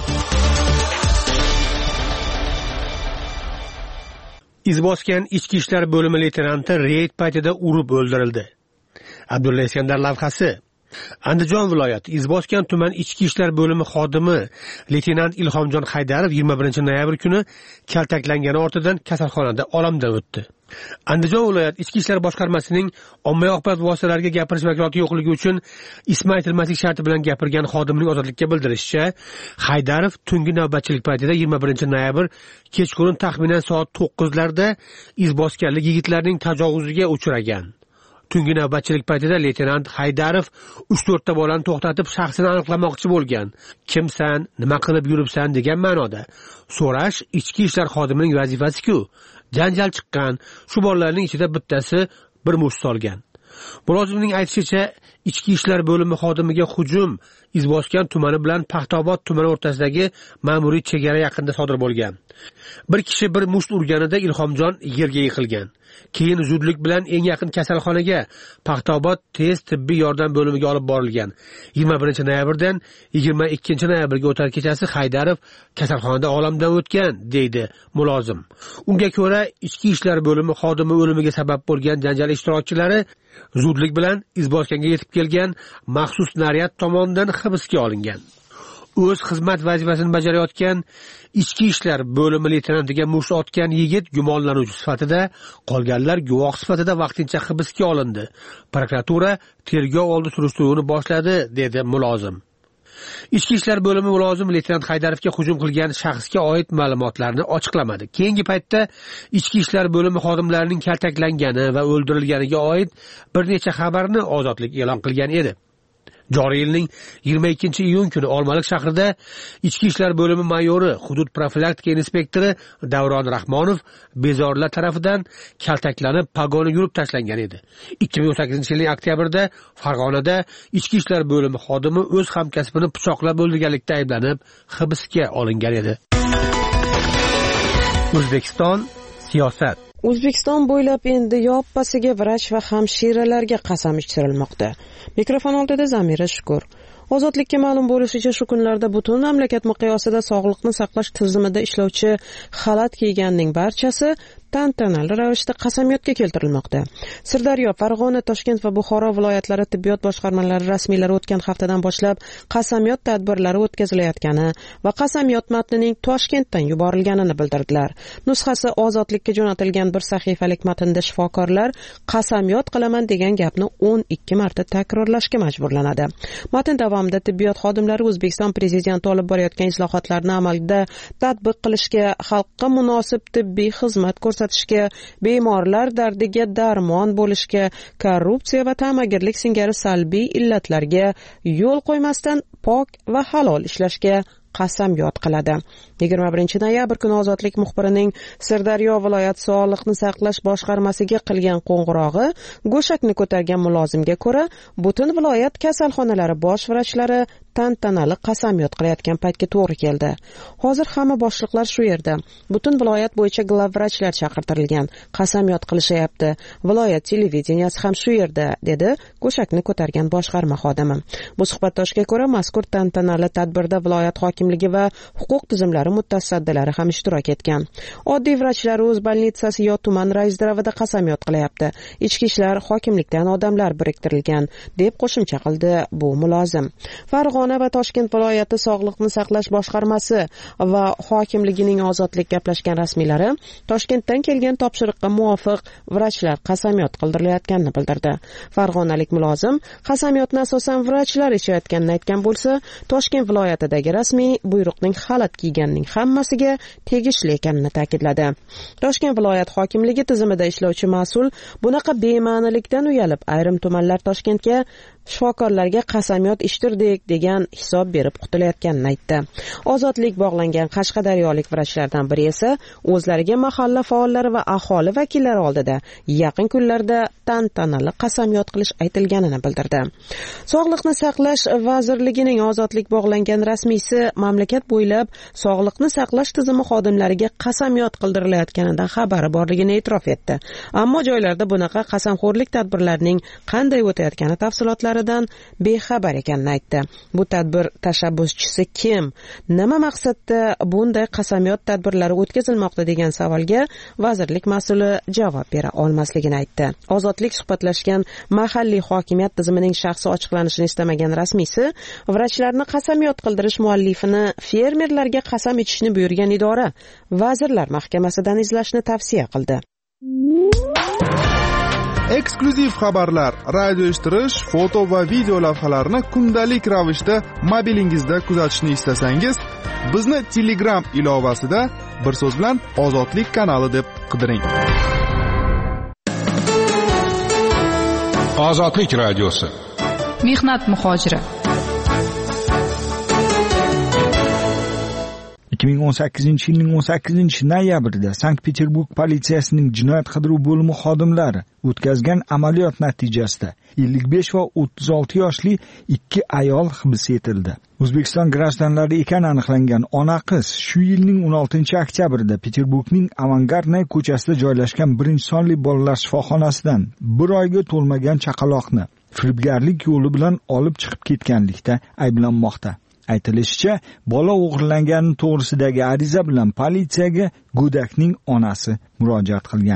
Speaker 16: Izboskan ichki ishlar bo'limi leytenanti reyd paytida urib o'ldirildi. Abdulla Iskandar lavhasi. Andijon viloyati Izboskan tuman ichki ishlar bo'limi xodimi leytenant Ilhomjon Haydarov yigirma birinchi noyabr kuni kaltaklangani ortidan kasalxonada olamdan o'tdi. Andijon viloyat ichki ishlar boshqarmasining ommaviy axborot vositalariga gapirish vakolati yo'qligi uchun ismi aytilmaslik sharti bilan gapirgan xodimning ozodlikka bildirishicha, Haydarov tungi navbatchilik paytida yigirma birinchi noyabr kechqurun taxminan soat to'qqizlarda izboskanlik yigitlarning tajovuziga uchragan. Tungi navbatchilik paytida leytenant Haydarov uch to'rtta bolani to'xtatib shaxsini aniqlamoqchi bo'lgan. Kimsan, nima qilib yuribsan degan ma'noda. So'rash ichki ishlar xodimining vazifasi-ku. Janjal chiqqan. Shu bolalarning ichida bittasi bir musht solgan. Mulozimning aytishicha, ichki ishlar bo'limi xodimiga hujum Izboskan tumani bilan Paxtaobod tumani o'rtasidagi ma'muriy chegara yaqinida sodir bo'lgan. Bir kishi bir musht urganida Ilhomjon yerga yiqilgan. Keyin zudlik bilan eng yaqin kasalxonaga Paxtaobod tez tibbiy yordam bo'limiga olib borilgan. yigirma birinchi noyabrdan yigirma ikkinchi noyabrga o'tar kechasi Haydarov kasalxonada olamdan o'tgan, deydi mulozim. Unga ko'ra, ichki ishlar bo'limi xodimi o'limiga sabab bo'lgan janjal ishtirokchilari zudlik bilan Izboskanga yetib kelgan maxsus naryad tomonidan hibsga olingan. o'z xizmat vazifasini bajarayotgan ichki ishlar bo'limi leytenantiga musht otgan yigit gumonlanuvchi sifatida, qolganlar guvoh sifatida vaqtincha hibsga olindi. Prokuratura tergov oldi surishtiruvni boshladi, dedi mulozim. Ichki ishlar bo'limi mulozim leytenant Haydarovga hujum qilgan shaxsga oid ma'lumotlarni ochiqlamadi. Keyingi paytda ichki ishlar bo'limi xodimlarining kaltaklangani va o'ldirilganiga oid bir necha xabarni Ozodlik e'lon qilgan edi. Joriy yilning yigirma ikkinchi iyun kuni Olmaliq shahrida ichki ishlar bo'limi mayori, hudud profilaktika inspektori Davron Rahmonov bezorilar tarafidan kaltaklanib, pogoni yurib tashlangan edi. ikki ming o'n sakkizinchi yilning oktyabrida Farg'onada ichki ishlar bo'limi xodimi o'z hamkasbini pichoqlab o'ldirganlikda ayblanib hibsga olingan edi. O'zbekiston siyosat.
Speaker 11: O'zbekiston bo'ylab endi yoppasiga vrach va hamshiralarga qasam ichtirilmoqda. Mikrofon oldida Zamira Shukur. Ozodlikka ma'lum bo'lishicha, shu kunlarda butun mamlakat miqyosida sog'liqni saqlash tizimida ishlovchi xalat kiyganning barchasi tantanali ravishda qasamyodga keltirilmoqda. Sirdaryo, Farg'ona, Toshkent va Buxoro viloyatlari tibbiyot boshqarmalari rasmiylari o'tgan haftadan boshlab qasamyod tadbirlari o'tkazilayotgani va qasamyod matnining Toshkentdan yuborilganini bildirdilar. Nusxasi Ozodlikka jo'natilgan bir sahifalik matnda shifokorlar qasamyod qilaman degan gapni o'n ikki marta takrorlashga majburlanadi. Matn davomida tibbiyot xodimlari O'zbekiston prezidenti olib borayotgan islohotlarni amalda tatbiq qilishga, xalqqa munosib tibbiy xizmat ko'rsatishga, bemorlar dardiga darmon bo'lishga, korrupsiya va ta'magirlik singari salbiy illatlarga yo'l qo'ymasdan pok va halol ishlashga qasamyod qiladi. yigirma birinchi noyabr kuni Ozodlik muxbirining Sirdaryo viloyat sog'liqni saqlash boshqarmasiga qilgan qo'ng'irog'i go'shakni ko'targan mulozimga ko'ra, butun viloyat kasalxonalari bosh vrachlari tantanali qasamyod qilayotgan paytga to'g'ri keldi. Hozir hamma boshliqlar shu yerda. Butun viloyat bo'yicha glavvrachlar chaqirtirilgan. Qasamyod qilishyapti. Viloyat televideniyasi ham shu yerda, dedi go'shakni ko'targan boshqarma xodimi. Bu suhbatdoshga ko'ra, mazkur tantanali tadbirda viloyat hokimligi va huquq tizimlari mutasaddilari ham ishtirok etgan. Oddiy vrachlar o'z bolnitsasi yo tuman raisdaravida qasamyod qilyapti. Ichki ishlar hokimlikdan odamlar biriktirilgan, deb qo'shimcha qildi bu mulozim. Farg'ona va Toshkent viloyati sog'liqni saqlash boshqarmasi va hokimligining Ozodlik gaplashgan rasmiylari Toshkentdan kelgan topshiriqqa muvofiq vrachlar qasamyod qildirilayotganini bildirdi. Farg'onalik mulozim qasamyodni asosan vrachlar ichayotganini aytgan bo'lsa, Toshkent viloyatidagi rasmiy buyruqning xalat kiyganning hammasiga tegishli ekanini ta'kidladi. Toshkent viloyat hokimligi tizimida ishlovchi mas'ul bunaqa bema'nilikdan uyalib, ayrim tumanlar Toshkentga shifokorlarga qasamyod ichtirdik degan hisob berib qutulayotganini aytdi. Ozodlik bog'langan qashqadaryolik vrachlardan biri esa o'zlariga mahalla faollari va aholi vakillari oldida yaqin kunlarda tantanali qasamyod qilish aytilganini bildirdi. Sog'liqni saqlash vazirligining Ozodlik bog'langan rasmiysi mamlakat bo'ylab sog'liqni saqlash tizimi xodimlariga qasamyod qildirilayotganidan xabari borligini e'tirof etdi. Ammo joylarda bunaqa qasamxo'rlik tadbirlarining qanday o'tayotgani tafsilotlaridan bexabar ekanini aytdi. Bu tadbir tashabbuschisi kim? Nima maqsadda bunday qasamyod tadbirlari o'tkazilmoqda degan savolga vazirlik mas'uli javob bera olmasligini aytdi. Ozodlik suhbatlashgan mahalliy hokimiyat tizimining shaxsi ochiqlanishini istamagan rasmiysi vrachlarni qasamyod qildirish muallifini fermerlarga qasam ichishni buyurgan idora Vazirlar Mahkamasidan izlashni tavsiya qildi.
Speaker 17: Eksklyuziv xabarlar, radio eshittirish, foto va video lavhalarni kundalik ravishda mobilingizda kuzatishni istasangiz, bizni Telegram ilovasida bir so'z bilan Ozodlik kanali deb qidiring.
Speaker 10: Ozodlik radiosi.
Speaker 3: Mehnat muhojiri.
Speaker 18: ikki ming o'n sakkizinchi yilning o'n sakkizinchi noyabrida Sankt-Peterburg politsiyasining jinoyat qidiruv bo'limi xodimlari o'tkazgan amaliyot natijasida ellik besh va o'ttiz olti yoshli ikki ayol hibs etildi. O'zbekiston grajdanlari ekani aniqlangan ona qiz shu yilning o'n oltinchi oktyabrida Peterburgning Avangardnay ko'chasida joylashgan birinchi sonli bolalar shifoxonasidan bir oyga to'lmagan chaqaloqni firibgarlik yo'li bilan olib chiqib ketganlikda ayblanmoqda. Aytilishicha, bola o'g'irlangani to'g'risidagi ariza bilan politsiyaga go'dakning onasi murojaat qilgan.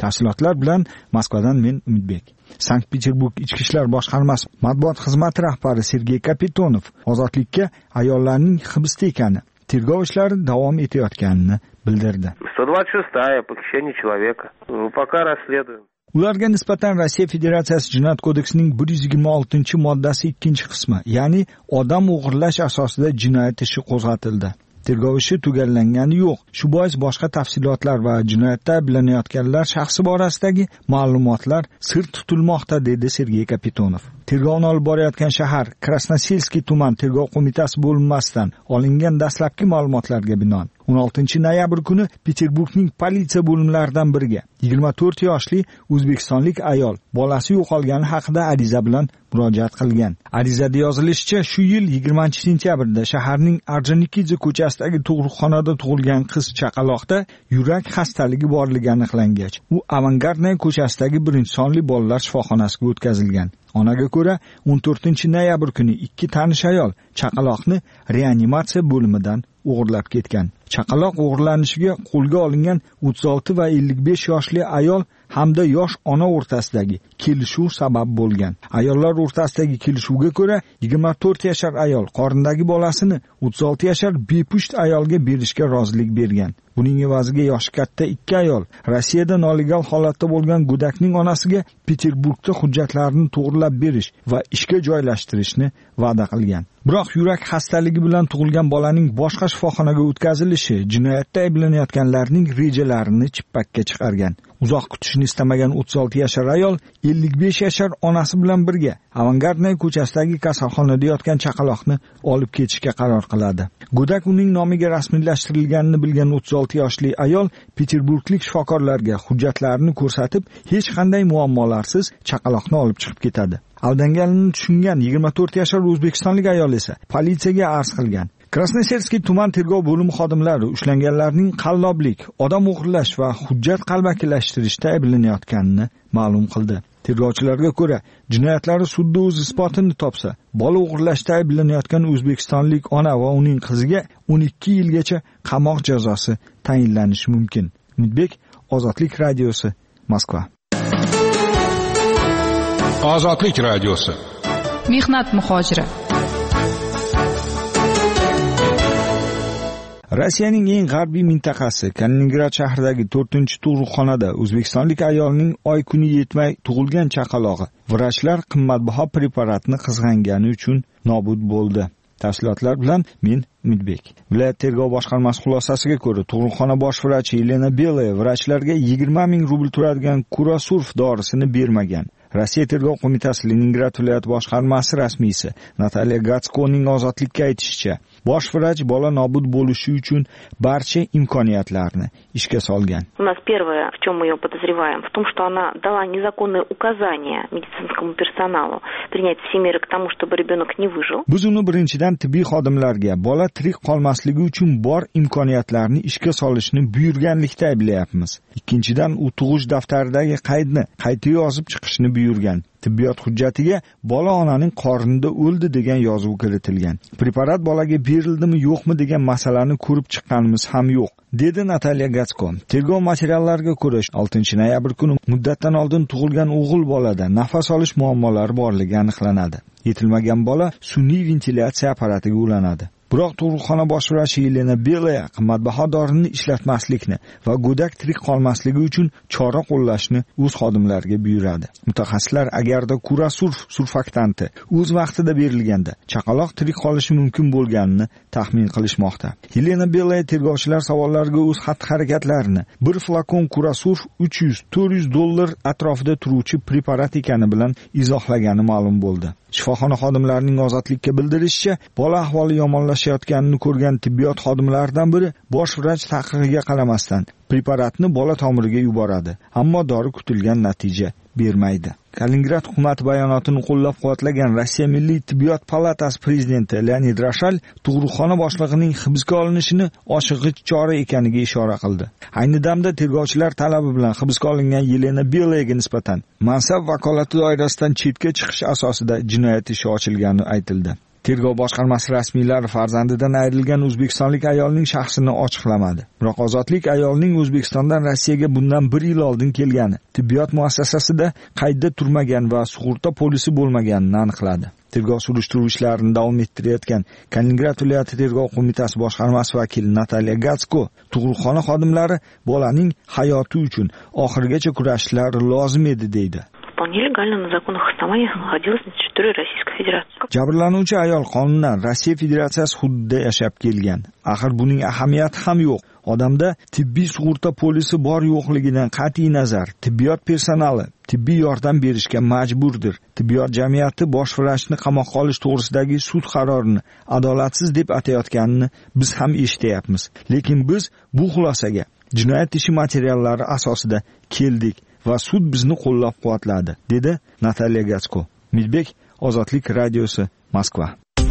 Speaker 18: Tafsilotlar bilan Moskvadan men Umidbek. Sankt-Peterburg Ichki ishlar boshqarmasi matbuot xizmati rahbari Sergey Kapitonov ozodlikka ayollarning hibsda ekani, tergov ishlari davom etayotganini bildirdi.
Speaker 19: сто двадцать шестая похищение человека. Пока расследуем.
Speaker 18: Ularga nisbatan Rossiya Federatsiyasi Jinoyat kodeksining bir yuz yigirma oltinchi moddasi ikkinchi qismi, ya'ni odam o'g'irlash asosida jinoyat ishi qo'zg'atildi. Tergov ishi tugallangani yo'q. Shu bois boshqa tafsilotlar va jinoyatda ayblanayotganlar shaxsi borasidagi ma'lumotlar sir tutilmoqda, dedi Sergey Kapitonov. Tergovni olib borayotgan shahar Krasnoselskiy tuman tergov qo'mitasi bo'linmasidan olingan dastlabki ma'lumotlarga binoan o'n oltinchi noyabr kuni Peterburgning politsiya bo'limlaridan biriga yigirma to'rt yoshli o'zbekistonlik ayol bolasi yo'qolgani haqida ariza bilan murojaat qilgan. Arizada yozilishicha, shu yil yigirmanchi sentyabrda shaharning Orjonikidze ko'chasidagi tug'ruqxonada tug'ilgan qiz chaqaloqda yurak xastaligi borligi aniqlangach, u Avangardnaya ko'chasidagi birinchi sonli bolalar shifoxonasiga o'tkazilgan. Onaga ko'ra, o'n to'rtinchi noyabr kuni ikki tanish ayol chaqaloqni reanimatsiya bo'limidan o'g'irlab ketgan. Chaqaloq o'g'irlanishiga qo'lga olingan o'ttiz olti va ellik besh yoshli ayol hamda yosh ona o'rtasidagi kelishuv sabab bo'lgan. Ayollar o'rtasidagi kelishuvga ko'ra, yigirma to'rt yashar ayol qornidagi bolasini o'ttiz olti yashar bepusht ayolga berishga rozilik bergan. Buning evaziga yoshi katta ikki ayol Rossiyada nolegal holatda bo'lgan go'dakning onasiga Peterburgda hujjatlarini to'g'rilab berish va ishga joylashtirishni va'da qilgan. Biroq yurak xastaligi bilan tug'ilgan bolaning boshqa shifoxonaga o'tkazilishi jinoyatda ayblanayotganlarning rejalarini chippakka chiqargan. Uzoq kutishni istamagan o'ttiz olti yashar ayol ellik besh yashar onasi bilan birga Avangardnaya ko'chasidagi kasalxonada yotgan chaqaloqni olib ketishga qaror qiladi. Go'dak uning nomiga rasmiylashtirilganini bilgan o'ttiz olti yoshli ayol Peterburglik shifokorlarga hujjatlarini ko'rsatib, hech qanday muammolarsiz chaqaloqni olib chiqib ketadi. Aldanganini tushungan yigirma to'rt yashar o'zbekistonlik ayol esa politsiyaga arz qilgan. Krasnoselskiy tuman tergov bo'limi xodimlari ushlanganlarning qalloblik, odam o'g'irlash va hujjat qalbakilashtirishda ayblanayotganini ma'lum qildi. Tergovchilarga ko'ra, jinoyatlari sudda o'z isbotini topsa, bola o'g'irlashda ayblanayotgan o'zbekistonlik ona va uning qiziga o'n ikki yilgacha qamoq jazosi tayinlanishi mumkin. Umidbek, Ozodlik radiosi, Moskva.
Speaker 10: Ozodlik radiosi.
Speaker 3: Mehnat muhojiri.
Speaker 18: Rossiyaning eng g'arbiy mintaqasi Kaliningrad shahridagi to'rtinchi tug'ruqxonada o'zbekistonlik ayolning oy kuni yetmay tug'ilgan chaqalog'i vrachlar qimmatbaho preparatni qizg'angani uchun nobud bo'ldi. Tafsilotlar bilan men Umidbek. Viloyat tergov boshqarmasi xulosasiga ko'ra, tug'ruqxona bosh vrachi Elena Belaya vrachlarga yigirma ming rubl turadigan Kurasurf dorisini bermagan. Rossiya tergov qo'mitasi Leningrad viloyat boshqarmasi rasmiysi Natalya Gatskoning ozodlikka aytishicha, bosh vrach bola nobud bo'lishi uchun barcha imkoniyatlarni ishga solgan.
Speaker 20: У нас первое, в чем мы ее подозреваем, в том, что она дала незаконные указания медицинскому персоналу принять все меры к тому, чтобы ребенок не выжил.
Speaker 18: Biz uni birinchidan tibbiy xodimlarga bola tirik qolmasligi uchun bor imkoniyatlarni ishga solishni buyurganlikda ayblayapmiz. Ikkinchidan, u tug'ish daftaridagi qaydni qayta yozib chiqishni buyurgan. Tibbiyot hujjatiga bola onaning qornida o'ldi degan yozuv kiritilgan. Preparat bolaga berildimi yo'qmi degan masalani ko'rib chiqqanimiz ham yo'q, dedi Natalya Gatsko. Tergov materiallariga ko'ra, oltinchi noyabr kuni muddatdan oldin tug'ilgan o'g'il bolada nafas olish muammolari borligi aniqlanadi. Yetilmagan bola sun'iy ventilyatsiya apparatiga ulanadi. Biroq tug'ruqxona bosh vrachi Elena Belaya qimmatbaho dorini ishlatmaslikni va go'dak tirik qolmasligi uchun chora qo'llashni o'z xodimlariga buyuradi. Mutaxassislar agarda Kurasurf surfaktanti o'z vaqtida berilganda chaqaloq tirik qolishi mumkin bo'lganini taxmin qilishmoqda. Elena Belaya tergovchilar savollariga o'z xatti-harakatlarini bir flakon Kurasurf uch yuz to'rt yuz dollar atrofida turuvchi preparat ekani bilan izohlagani ma'lum bo'ldi. Shifoxona xodimlarining ozodlikka bildirishicha, bola ahvoli yomonlashayotganini ko'rgan tibbiyot xodimlaridan biri bosh vrach taqiqiga qaramasdan preparatni bola tomiriga yuboradi, ammo dori kutilgan natija bermaydi. Kaliningrad hukumati bayonotini qo'llab-quvvatlagan Rossiya Milliy tibbiyot palatasi prezidenti Leonid Rashal tug'ruqxona boshlig'ining hibsga olinishini oshig'ich chora ekaniga ishora qildi. Ayni damda tergovchilar talabi bilan hibsga olingan Elena Belayaga nisbatan mansab vakolati doirasidan chetga chiqish asosida jinoyat ishi ochilgani aytildi. Tergov boshqarmasi rasmiylari farzandidan ayrilgan o'zbekistonlik ayolning shaxsini ochiqlamadi. Biroq ozodlik ayolning O'zbekistondan Rossiyaga bundan bir yil oldin kelgani, tibbiyot muassasasida qaydda turmagan va sug'urta polisi bo'lmaganini aniqladi. Tergov surishtiruv ishlarini davom ettirayotgan Kaliningrad viloyati tergov qo'mitasi boshqarmasi vakili Natalya Gatsko, tug'ruqxona xodimlari bolaning hayoti uchun oxirigacha kurashishlari lozim edi deydi.
Speaker 20: Вполне легально на законных основаниях находилась на территории Российской Федерации.
Speaker 18: Jabrlanuvchi ayol qonunan Rossiya Federatsiyasi hududida yashab kelgan. Axir buning ahamiyati ham yo'q. Odamda tibbiy sug'urta polisi bor yo'qligidan qat'iy nazar, tibbiyot personali tibbiy yordam berishga majburdir. Tibbiyot jamiyati bosh vrachni qamoqqa olish to'g'risidagi sud qarorini adolatsiz deb atayotganini biz ham eshityapmiz. Lekin biz bu xulosaga jinoyat ishi materiallari asosida keldik va sud bizni qo'llab-quvvatladi, dedi Natalya Gatsko. Midbek, Ozodlik radiosi, Moskva.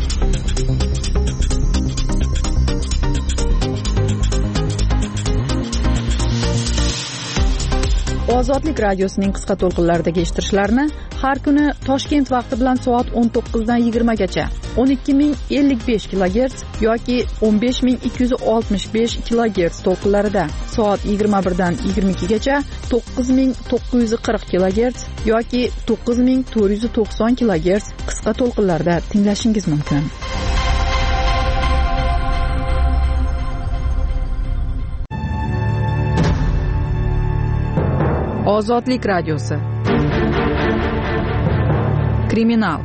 Speaker 3: Ozodlik radiosining qisqa to'lqinlaridagi eshittirishlarni har kuni Toshkent vaqti bilan soat o'n to'qqizdan yigirma gacha o'n ikki ming ellik besh kilogerts yoki o'n besh ming ikki yuz oltmish besh kilogerts to'lqinlarida, soat yigirma birdan yigirma ikki gacha to'qqiz ming to'qqiz yuz qirq kilogerts yoki to'qqiz ming to'rt yuz to'qson kilogerts qisqa to'lqinlarda tinglashingiz mumkin. Ozodlik radiosi. Kriminal.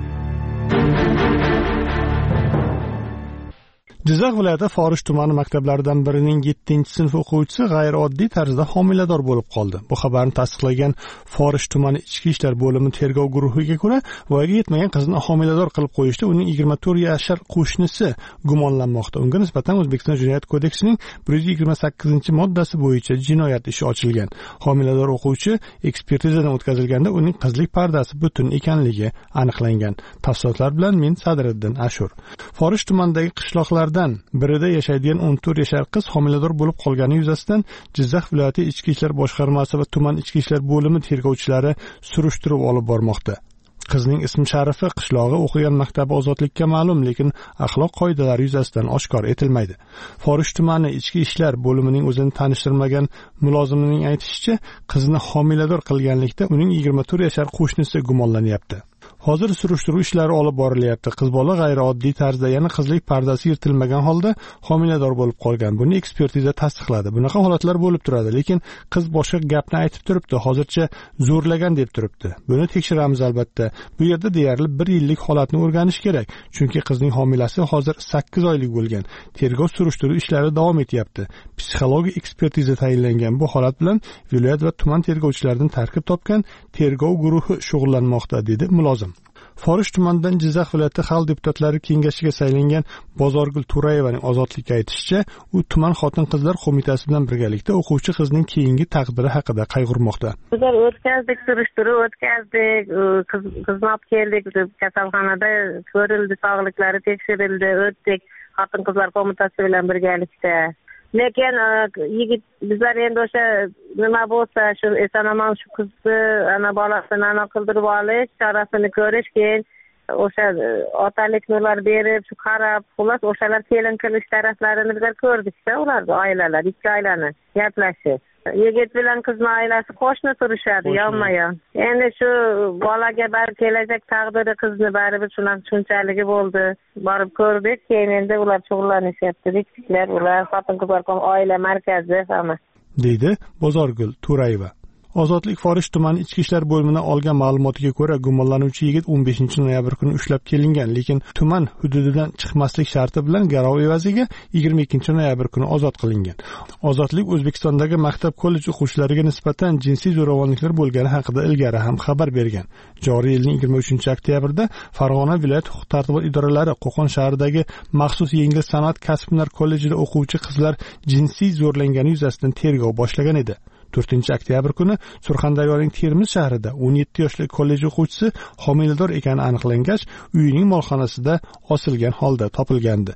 Speaker 6: Jizzax viloyati Forish tumani maktablaridan birining yettinchi sinf o'quvchisi g'ayrioddiy tarzda homilador bo'lib qoldi. Bu xabarni tasdiqlagan Forish tumani ichki ishlar bo'limi tergov guruhiga ko'ra, voyaga yetmagan qizni homilador qilib qo'yishda uning yigirma to'rt yashar qo'shnisi gumonlanmoqda. Unga nisbatan O'zbekiston Jinoyat kodeksining bir yuz yigirma sakkizinchi moddasi bo'yicha jinoyat ishi ochilgan. Homilador o'quvchi ekspertizadan o'tkazilganda uning qizlik pardasi butun ekanligi aniqlangan. Tafsilotlar bilan men Sadriddin Ashur. Forish tumanidagi qishloqlar birida yashaydigan o'n to'rt yashar qiz homilador bo'lib qolgani yuzasidan Jizzax viloyati ichki ishlar boshqarmasi va tuman ichki ishlar bo'limi tergovchilari surishtiruv olib bormoqda. Qizning ismi Sharifa, qishlog'i, o'qigan maktabi ozodlikka ma'lum, lekin axloq qoidalari yuzasidan oshkor etilmaydi. Forish tumani ichki ishlar bo'limining o'zini tanishtirmagan mulozimining aytishicha, qizni homilador qilganlikda uning yigirma to'rt yashar qo'shnisi gumonlanyapti. Hozir surishtiruv ishlari olib borilyapti. Qiz bola g'ayrioddiy tarzda, ya'ni qizlik pardasi yirtilmagan holda homilador bo'lib qolgan. Buni ekspertiza tasdiqladi. Bunaqa holatlar bo'lib turadi, lekin qiz boshqa gapni aytib turibdi. Hozircha zo'rlagan deb turibdi. Buni tekshiramiz albatta. Bu yerda deyarli bir yillik holatni o'rganish kerak, chunki qizning homilasi hozir sakkiz oylik bo'lgan. Tergov surishtiruv ishlari davom etyapti. Psixologik ekspertiza tayinlangan. Bu holat bilan viloyat va tuman tergovchilaridan tarkib topgan tergov guruhi shug'ullanmoqda, dedi mulozim. Forish tumanidan Jizzax viloyati xalq deputatlari kengashiga saylangan Bozorgul Turayevaning Ozodlikka aytishicha, u tuman xotin-qizlar qo'mitasi bilan birgalikda o'quvchi qizning keyingi taqdiri haqida qayg'urmoqda.
Speaker 15: Bizlar o'tkazdik, surishtiruv o'tkazdik, qizni olib keldik, kasalxonada ko'rildi, sog'liklari tekshirildi, o'tdik xotin-qizlar qo'mitasi bilan birgalikda. Lekin yigit bizlar endi o'sha nima bo'lsa shu eson-omon shu qizni ana bolasini ana qildirib olish, chorasini ko'rish, keyin o'sha otalik nurlar berib, shu qarab, xullas o'shalar kelin qilish taraflarini bizlar ko'rdik-da, ularga oilalar, ikki oilani gaplashib. Yigit bilan qizning oilasi qo'shni turishadi, yonma-yon. Endi shu bolaga bar kelajak taqdiri qizni baribir shunaqa tushunchaligi bo'ldi. Borib ko'rdik, keyin endi ular shug'ullanishyapti. Diktiklar, ular xotin-qizlar oila markazi hamma. Deydi Bozorgul Turayeva. Ozodlik Forish tumani ichki ishlar bo'limidan olgan ma'lumotiga ko'ra, gumonlanuvchi yigit o'n beshinchi noyabr kuni ushlab kelingan, lekin tuman hududidan chiqmaslik sharti bilan garov evaziga yigirma ikkinchi noyabr kuni ozod qilingan. Ozodlik O'zbekistondagi maktab kollej o'quvchilariga nisbatan jinsiy zo'ravonliklar bo'lgani haqida ilgari ham xabar bergan. Joriy yilning yigirma uchinchi oktyabrida Farg'ona viloyat huquq-tartibot idoralari Qo'qon shahridagi maxsus yengil san'at kasb-hunar kollejida o'quvchi qizlar jinsiy zo'rlangani yuzasidan tergov boshlagan edi. to'rtinchi oktyabr kuni Surxondaryoning Termiz shahrida o'n yetti yoshli kollej o'quvchisi homilador ekani aniqlangach, uyining molxonasida osilgan holda topilgandi.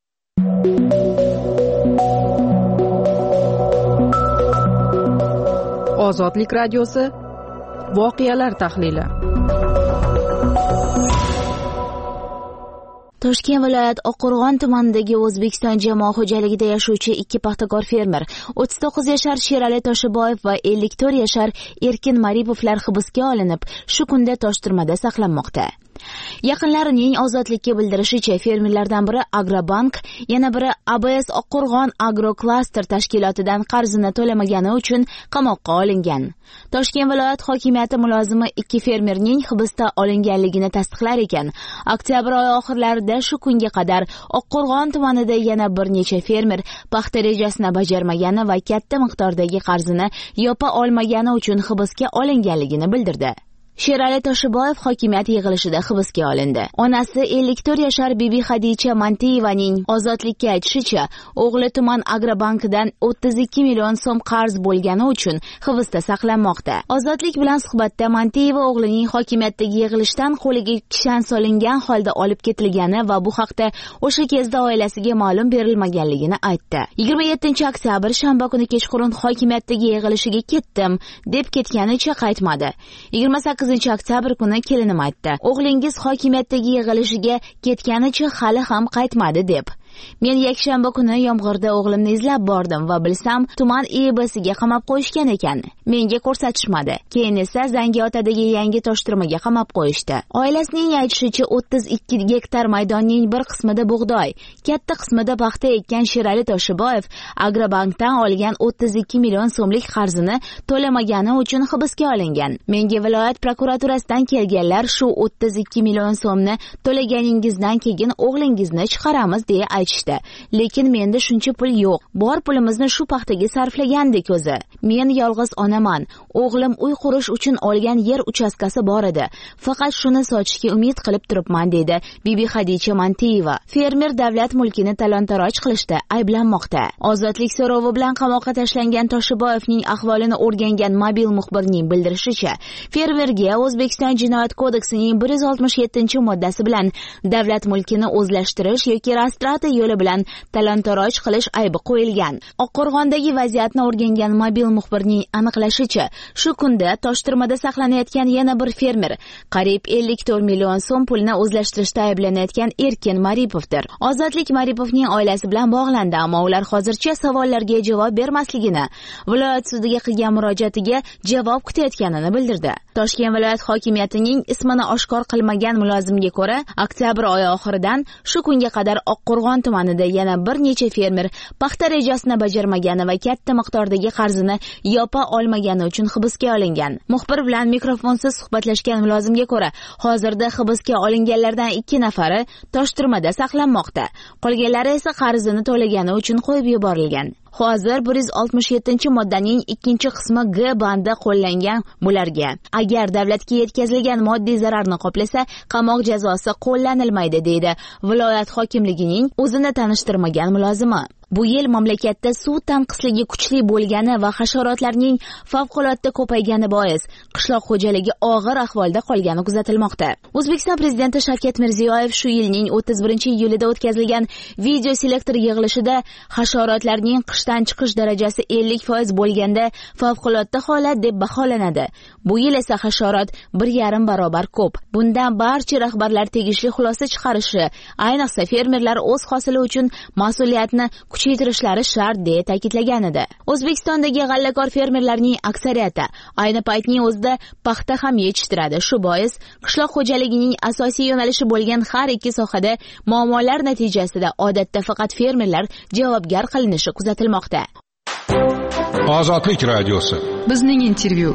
Speaker 3: Ozodlik radiosi voqealar tahlili.
Speaker 5: Toshkent viloyat Oqqo'rg'on tumanidagi O'zbekiston jamoat xo'jaligida yashovchi ikki paxtakor fermer o'ttiz to'qqiz yashar Sherali Toshiboyev va ellik to'rt yashar Erkin Maripovlar hibsga olinib, shu kunda Toshturmada saqlanmoqda. Yaqinlarining ozodlikka bildirishicha, fermerlardan biri Agrobank, yana biri A B S Oqqo'rg'on Agroklaster tashkilotidan qarzini to'lamagani uchun qamoqqa olingan. Toshkent viloyat hokimiyati mulozimi ikki fermerning hibsda olinganligini tasdiqlar ekan, oktyabr oyi oxirlarida shu kunga qadar Oqqo'rg'on tumanida yana bir necha fermer paxta rejasini bajarmagani va katta miqdordagi qarzini yopa olmagani uchun hibsga olinganligini bildirdi. Sherali Toshiboyev hokimiyat yig'ilishida hibsga olindi. Onasi ellik to'rt yashar Bibi Xadicha Mantiyevaning ozodlikka aytishicha, o'g'li tuman Agrobankidan o'ttiz ikki million so'm qarz bo'lgani uchun hibsda saqlanmoqda. Ozodlik bilan suhbatda Mantiyeva o'g'lining hokimiyatdagi yig'ilishdan qo'liga kishan solingan holda olib ketilgani va bu haqda o'sha kezda oilasiga ma'lum berilmaganligini aytdi. yigirma yettinchi oktyabr shanba kuni kechqurun hokimiyatdagi yig'ilishiga ketdim deb ketganicha qaytmadi. yigirma sakkizinchi oktyabr kuni kelinim aytdi. O'g'lingiz hokimiyatdagi yig'ilishiga ketganicha hali ham qaytmadi deb. Men yakshanba kuni yomg'irda o'g'limni izlab bordim va bilsam, tuman E B siga qamab qo'yishgan ekan. Menga ko'rsatishmadi. Keyin esa Zangiotadagi yangi Toshturmaga qamab qo'yishdi. Oilasining aytishicha, o'ttiz ikki gektar maydonning bir qismida bug'doy, katta qismida paxta ekkan Sherali Toshiboyev Agrobankdan olgan o'ttiz ikki million so'mlik qarzini to'lamagani uchun hibsga olingan. Menga viloyat prokuraturasidan kelganlar shu o'ttiz ikki million so'mni to'laganingizdan keyin o'g'lingizni chiqaramiz deya aytishdi. Lekin menda shuncha pul yo'q. Bor pulimizni shu paxtaga sarflagandik o'zi. Men yolg'iz onaman. O'g'lim uy qurish uchun olgan yer uchastkasi bor edi. Faqat shuni sotishga umid qilib turibman dedi Bibi Xadicha Mantiyeva. Fermer davlat mulkini talon-taroj qilishda ayblanmoqda. Ozodlik so'rovi bilan qamoqqa tashlangan Toshiboyevning ahvolini o'rgangan mobil muxbirning bildirishicha, fermerga O'zbekiston Jinoyat kodeksining bir yuz oltmish yettinchi moddasi bilan davlat mulkini o'zlashtirish yoki restoratsiya yo'li bilan talon-taroj qilish aybi qo'yilgan. Oqqo'rg'ondagi vaziyatni o'rgangan mobil muxbirning aniqlashicha, shu kunda Toshturmada saqlanayotgan yana bir fermer qariyb ellik to'rt million so'm pulni o'zlashtirishda ayblanayotgan Erkin Maripovdir. Ozodlik Maripovning oilasi bilan bog'landi, ammo ular hozircha savollarga javob bermasligini, viloyat sudiga qilgan murojaatiga javob kutayotganini bildirdi. Toshkent viloyat hokimiyatining ismini oshkor qilmagan mulozimga ko'ra, oktyabr oyi oxiridan shu kunga qadar Oqqo'rg'on tumanida yana bir necha fermer paxta rejasini bajarmagani va katta miqdordagi qarzini yopa olmagani uchun hibsga olingan. Muxbir bilan mikrofonsiz suhbatlashgan mulozimga ko'ra, hozirda hibsga olinganlardan ikki nafari Toshturmada saqlanmoqda. Qolganlari esa qarzini to'lagani uchun qo'yib yuborilgan. Hozir bir yuz oltmish yettinchi moddaning ikkinchi qismi G bandi qo'llangan bularga. Agar davlatga yetkazilgan moddiy zararni qoplasa, qamoq jazosi qo'llanilmaydi deydi viloyat hokimligining o'zini tanishtirmagan mulozimi. Bu yil mamlakatda suv tanqisligi kuchli bo'lgani va hasharotlarning favqulodda ko'paygani bois qishloq xo'jaligi og'ir ahvolda qolgani kuzatilmoqda. O'zbekiston prezidenti Shavkat Mirziyoyev shu yilning o'ttiz birinchi iyulida o'tkazilgan video selektor yig'ilishida hasharotlarning qishdan chiqish darajasi ellik foiz bo'lganda favqulodda holat deb baholanadi. Bu yil esa hasharot bir yarim barobar ko'p. Bundan barcha rahbarlar tegishli xulosa chiqarishi, ayniqsa fermerlar o'z hosili uchun mas'uliyatni kuchaytirishlari shart deya ta'kidlagan edi. O'zbekistondagi g'allakor fermerlarning aksariyati ayni paytning o'zida paxta ham yetishtiradi. Shu bois qishloq xo'jaligining asosiy yo'nalishi bo'lgan har ikki sohada muammolar natijasida odatda faqat fermerlar javobgar qilinishi kuzatilmoqda.
Speaker 10: Ozodlik radiosi.
Speaker 3: Bizning intervyu.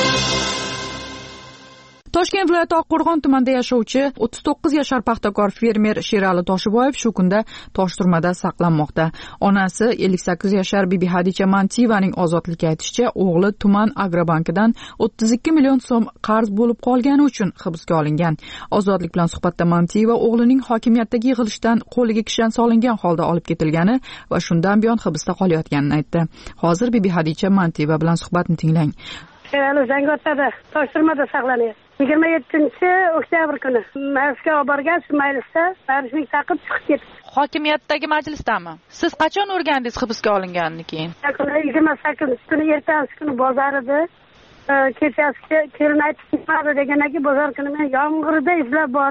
Speaker 3: Toshkent viloyati Oqqo'rg'on tumanida yashovchi o'ttiz to'qqiz yashar paxtakor fermer Sherali Toshiboyev shu kunda Toshturmada saqlanmoqda. Onasi ellik sakkiz yashar Bibi Xadicha Mantiyevaning ozodlikka aytishicha, o'g'li tuman Agrobankidan o'ttiz ikki million so'm qarz bo'lib qolgani uchun hibsga olingan. Ozodlik bilan suhbatda Mantiyeva o'g'lining hokimiyatdagi yig'ilishdan qo'liga kishan solingan holda olib ketilgani va shundan buyon hibsda qolayotganini aytdi. Hozir Bibi Xadicha Mantiyeva bilan suhbatni tinglang.
Speaker 2: Sherali Zangiotada Toshturmada saqlanadi. yigirma yettinchi oktyabr kuni Moskvaga olib borgan majlisda tarixni taqib chiqib ketdi.
Speaker 3: Hokimiyatdagi majlisdami? Siz qachon o'rgandingiz hibsga olinganini keyin?
Speaker 2: yigirma sakkizinchi kuni ertasi kuni bozor edi. Kechasi kelin aytib ketmadi degandan keyin bozor kuni men yomg'irda izlab bordim.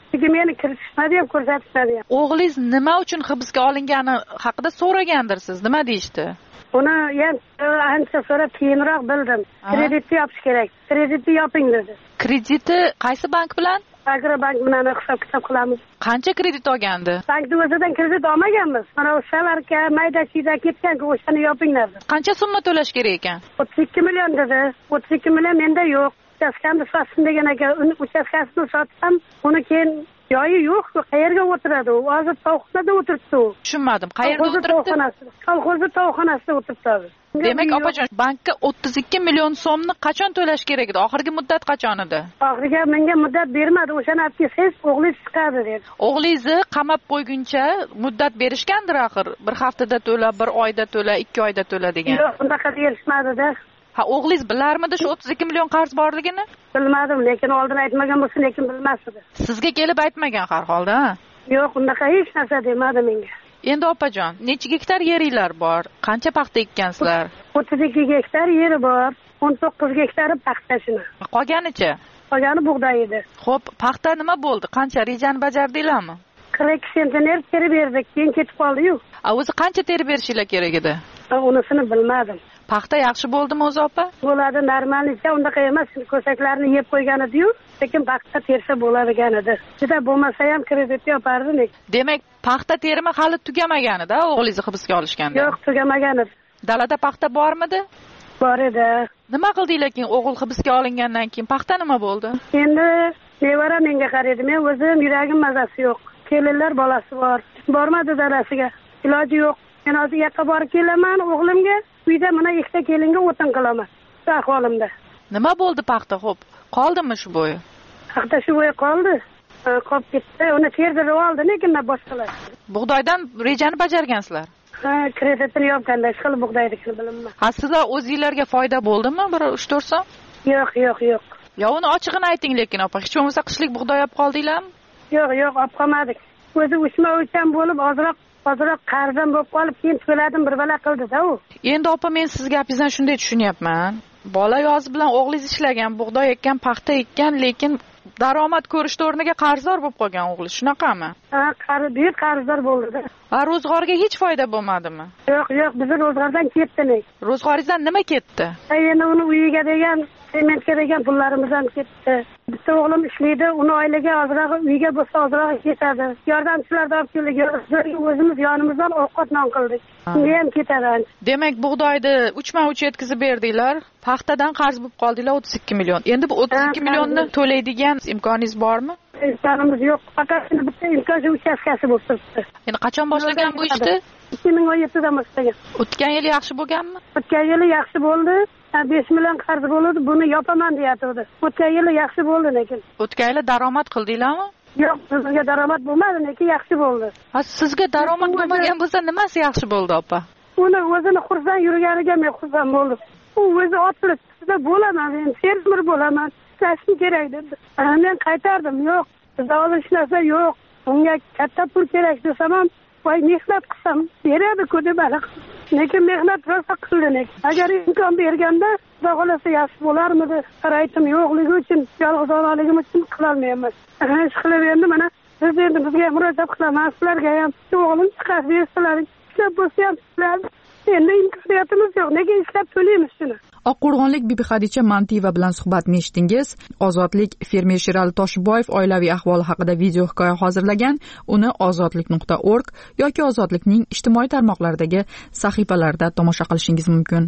Speaker 2: lekin meni kiritishmadi ham ko'rsatishmadi ham.
Speaker 3: O'g'lingiz nima uchun hibsga olingani haqida so'ragandirsiz, nima deyishdi?
Speaker 2: Uni ham ancha so'rab keyinroq bildim. Kreditni yopish kerak, kreditni yoping dedi.
Speaker 3: Krediti qaysi bank bilan?
Speaker 2: Agrobank bilan hisob kitob qilamiz.
Speaker 3: Qancha kredit olgandi?
Speaker 2: Bankni o'zidan kredit olmaganmiz. Mana o'shalarga mayda-chiyda ketgan-ku, o'shani yopinglar.
Speaker 3: Qancha summa to'lash kerak ekan?
Speaker 2: o'ttiz ikki million dedi. o'ttiz ikki million menda yo'q. Uchastkani sotsin degan ekan. Uni uchastkasini sotsam, uni keyin joyi yo'q, qayerga o'tiradi u? Hozir tovuqxonada o'tiribdi u.
Speaker 3: Tushunmadim. Qayerda o'tiribdi?
Speaker 2: Kolxozda tovuqxonasida o'tiribdi.
Speaker 3: Demak, opajon, bankka o'ttiz ikki million so'mni qachon to'lash kerak edi? Oxirgi muddat qachon edi?
Speaker 2: Oxirgi menga muddat bermadi. O'shani olib kelsangiz, o'g'lingiz chiqadi dedi.
Speaker 3: O'g'lingizni qamab qo'yguncha muddat berishgandir axir. Bir haftada to'la, bir oyda to'la, ikki oyda to'la degan.
Speaker 2: Yo'q, unaqa berishmadi-da.
Speaker 3: Ha, o'g'lingiz bilarmidi shu o'ttiz ikki million qarz borligini?
Speaker 2: Bilmadim, lekin oldin aytmagan bo'lsa, lekin bilmasdi.
Speaker 3: Sizga kelib aytmagan har holda?
Speaker 2: Yo'q, unaqa hech narsa demadi menga.
Speaker 3: Endi opajon, necha gektar yeringlar bor? Qancha paxta ekkansizlar?
Speaker 2: o'ttiz ikki gektar yeri bor. o'n to'qqiz gektari paxta shuni.
Speaker 3: Qolganicha?
Speaker 2: Qolgani bug'doy edi.
Speaker 3: Xo'p, paxta nima bo'ldi? Qancha rejani bajardinglarmi?
Speaker 2: qirq ikki sentner terib berdik, keyin ketib qoldi-yu.
Speaker 3: A o'zi qancha terib berishinglar kerak edi?
Speaker 2: Unisini bilmadim.
Speaker 3: Paxta yaxshi bo'ldimi o'zi opa?
Speaker 2: Bo'ladi, normalnicha unaqa emas, ko'saklarni yeb qo'ygan edi-yu, lekin paxta tersa bo'ladigan edi. Juda bo'lmasa ham kredit yopardik.
Speaker 3: Demak, paxta terimi hali tugamagan-da, o'g'lingizni hibsga olishganda?
Speaker 2: Yo'q, tugamagan edi.
Speaker 3: Dalada paxta bormidi?
Speaker 2: Bor edi.
Speaker 3: Nima qildinglar keyin o'g'il hibsga olingandan keyin? Paxta nima bo'ldi?
Speaker 2: Endi nevara menga qaraydi. Men o'zim yuragim mazasi yo'q. Kelinlar bolasi bor. Bormadi dalasiga. Iloji yo'q. Men hozir yoqqa borib kelaman o'g'limga. Uyda mana ikkita kelinga o'tin qilaman. Shu ahvolimda.
Speaker 3: Nima bo'ldi paxta? Xo'p, qoldimi shu bo'yi?
Speaker 2: Paxta shu bo'yi qoldi. Qolib ketdi. Uni terdirib oldi, lekin boshqalar.
Speaker 3: Bug'doydan rejani bajargansizlar?
Speaker 2: Ha, kreditini yopganda ishqil bug'doynikini bilaman.
Speaker 3: Ha, sizlar o'zingizlarga foyda bo'ldimi? Bir uch to'rt so'm?
Speaker 2: Yo'q, yo'q, yo'q.
Speaker 3: Yo, uni ochig'ini ayting lekin opa. Hech bo'lmasa qishlik bug'doy olib qoldinglarmi?
Speaker 2: Yo'q, yo'q, olib qolmadik. O'zi uchma ucham bo'lib, ozroq Hozirroq qarzim bo'lib qolib, keyin to'ladim, bir bala qildi-da u.
Speaker 3: Endi opa, men siz gapingizdan shunday tushunyapman. Bola yoz bilan o'g'lingiz ishlagan, bug'doy ekkan, paxta ekkan, lekin daromad ko'rishda o'rniga qarzdor bo'lib qolgan o'g'li, shunaqami?
Speaker 2: Ha, qarz, buyuk qarzdor bo'ldi-da.
Speaker 3: Va ro'zg'orga hech foyda bo'lmadimi?
Speaker 2: Yo'q, yo'q, bizning ro'zg'ordan ketdi.
Speaker 3: Ro'zg'oringizdan nima ketdi?
Speaker 2: Endi uni uyiga degan, sementga degan pullarimiz ham ketdi. Bitta o'g'lim ishlaydi, uni oilaga ozroq uyga bo'lsa ozroq ketadi. Yordamchilarni olib keldik, o'zimiz yonimizdan ovqat non qildik. Shunga ham ketadi.
Speaker 3: Demak, bug'doyni uchma uch yetkazib berdinglar, paxtadan qarz bo'lib qoldinglar o'ttiz ikki million. Endi bu o'ttiz ikki millionni to'laydigan imkoningiz bormi?
Speaker 2: Imkonimiz yo'q. Faqat bitta imkon shu uchastkasi bo'lib turibdi.
Speaker 3: Endi qachon boshlagan bu ishni?
Speaker 2: ikki ming o'n yettida boshlagan.
Speaker 3: O'tgan yil yaxshi bo'lganmi?
Speaker 2: O'tgan yil yaxshi bo'ldi. besh million qarz bo'ldi, buni yopaman deyatdi. O'tgan yil yaxshi bo'ldi lekin.
Speaker 3: O'tgan yil daromad qildinglarmi?
Speaker 2: Yo'q, bizga daromad bo'lmadi, lekin yaxshi bo'ldi.
Speaker 3: Ha, sizga daromad bo'lmagan bo'lsa, nimasi yaxshi bo'ldi, opa?
Speaker 2: Uni o'zini xursand yurganiga men xursand bo'ldim. U o'zi otliq, sizda bo'laman, men fermer bo'laman, ishlashim kerak dedi. Men qaytardim, yo'q, bizda hozir hech narsa yo'q. Unga katta pul kerak desam ham, voy mehnat qilsam, beradi-ku deb aniq. Lekin mehnat rosa qildi. Agar imkon berganda, xudo xolasa yaxshi bo'larmidi? Qaraytim yo'qligi uchun, yolg'izonligim uchun qilolmayman. Ish qilib endi mana biz endi bizga murojaat qilaman, sizlarga ham o'g'lim chiqarib bersalaring, ishlab bo'lsa ham sizlar. Endi imkoniyatimiz yo'q, nega ishlab to'laymiz shuni?
Speaker 3: Oqqo'rg'onlik Bibi Xadicha Mantiyeva bilan suhbatni eshitdingiz. Ozodlik fermer Sherali Toshboyev oilaviy ahvoli haqida video hikoya hozirlagan. Uni ozodlik nuqta org yoki Ozodlikning ijtimoiy tarmoqlaridagi sahifalarida tomosha qilishingiz mumkin.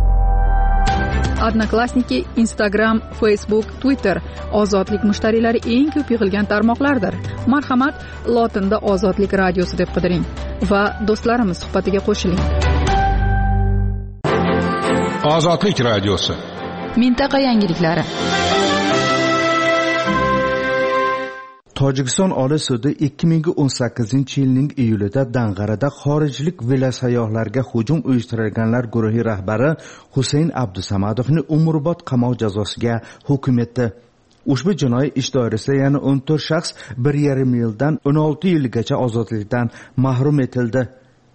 Speaker 3: Odnoklassniki, Instagram, Facebook, Twitter Ozodlik mushtariylari eng ko'p yig'ilgan tarmoqlardir. Marhamat, lotinda Ozodlik radiosi deb qidiring va do'stlarimiz suhbatiga qo'shiling.
Speaker 10: Ozodlik radiosi.
Speaker 3: Mintaqa yangiliklari.
Speaker 7: Tojikiston Oliy sudi ikki ming o'n sakkizinchi yilning iyulida Dang'arada xorijlik velosayyohlarga hujum uyushtirganlar guruhi rahbari Husayn Abdusamadovni umrbod qamoq jazosiga hukm etdi. Ushbu jinoiy ish doirasida yana o'n to'rt shaxs bir yarim yildan o'n olti yilgacha ozodlikdan mahrum etildi.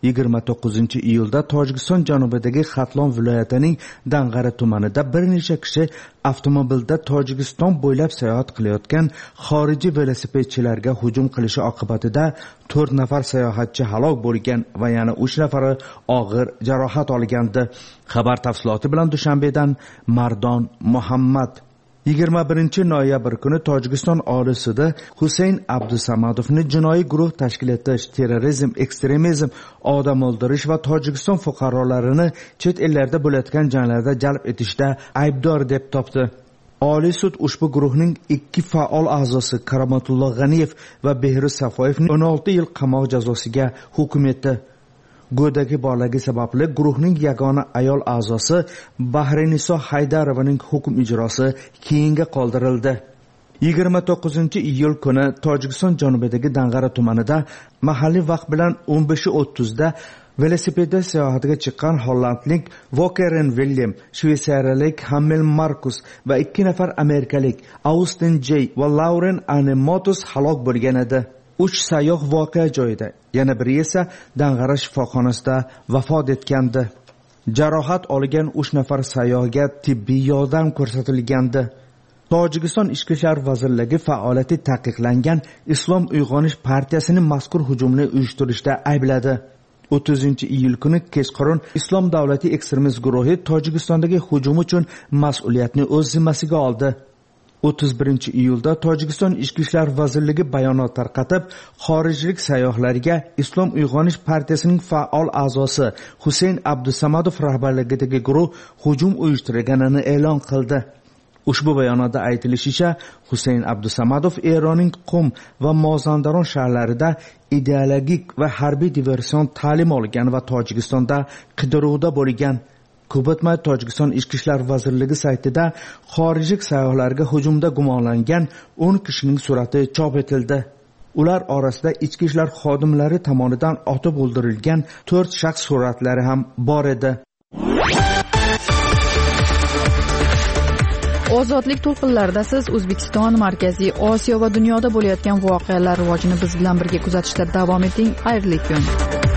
Speaker 7: yigirma to'qqizinchi iyulda Tojikiston janubidagi Xatlon viloyatining Dang'ara tumanida bir necha kishi avtomobilda Tojikiston bo'ylab sayohat qilayotgan xorijiy velosipedchilarga hujum qilishi oqibatida to'rt nafar sayohatchi halok bo'lgan va yana uch nafari og'ir jarohat olgandi. Xabar tafsiloti bilan Dushanbedan Mardon Muhammad. yigirma birinchi noyabr kuni Tojikiston Oliy sudi Husayn Abdusamadovni jinoiy guruh tashkil etish, terrorizm, ekstremizm, odam o'ldirish va Tojikiston fuqarolarini chet ellarda bo'layotgan janglarda jalb etishda aybdor deb topdi. Oliy sud ushbu guruhning ikki faol a'zosi Karomatulloh G'aniyev va Behruz Safoyevni o'n olti yil qamoq jazosiga hukm etdi. Go'dagi borligi sababli guruhning yagona ayol a'zosi Bahriniso Haydarovaning hukm ijrosi keyinga qoldirildi. yigirma to'qqizinchi iyul kuni Tojikiston janubidagi Dang'ara tumanida mahalliy vaqt bilan o'n besh o'ttiz da velosipedda sayohatga chiqqan hollandlik Walkeren William, shvetsariyalik Hamel Markus va ikki nafar amerikalik Austin J va Lauren Anemotus halok bo'lgan edi. uch sayyoh voqea joyida, yana biri esa Dang'ara shifoxonasida vafot etgandi. Jarohat olgan uch nafar sayyohga tibbiy yordam ko'rsatilgandi. Tojikiston Ichki ishlar vazirligi faoliyati taqiqlangan Islom uyg'onish partiyasini mazkur hujumni uyushtirishda aybladi. o'ttizinchi iyul kuni kechqurun Islom davlati ekstremist guruhi Tojikistondagi hujum uchun mas'uliyatni o'z zimmasiga oldi. o'ttiz birinchi iyulda Tojikiston Ichki ishlar vazirligi bayonot tarqatib, xorijlik sayyohlarga Islom uyg'onish partiyasining faol a'zosi Husayn Abdusamadov rahbarligidagi guruh hujum uyushtirganini e'lon qildi. Ushbu bayonotda aytilishicha, Husayn Abdusamadov Eronning Qum va Mozandaron shaharlarida ideologik va harbiy diversion ta'lim olgan va Tojikistonda qidiruvda bo'lgan. Ko'p o'tmay Tojikiston Ichki ishlar vazirligi saytida xorijlik sayyohlarga hujumda gumonlangan o'n kishining surati chop etildi. Ular orasida ichki ishlar xodimlari tomonidan otib o'ldirilgan to'rt shaxs suratlari ham bor edi.
Speaker 3: Ozodlik to'lqinlarida siz O'zbekiston, Markaziy Osiyo va dunyoda bo'layotgan voqealar rivojini biz bilan birga kuzatishda davom eting. Xayrli kun.